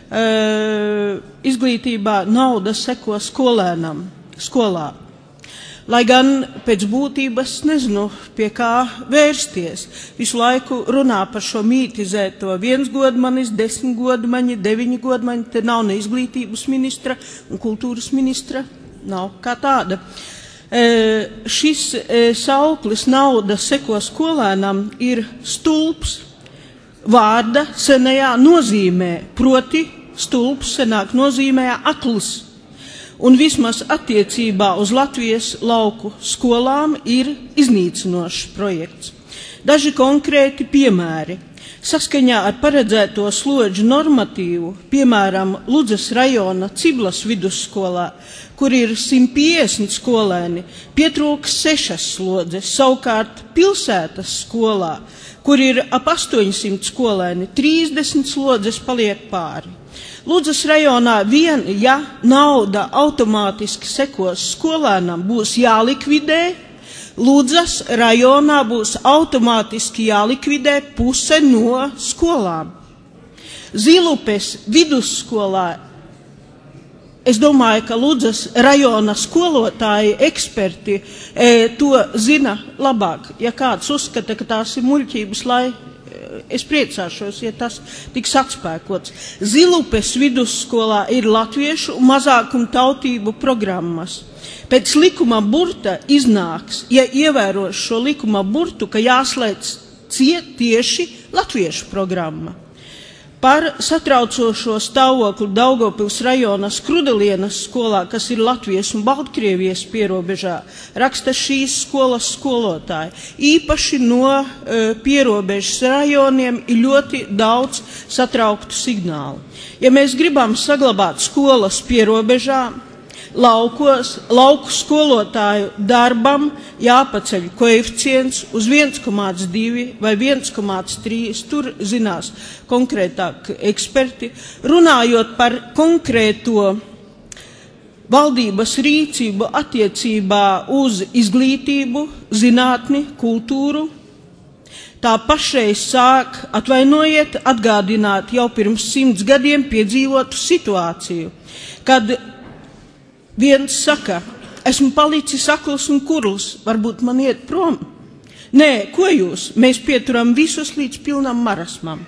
izglītībā nauda seko skolēnam, skolā. Lai gan pēc būtības nezinu, pie kā vērsties. Visu laiku runā par šo mītizēto 1 godmanis, 10 godmaņi, 9 godmaņi, te nav ne izglītības ministra un kultūras ministra, nav kā tāda. Šis sauklis nauda seko skolēnam ir stulbs vārda senajā nozīmē, proti stulbs senāk nozīmē akls. Un vismaz attiecībā uz Latvijas lauku skolām ir iznīcinošs projekts. Daži konkrēti piemēri. Saskaņā ar paredzēto slodžu normatīvu, piemēram, Ludzas rajona Ciblas vidusskolā, kur ir 150 skolēni, pietrūks 6 slodzes, savukārt pilsētas skolā, kur ir ap 800 skolēni, 30 slodzes paliek pāri. Ludzas rajonā vien, ja nauda automātiski sekos skolēnam, būs jālikvidē, Ludzas rajonā būs automātiski jālikvidē puse no skolām. Zilupes vidusskolā, es domāju, ka Ludzas rajona skolotāji, eksperti to zina labāk. Ja kāds uzskata, ka tās ir muļķības, lai es priecāšos, ja tas tiks atspēkots. Zilupes vidusskolā ir latviešu mazākumu tautību programmas. Pēc likuma burta iznāks, ja ievēros šo likuma burtu, ka jāslēdz tieši latviešu programma. par satraucošo stāvokli Daugavpils rajona Skrudelienas skolā, kas ir Latvijas un Baltkrievijas pierobežā, raksta šīs skolas skolotāji. Īpaši no pierobežas rajoniem ir ļoti daudz satrauktu signālu. Ja mēs gribam saglabāt skolas pierobežā, lauku skolotāju darbam jāpaceļ koeficients uz 1,2 vai 1,3. Tur zinās konkrētāk eksperti. Runājot par konkrēto valdības rīcību attiecībā uz izglītību, zinātni, kultūru, tā pašreiz sāk, atgādināt jau pirms 100 gadiem piedzīvotu situāciju, kad viens saka, esmu palicis akls un kurls, varbūt man iet prom. Nē, ko jūs? Mēs pieturam visus līdz pilnam marasmam.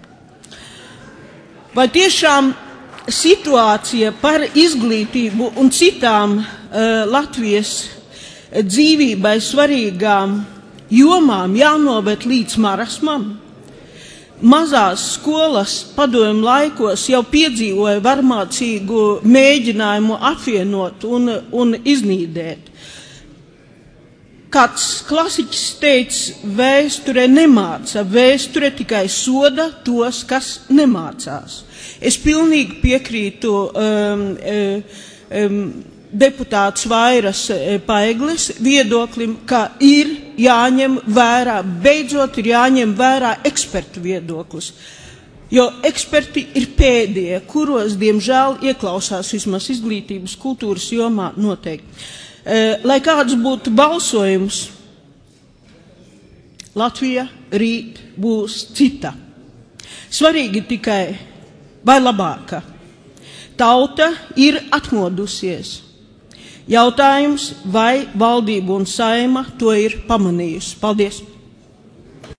Vai tiešām situācija par izglītību un citām Latvijas dzīvībai svarīgām jomām jānoved līdz marasmam? Mazās skolas padomju laikos jau piedzīvoja varmācīgu mēģinājumu apvienot un iznīdēt. Kāds klasiķis teica, vēsture nemāca, vēsture tikai soda tos, kas nemācās. Es pilnīgi piekrītu deputāts Vairas Paegles viedoklim, ka ir jāņem vērā, beidzot ir jāņem vērā ekspertu viedoklis. Jo eksperti ir pēdējie, kuros, diemžēl, ieklausās vismaz izglītības kultūras jomā noteikti. Lai kāds būtu balsojums, Latvija rīt būs cita. Svarīgi tikai vai labāka. Tauta ir atmodusies. Jautājums, vai valdība un Saeima to ir pamanījusi. Paldies!